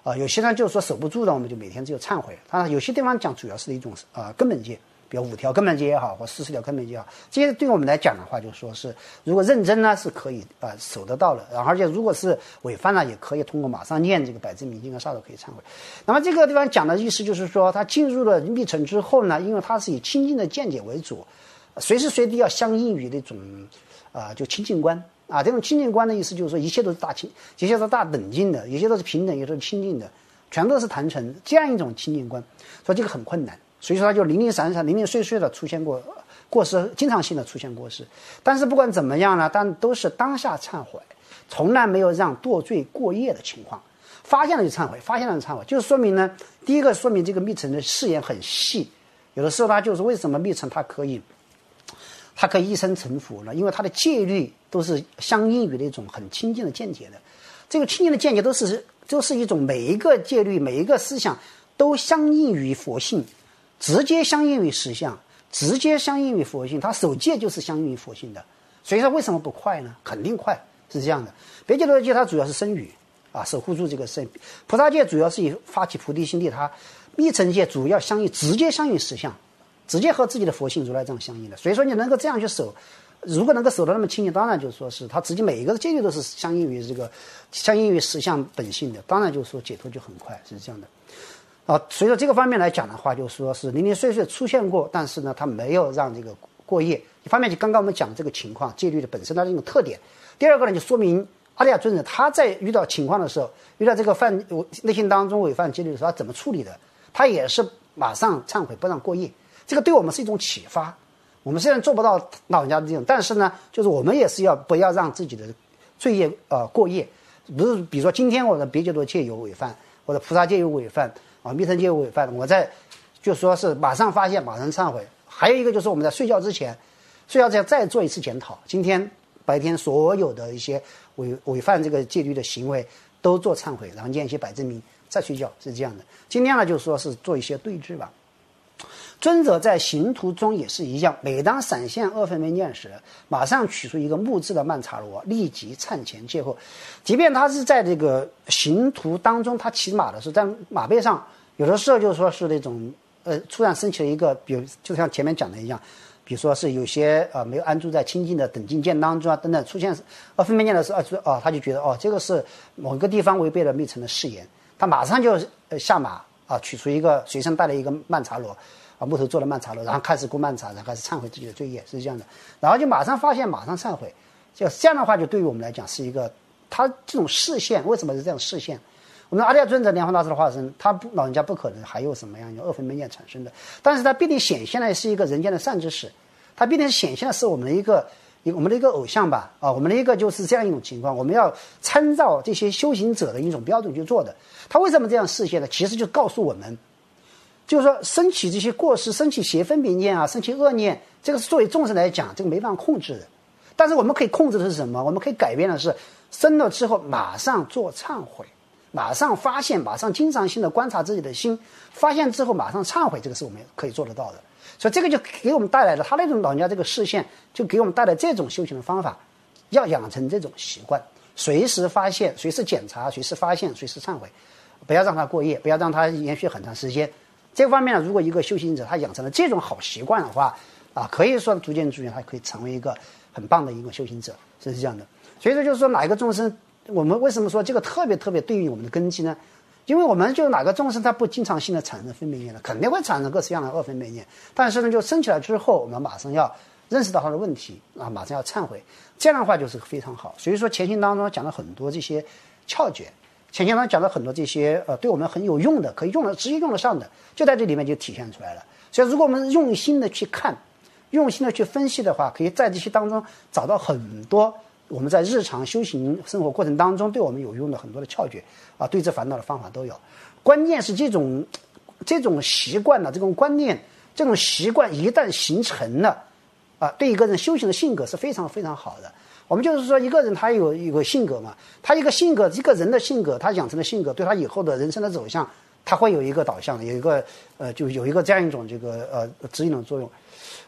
有些人就是说守不住的，我们就每天只有忏悔。当然，有些地方讲主要是一种根本戒，比如5条根本戒也好，或40条根本戒也好，这些对我们来讲的话，就是说是如果认真呢是可以守得到的，而且如果是违反了，也可以通过马上念这个百字明经和杀手可以忏悔。那么这个地方讲的意思就是说，他进入了密城之后呢，因为他是以清净的见解为主，随时随地要相应于那种就清净观。这种清净观的意思就是说，一切都是一切都是大等劲的，一切都是平等，也都是清净的，全都是坛城，这样一种清净观，所以这个很困难。所以说他就零零散散、零零碎碎的出现过失，经常性的出现过失。但是不管怎么样呢，但都是当下忏悔，从来没有让堕罪过夜的情况。发现了就忏悔，发现了就忏悔，就是说明呢，第一个说明这个密城的誓言很细，有的时候他就是为什么密城它可以一生成佛呢？因为它的戒律都是相应于那种很清净的见解的。这个清净的见解都是一种每一个戒律、每一个思想都相应于佛性，直接相应于实相，直接相应于佛性。它守戒就是相应于佛性的。所以说为什么不快呢？肯定快，是这样的。别戒多戒它主要是身语守护住这个身。菩萨戒主要是以发起菩提心地，它密城戒主要直接相应实相。直接和自己的佛性如来藏相应的，所以说你能够这样去守，如果能够守得那么清净，当然就是说是他自己每一个戒律都是相应于实相本性的，当然就是说解脱就很快，是这样的。所以说这个方面来讲的话，就是说是零零碎碎出现过，但是呢，他没有让这个过夜。一方面就刚刚我们讲这个情况，戒律的本身它这种特点；第二个呢，就说明阿底亚尊者他在遇到情况的时候，遇到这个内心当中违犯戒律的时候，他怎么处理的？他也是马上忏悔，不让过夜。这个对我们是一种启发。我们虽然做不到老人家的这种，但是呢，就是我们也是不要让自己的罪业过夜。比如说今天我的别戒多戒有违犯，或者菩萨戒有违犯密城戒有违犯，我就说是马上发现，马上忏悔。还有一个就是我们在睡觉之前再做一次检讨，今天白天所有的一些违犯这个戒律的行为都做忏悔，然后念一些百字明再睡觉，是这样的。今天呢，就说是做一些对治吧。尊者在行途中也是一样，每当闪现2分别念时，马上取出一个木质的曼茶罗，立即忏前戒后。即便他是在这个行途当中，他骑马的时候，在马背上，有的时候就是说是那种突然升起了一个，比如就像前面讲的一样，比如说是有些没有安住在清净的等境界当中等等，出现2分别念的时候他就觉得这个是某个地方违背了密城的誓言，他马上就下马取出一个随身带了一个曼茶罗。木头做了曼茶罗，然后开始供曼茶，然后开始忏悔自己的罪业，是这样的。然后就马上发现，马上忏悔，就这样的话，就对于我们来讲是一个他这种视线。为什么是这样视线？我们的阿底亚尊者莲花大师的化身，他老人家不可能还有什么样的2分别念产生的，但是他必定显现的是一个人间的善知识，他必定显现的是我们的一个偶像吧我们的一个就是这样一种情况，我们要参照这些修行者的一种标准去做的。他为什么这样视线呢？其实就告诉我们。就是说，升起这些过失，升起邪分别念升起恶念，这个是作为众生来讲，这个没办法控制的。但是我们可以控制的是什么？我们可以改变的是，生了之后马上做忏悔，马上发现，马上经常性的观察自己的心，发现之后马上忏悔，这个是我们可以做得到的。所以这个就给我们带来了他那种老人家这个视线，就给我们带来这种修行的方法，要养成这种习惯，随时发现，随时检查，随时发现，随时忏悔，不要让它过夜，不要让它延续很长时间。这个方面呢，如果一个修行者他养成了这种好习惯的话可以说逐渐他可以成为一个很棒的一个修行者，是这样的。所以说就是说哪一个众生，我们为什么说这个特别对于我们的根基呢？因为我们就哪个众生他不经常性的产生分别念呢，肯定会产生各式各样的2分别念，但是呢就升起来之后，我们马上要认识到他的问题马上要忏悔，这样的话就是非常好。所以说前行当中讲了很多这些窍诀，前面讲了很多这些对我们很有用的，可以直接用得上的，就在这里面就体现出来了。所以如果我们用心的去看，用心的去分析的话，可以在这些当中找到很多我们在日常修行生活过程当中对我们有用的很多的窍诀对治烦恼的方法都有。关键是这种习惯这种观念，这种习惯一旦形成了对一个人修行的性格是非常非常好的。我们就是说，一个人他有一个性格嘛，他一个人的性格，他养成的性格，对他以后的人生的走向，他会有一个导向，有一个就有一个这样一种这个指引的作用。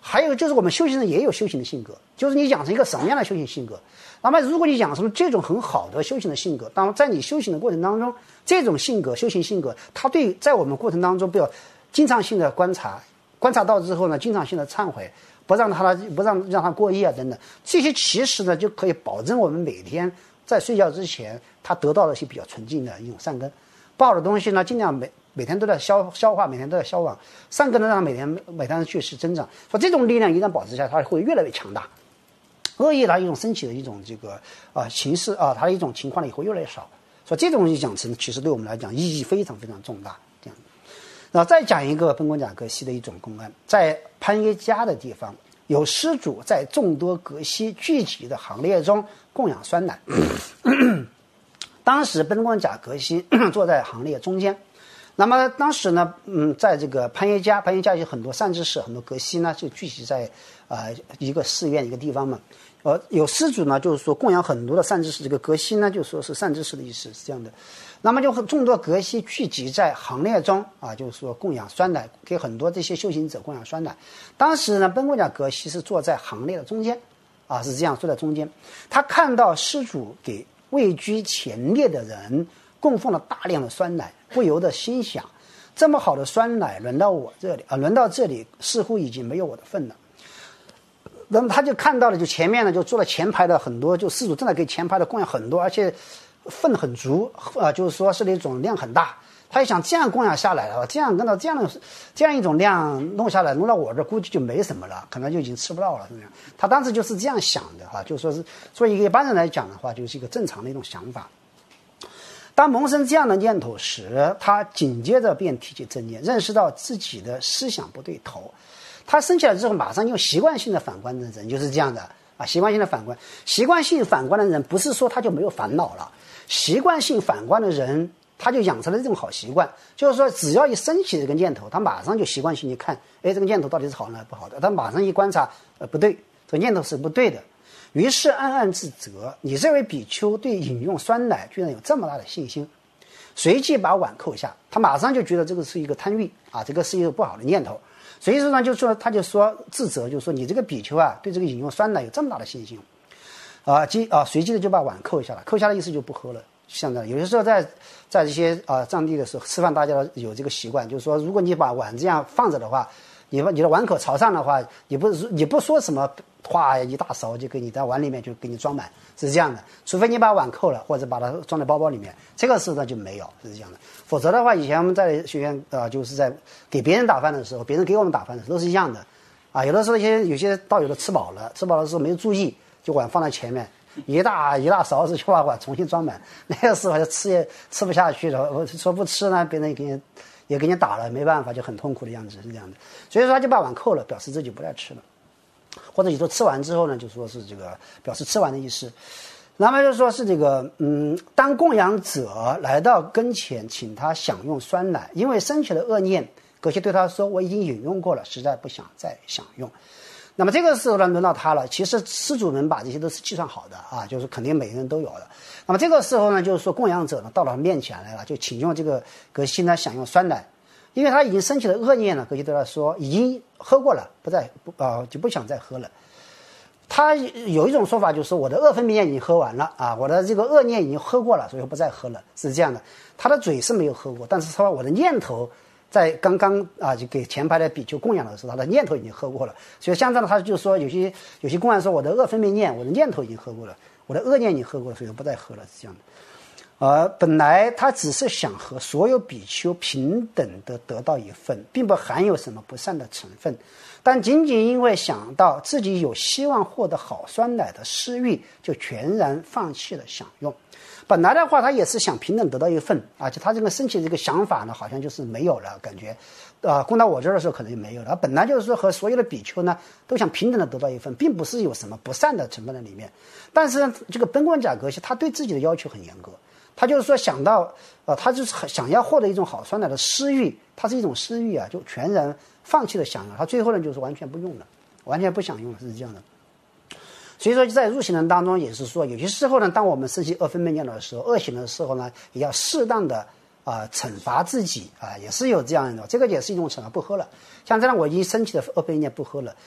还有就是我们修行人也有修行的性格，就是你养成一个什么样的修行性格。那么如果你养成这种很好的修行的性格，当然在你修行的过程当中，这种性格修行性格，它对在我们过程当中不要经常性的观察到之后呢，经常性的忏悔，不让他过夜啊等等，这些其实呢就可以保证我们每天在睡觉之前，他得到了一些比较纯净的一种善根。不好的东西呢，尽量每天都在消化，每天都在消亡。善根呢，让每天去是增长。说这种力量一旦保持下来，它会越来越强大。恶业它一种升起的一种这个形式它的一种情况呢也会越来越少。所以这种养成其实对我们来讲意义非常非常重大。这样，然后再讲一个奔公甲格西的一种公案，在潘耶家的地方，有施主在众多格西聚集的行列中供养酸奶。当时奔公甲格西坐在行列中间。那么当时呢，在这个潘耶家有很多善知识，很多格西呢就聚集在一个寺院一个地方嘛。有施主呢，就是说供养很多的善知识，这个格西呢就说是善知识的意思是这样的。那么就众多格西聚集在行列中就是说供养酸奶，给很多这些修行者供养酸奶。当时呢，奔公甲格西是坐在行列的中间是这样坐在中间。他看到施主给位居前列的人供奉了大量的酸奶，不由得心想，这么好的酸奶轮到这里似乎已经没有我的份了。那么他就看到了，就前面呢就坐了前排的很多，就施主正在给前排的供养很多，而且份很足就是说是那种量很大。他就想这样供养下来了，这样一种量弄下来，弄到我这估计就没什么了，可能就已经吃不到了，是这样。他当时就是这样想的就说是作为一个一般人来讲的话，就是一个正常的一种想法。当萌生这样的念头时，他紧接着便提起正念，认识到自己的思想不对头。他升起来之后，马上用习惯性的反观的人就是这样的习惯性的反观。习惯性反观的人不是说他就没有烦恼了，习惯性反观的人他就养成了这种好习惯，就是说只要一升起这个念头，他马上就习惯性去看，这个念头到底是好呢还是不好的，他马上一观察不对，这个念头是不对的。于是暗暗自责，你这位比丘对饮用酸奶居然有这么大的信心。随即把碗扣下，他马上就觉得这个是一个贪欲这个是一个不好的念头。所以说呢，他就说自责，就说你这个比丘对这个饮用酸奶有这么大的信心随即的就把碗扣下了，扣下的意思就不喝了。像这样有些时候在这些藏地的时候吃饭，大家有这个习惯，就是说如果你把碗这样放着的话，你的碗口朝上的话，你不说什么哗一大勺就给你在碗里面就给你装满，是这样的。除非你把碗扣了，或者把它装在包包里面，这个时候呢就没有，是这样的。否则的话，以前我们在学院就是在给别人打饭的时候，别人给我们打饭的时候都是一样的有的时候有些道友的吃饱了的时候没注意，就碗放在前面，一大勺子就把碗重新装满，那个时候就吃也吃不下去了。我说不吃呢，别人也给你打了，没办法，就很痛苦的样子，是这样的。所以说他就把碗扣了，表示自己不再吃了，或者你说吃完之后呢，就说是这个表示吃完的意思。那么就说是这个当供养者来到跟前，请他享用酸奶，因为升起了恶念，格西对他说：“我已经饮用过了，实在不想再享用。”那么这个时候呢，轮到他了。其实施主们把这些都是计算好的就是肯定每个人都有的。那么这个时候呢，就是说供养者呢到了他面前来了，就请用这个格西呢享用酸奶，因为他已经升起了恶念了。格西对他说：“已经喝过了，就不想再喝了。”他有一种说法就是我的恶分别念已经喝完了我的这个恶念已经喝过了，所以我不再喝了，是这样的。他的嘴是没有喝过，但是说我的念头在刚刚就给前排的比丘供养的时候，他的念头已经喝过了。所以像这样他就说有些公案说我的恶分别念，我的念头已经喝过了，我的恶念已经喝过了，所以我不再喝了，是这样的。本来他只是想和所有比丘平等的得到一份，并不含有什么不善的成分，但仅仅因为想到自己有希望获得好酸奶的私欲，就全然放弃了享用。本来的话他也是想平等得到一份就他这个升起这个想法呢，好像就是没有了，感觉供到我这儿的时候可能就没有了。本来就是说和所有的比丘呢都想平等的得到一份，并不是有什么不善的成分在里面。但是呢，这个奔公甲格西他对自己的要求很严格，他就是说想到他就是想要获得一种好酸奶的私欲，他是一种私欲就全然放弃了享用。他最后呢就是完全不用了，完全不想用了，是这样的。所以说在入行人当中也是说，有些时候呢，当我们升起恶分别念的时候，恶行的时候呢，也要适当的惩罚自己也是有这样的，这个也是一种惩罚。不喝了，像这样我已经升起的恶分别念不喝了，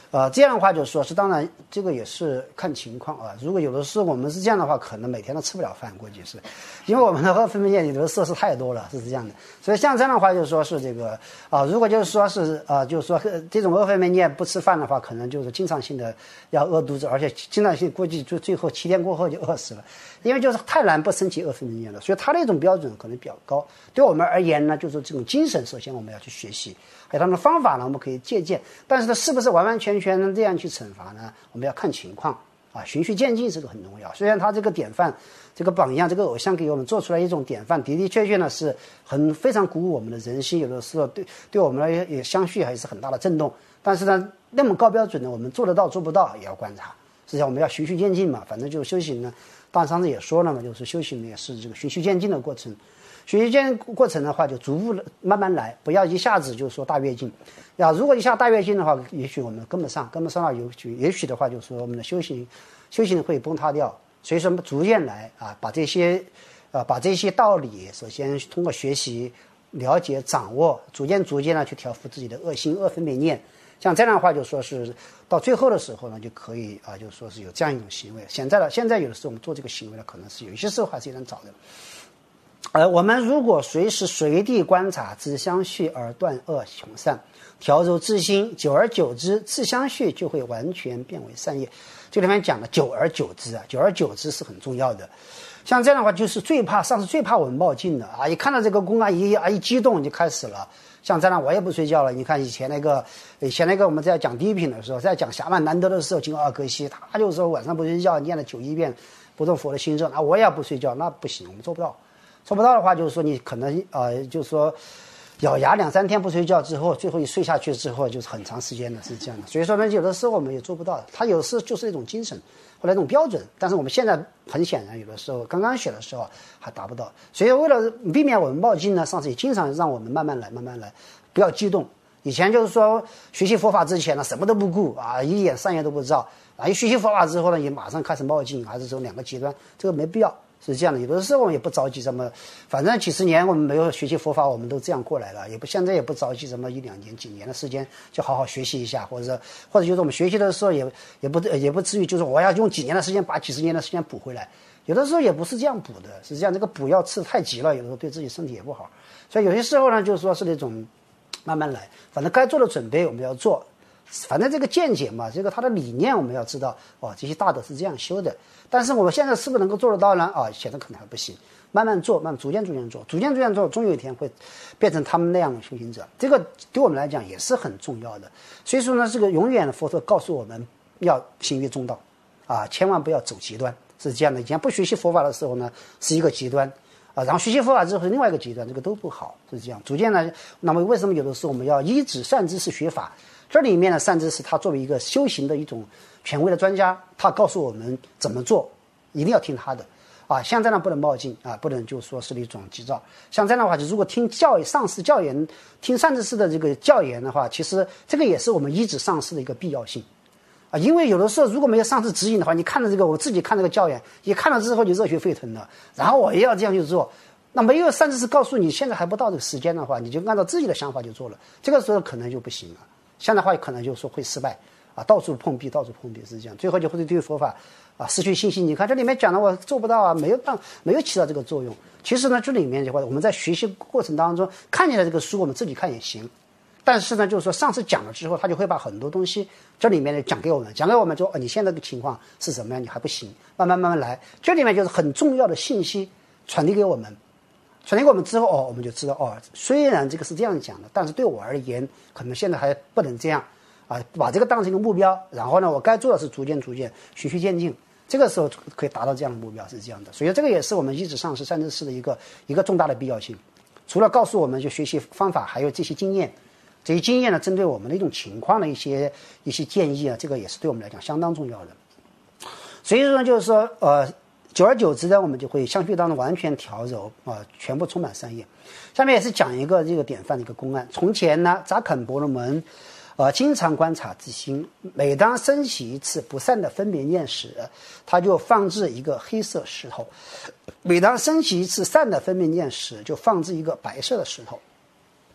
这样的话就是说是，当然这个也是看情况啊。如果有的时候我们是这样的话，可能每天都吃不了饭，估计是，因为我们的二分泌液里头的色素太多了，是这样的。所以像这样的话，就是说是这个如果就是说是就是说这种二分泌液不吃饭的话，可能就是经常性的要饿肚子，而且经常性估计就最后7天过后就饿死了，因为就是太难不升起二分泌液了。所以它的一种标准可能比较高。对我们而言呢，就是这种精神，首先我们要去学习。还有他们的方法呢，我们可以借鉴，但是呢，是不是完完全全这样去惩罚呢？我们要看情况啊，循序渐进这个很重要。虽然他这个典范、这个榜样、这个偶像给我们做出来一种典范，的的确确呢是非常鼓舞我们的人心，有的时候对我们来也相续还是很大的震动。但是呢，那么高标准呢，我们做得到做不到也要观察。实际上我们要循序渐进嘛，反正就修行呢，大上次也说了嘛，就是修行呢也是这个循序渐进的过程。循序渐进过程的话，就逐步慢慢来，不要一下子就说大跃进。如果一下大跃进的话，也许我们跟不上了，也许的话，就是说我们的修行会崩塌掉。所以说，逐渐来把这些道理，首先通过学习、了解、掌握，逐渐呢去调伏自己的恶心、恶分别念。像这样的话，就说是到最后的时候呢，就可以就说是有这样一种行为。现在有的时候我们做这个行为呢，可能是有些时候还是有点早的。我们如果随时随地观察自相续而断恶从善，调柔自心，久而久之，自相续就会完全变为善业。这里面讲的久而久之久而久之是很重要的。像这样的话，就是上次最怕我们冒进的一看到这个公案一激动就开始了。像这样我也不睡觉了。你看以前那个我们在讲第一品的时候，在讲侠满难得的时候，金阿格西他就说晚上不睡觉，念了91遍不动佛的心咒，我也不睡觉，那不行，我们做不到。做不到的话，就是说你可能就是说咬牙2-3天不睡觉之后，最后一睡下去之后，就是很长时间的，是这样的。所以说呢，有的时候我们也做不到，它有时就是一种精神或者一种标准，但是我们现在很显然有的时候刚刚学的时候还达不到。所以为了避免我们冒进呢，上次也经常让我们慢慢来，不要激动。以前就是说学习佛法之前呢，什么都不顾一点善业都不造一学习佛法之后呢，也马上开始冒进，还是走2个极端，这个没必要。是这样的，有的时候我们也不着急什么，反正几十年我们没有学习佛法，我们都这样过来了，现在也不着急什么1-2年、几年的时间就好好学习一下，或者就是我们学习的时候也不至于就是我要用几年的时间把几十年的时间补回来，有的时候也不是这样补的，是这样，这个补要吃太急了，有的时候对自己身体也不好，所以有些时候呢，就是说是那种慢慢来，反正该做的准备我们要做。反正这个见解嘛，这个它的理念我们要知道这些大德是这样修的，但是我们现在是不是能够做得到呢？现在可能还不行，慢慢做，逐渐做，终有一天会变成他们那样的修行者。这个对我们来讲也是很重要的。所以说呢，这个永远的佛陀告诉我们要行于中道千万不要走极端，是这样的。以前不学习佛法的时候呢，是一个极端然后学习佛法之后是另外一个极端，这个都不好，是这样。逐渐呢，那么为什么有的时候我们要依止善知识学法？这里面的善知识，他作为一个修行的一种权威的专家，他告诉我们怎么做，一定要听他的像这样不能冒进不能就说是一种急躁。像这样的话，如果听上师教言，听善知识的这个教言的话，其实这个也是我们依止上师的一个必要性因为有的时候如果没有上师指引的话，你看了这个，我自己看这个教言，一看了之后就热血沸腾了，然后我也要这样去做。那没有善知识告诉你现在还不到这个时间的话，你就按照自己的想法就做了，这个时候可能就不行了。现在的话可能就说会失败到处碰壁是这样，最后就会对佛法失去信心。你看这里面讲的我做不到没有起到这个作用。其实呢，这里面的话我们在学习过程当中看见了这个书，我们自己看也行，但是呢就是说上次讲了之后，他就会把很多东西这里面的讲给我们说你现在的情况是什么样，你还不行，慢慢来。这里面就是很重要的信息传递给我们之后我们就知道虽然这个是这样讲的，但是对我而言可能现在还不能这样把这个当成一个目标，然后呢我该做的是逐渐循序渐进，这个时候可以达到这样的目标，是这样的。所以这个也是我们依止上师善知识的一个重大的必要性。除了告诉我们就学习方法，还有这些经验呢，针对我们的一种情况的一些建议这个也是对我们来讲相当重要的。所以说就是说久而久之呢，我们就会相续当中完全调柔全部充满善业。下面也是讲一个这个典范的一个公案。从前呢，扎肯婆罗门经常观察自心，每当升起一次不善的分别念时，他就放置一个黑色石头；每当升起一次善的分别念时，就放置一个白色的石头。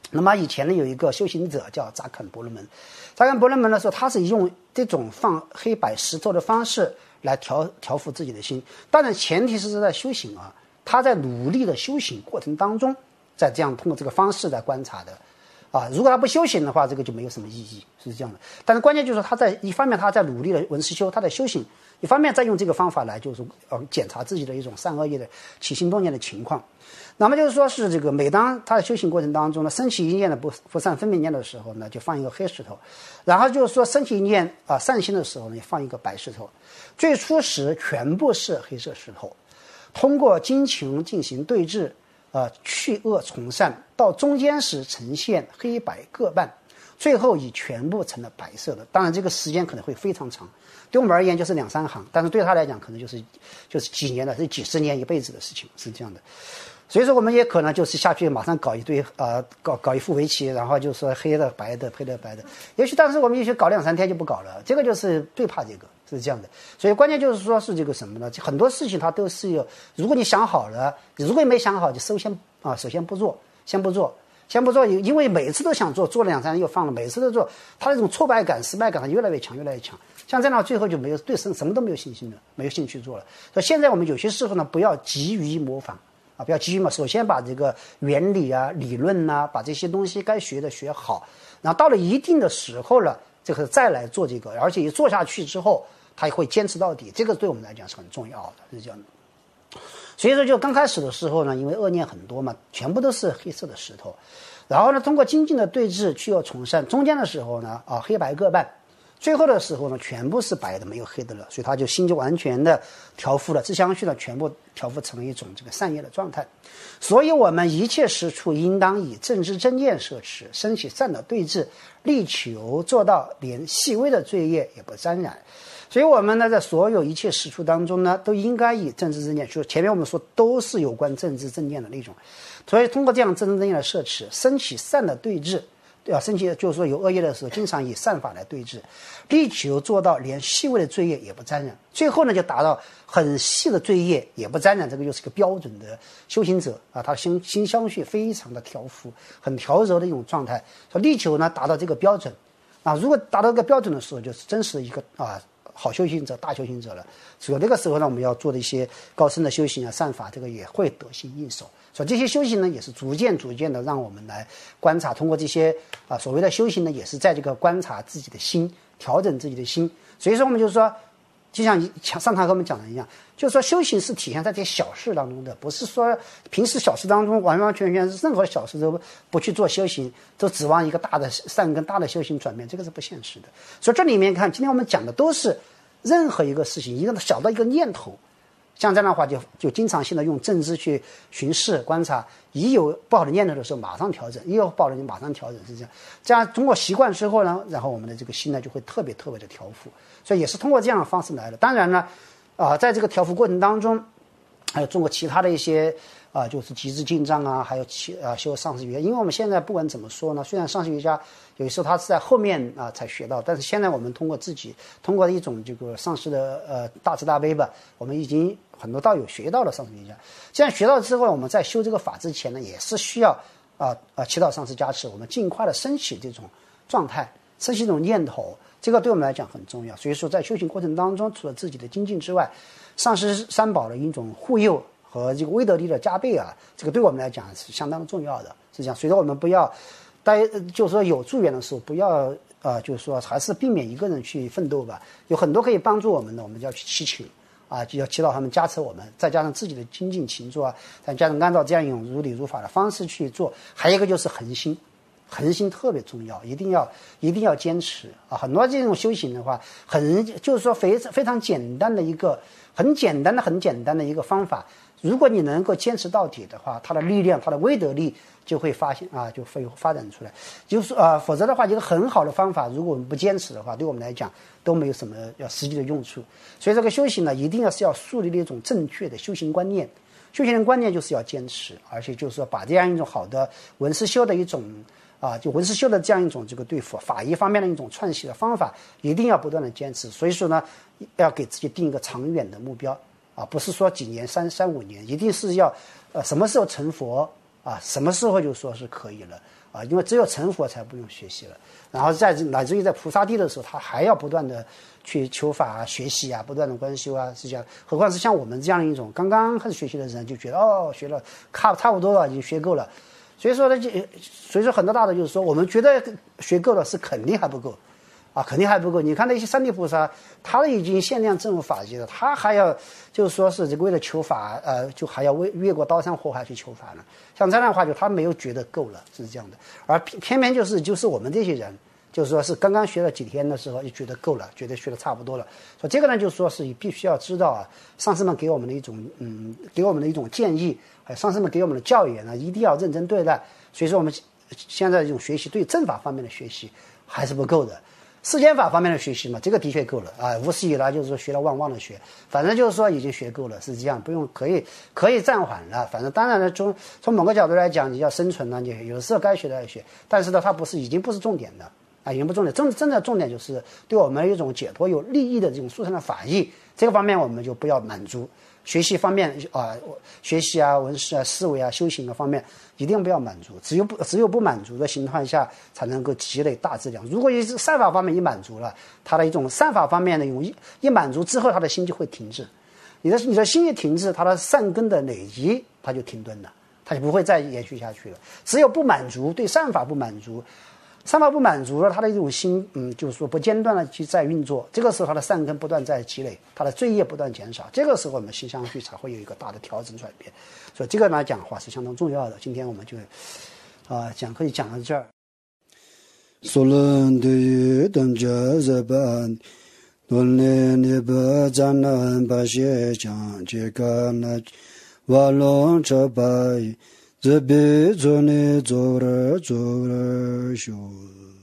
那么以前呢，有一个修行者叫扎肯伯勒门，扎肯伯勒门的时候，他是用这种放黑白石头的方式来调伏自己的心。当然，前提是在修行啊，他在努力的修行过程当中，在这样通过这个方式来观察的。如果他不修行的话，这个就没有什么意义，是这样的。但是关键就是说，他在一方面他在努力的闻思修，他在修行；一方面再用这个方法来就是检查自己的一种善恶业的起心动念的情况。那么就是说是这个，每当他的修行过程当中呢，升起一念的不善分别念的时候呢，就放一个黑石头；然后就是说升起一念善心的时候呢，放一个白石头。最初时全部是黑色石头，通过精勤进行对峙。去恶从善，到中间时呈现黑白各半，最后已全部成了白色的。当然，这个时间可能会非常长，对我们而言就是2-3行，但是对他来讲可能就是几年的，是几十年、一辈子的事情，是这样的。所以说，我们也可能就是下去马上搞一堆搞一副围棋，然后就说黑的白的，黑的白的。也许当时我们也许搞2-3天就不搞了，这个就是最怕这个。是这样的，所以关键就是说是这个什么呢？很多事情它都是有，如果你想好了，如果你没想好，就首先不做，先不做，因为每次都想做了2-3天又放了，每次都做，他那种挫败感、失败感它越来越强，越来越强。像这样最后就没有对什么都没有信心了，没有兴趣做了。所以现在我们有些时候呢，不要急于模仿不要急于嘛，首先把这个原理啊、理论啊，把这些东西该学的学好，然后到了一定的时候了，这个再来做这个，而且一做下去之后。他会坚持到底，这个对我们来讲是很重要的，是这样的。所以说，就刚开始的时候呢，因为恶念很多嘛，全部都是黑色的石头。然后呢，通过精进的对峙去又从善，中间的时候呢，黑白各半，最后的时候呢，全部是白的，没有黑的了。所以他就心就完全的调伏了，自相续呢，全部调伏成了一种这个善业的状态。所以我们一切实处应当以正知正见摄持，升起善的对峙，力求做到连细微的罪业也不沾染。所以我们呢，在所有一切实处当中呢，都应该以正知正见，就是前面我们说都是有关正知正见的那种。所以通过这样正知正见的摄持，升起善的对峙，升起就是说有恶业的时候，经常以善法来对峙，力求做到连细微的罪业也不沾染。最后呢，就达到很细的罪业也不沾染，这个就是个标准的修行者他的心相续非常的调伏，很调柔的一种状态。所以力求呢达到这个标准如果达到这个标准的时候，就是真实的一个好修行者、大修行者了。所以这个时候呢，我们要做的一些高深的修行善法，这个也会得心应手。所以这些修行呢，也是逐渐的让我们来观察，通过这些所谓的修行呢，也是在这个观察自己的心，调整自己的心。所以说，我们就是说，就像上堂和我们讲的一样，就是说修行是体现在这些小事当中的，不是说平时小事当中完全任何小事都不去做修行，都指望一个大的善跟大的修行转变，这个是不现实的。所以这里面看，今天我们讲的都是任何一个事情，一个小的一个念头，像这样的话就经常性的用正知去巡视观察，一有不好的念头的时候马上调整，一有不好的马上调整，是这样。这样通过习惯之后呢，然后我们的这个心呢就会特别的调伏。所以也是通过这样的方式来的。当然呢，在这个调伏过程当中，还有通过其他的一些就是极致进藏还有修上师瑜伽。因为我们现在不管怎么说呢，虽然上师瑜伽有时候它是在后面才学到，但是现在我们通过一种这个上师的大慈大悲吧，我们已经很多道友学到了上师瑜伽。这样学到之后，我们在修这个法之前呢，也是需要祈祷上师加持，我们尽快的升起这种状态，升起这种念头。这个对我们来讲很重要。所以说在修行过程当中，除了自己的精进之外，上师三宝的一种护佑和这个威德力的加倍这个对我们来讲是相当重要的，是这样。所以说我们不要就是说有助缘的时候不要就是说还是避免一个人去奋斗吧，有很多可以帮助我们的，我们就要去祈请就要祈祷他们加持我们，再加上自己的精进勤做再加上按照这样一种如理如法的方式去做。还有一个就是恒心特别重要，一定要坚持很多这种修行的话，就是说非常简单的一个很简单的一个方法，如果你能够坚持到底的话，它的力量，它的威德力就会就会发展出来。就是否则的话，一个很好的方法，如果我们不坚持的话，对我们来讲都没有什么实际的用处。所以这个修行呢，一定是要树立一种正确的修行观念。修行的观念就是要坚持，而且就是说把这样一种好的闻思修的一种就闻思修的这样一种这个对法医方面的一种串习的方法，一定要不断的坚持。所以说呢，要给自己定一个长远的目标不是说几年3-5年，一定是要什么时候成佛啊，什么时候就说是可以了啊？因为只有成佛才不用学习了，然后乃至于在菩萨地的时候，他还要不断的去求法啊、学习啊、不断的观修啊，是这样。何况是像我们这样一种刚刚开始学习的人，就觉得学了差不多了，已经学够了。所以说呢，所以说很多大的就是说，我们觉得学够了是肯定还不够。啊，肯定还不够。你看那些三地菩萨，他已经限量证入法界了，他还要就是说是为了求法，就还要越过刀山火海去求法呢。像这样的话，就他没有觉得够了，是这样的。而偏偏就是我们这些人，就是说是刚刚学了几天的时候，就觉得够了，觉得学的差不多了。所以这个呢，就是说是必须要知道啊，上师们给我们的一种建议，还有上师们给我们的教育呢，一定要认真对待。所以说我们现在这种学习对正法方面的学习还是不够的。世间法方面的学习嘛，这个的确够了啊，无始以来就是说学了旺旺的学，反正就是说已经学够了，是这样，不用可以暂缓了。反正当然呢，从某个角度来讲，你要生存呢，你有的时候该学的要学，但是呢，它已经不是重点的啊，已经不重点，真的重点就是对我们一种解脱有利益的这种殊胜的法益，这个方面我们就不要满足。学习方面啊，学习啊、文史啊、思维啊、修行的方面，一定不要满足。只有不满足的情况下，才能够积累大质量。如果善法方面一满足了，他的一种善法方面的一满足之后，他的心就会停滞。你的心一停滞，他的善根的累积，他就停顿了，他就不会再延续下去了。只有不满足，对善法不满足。善法不满足了，他的一种心，就是说不间断的去在运作。这个时候，他的善根不断在积累，他的罪业不断减少。这个时候，我们心相续才会有一个大的调整转变。所以，这个来讲的话是相当重要的。今天我们就可以讲到这儿。 索伦的于等着日本，伦理尼不占能把些讲这个那瓦隆这白。这辈子呢，做了修。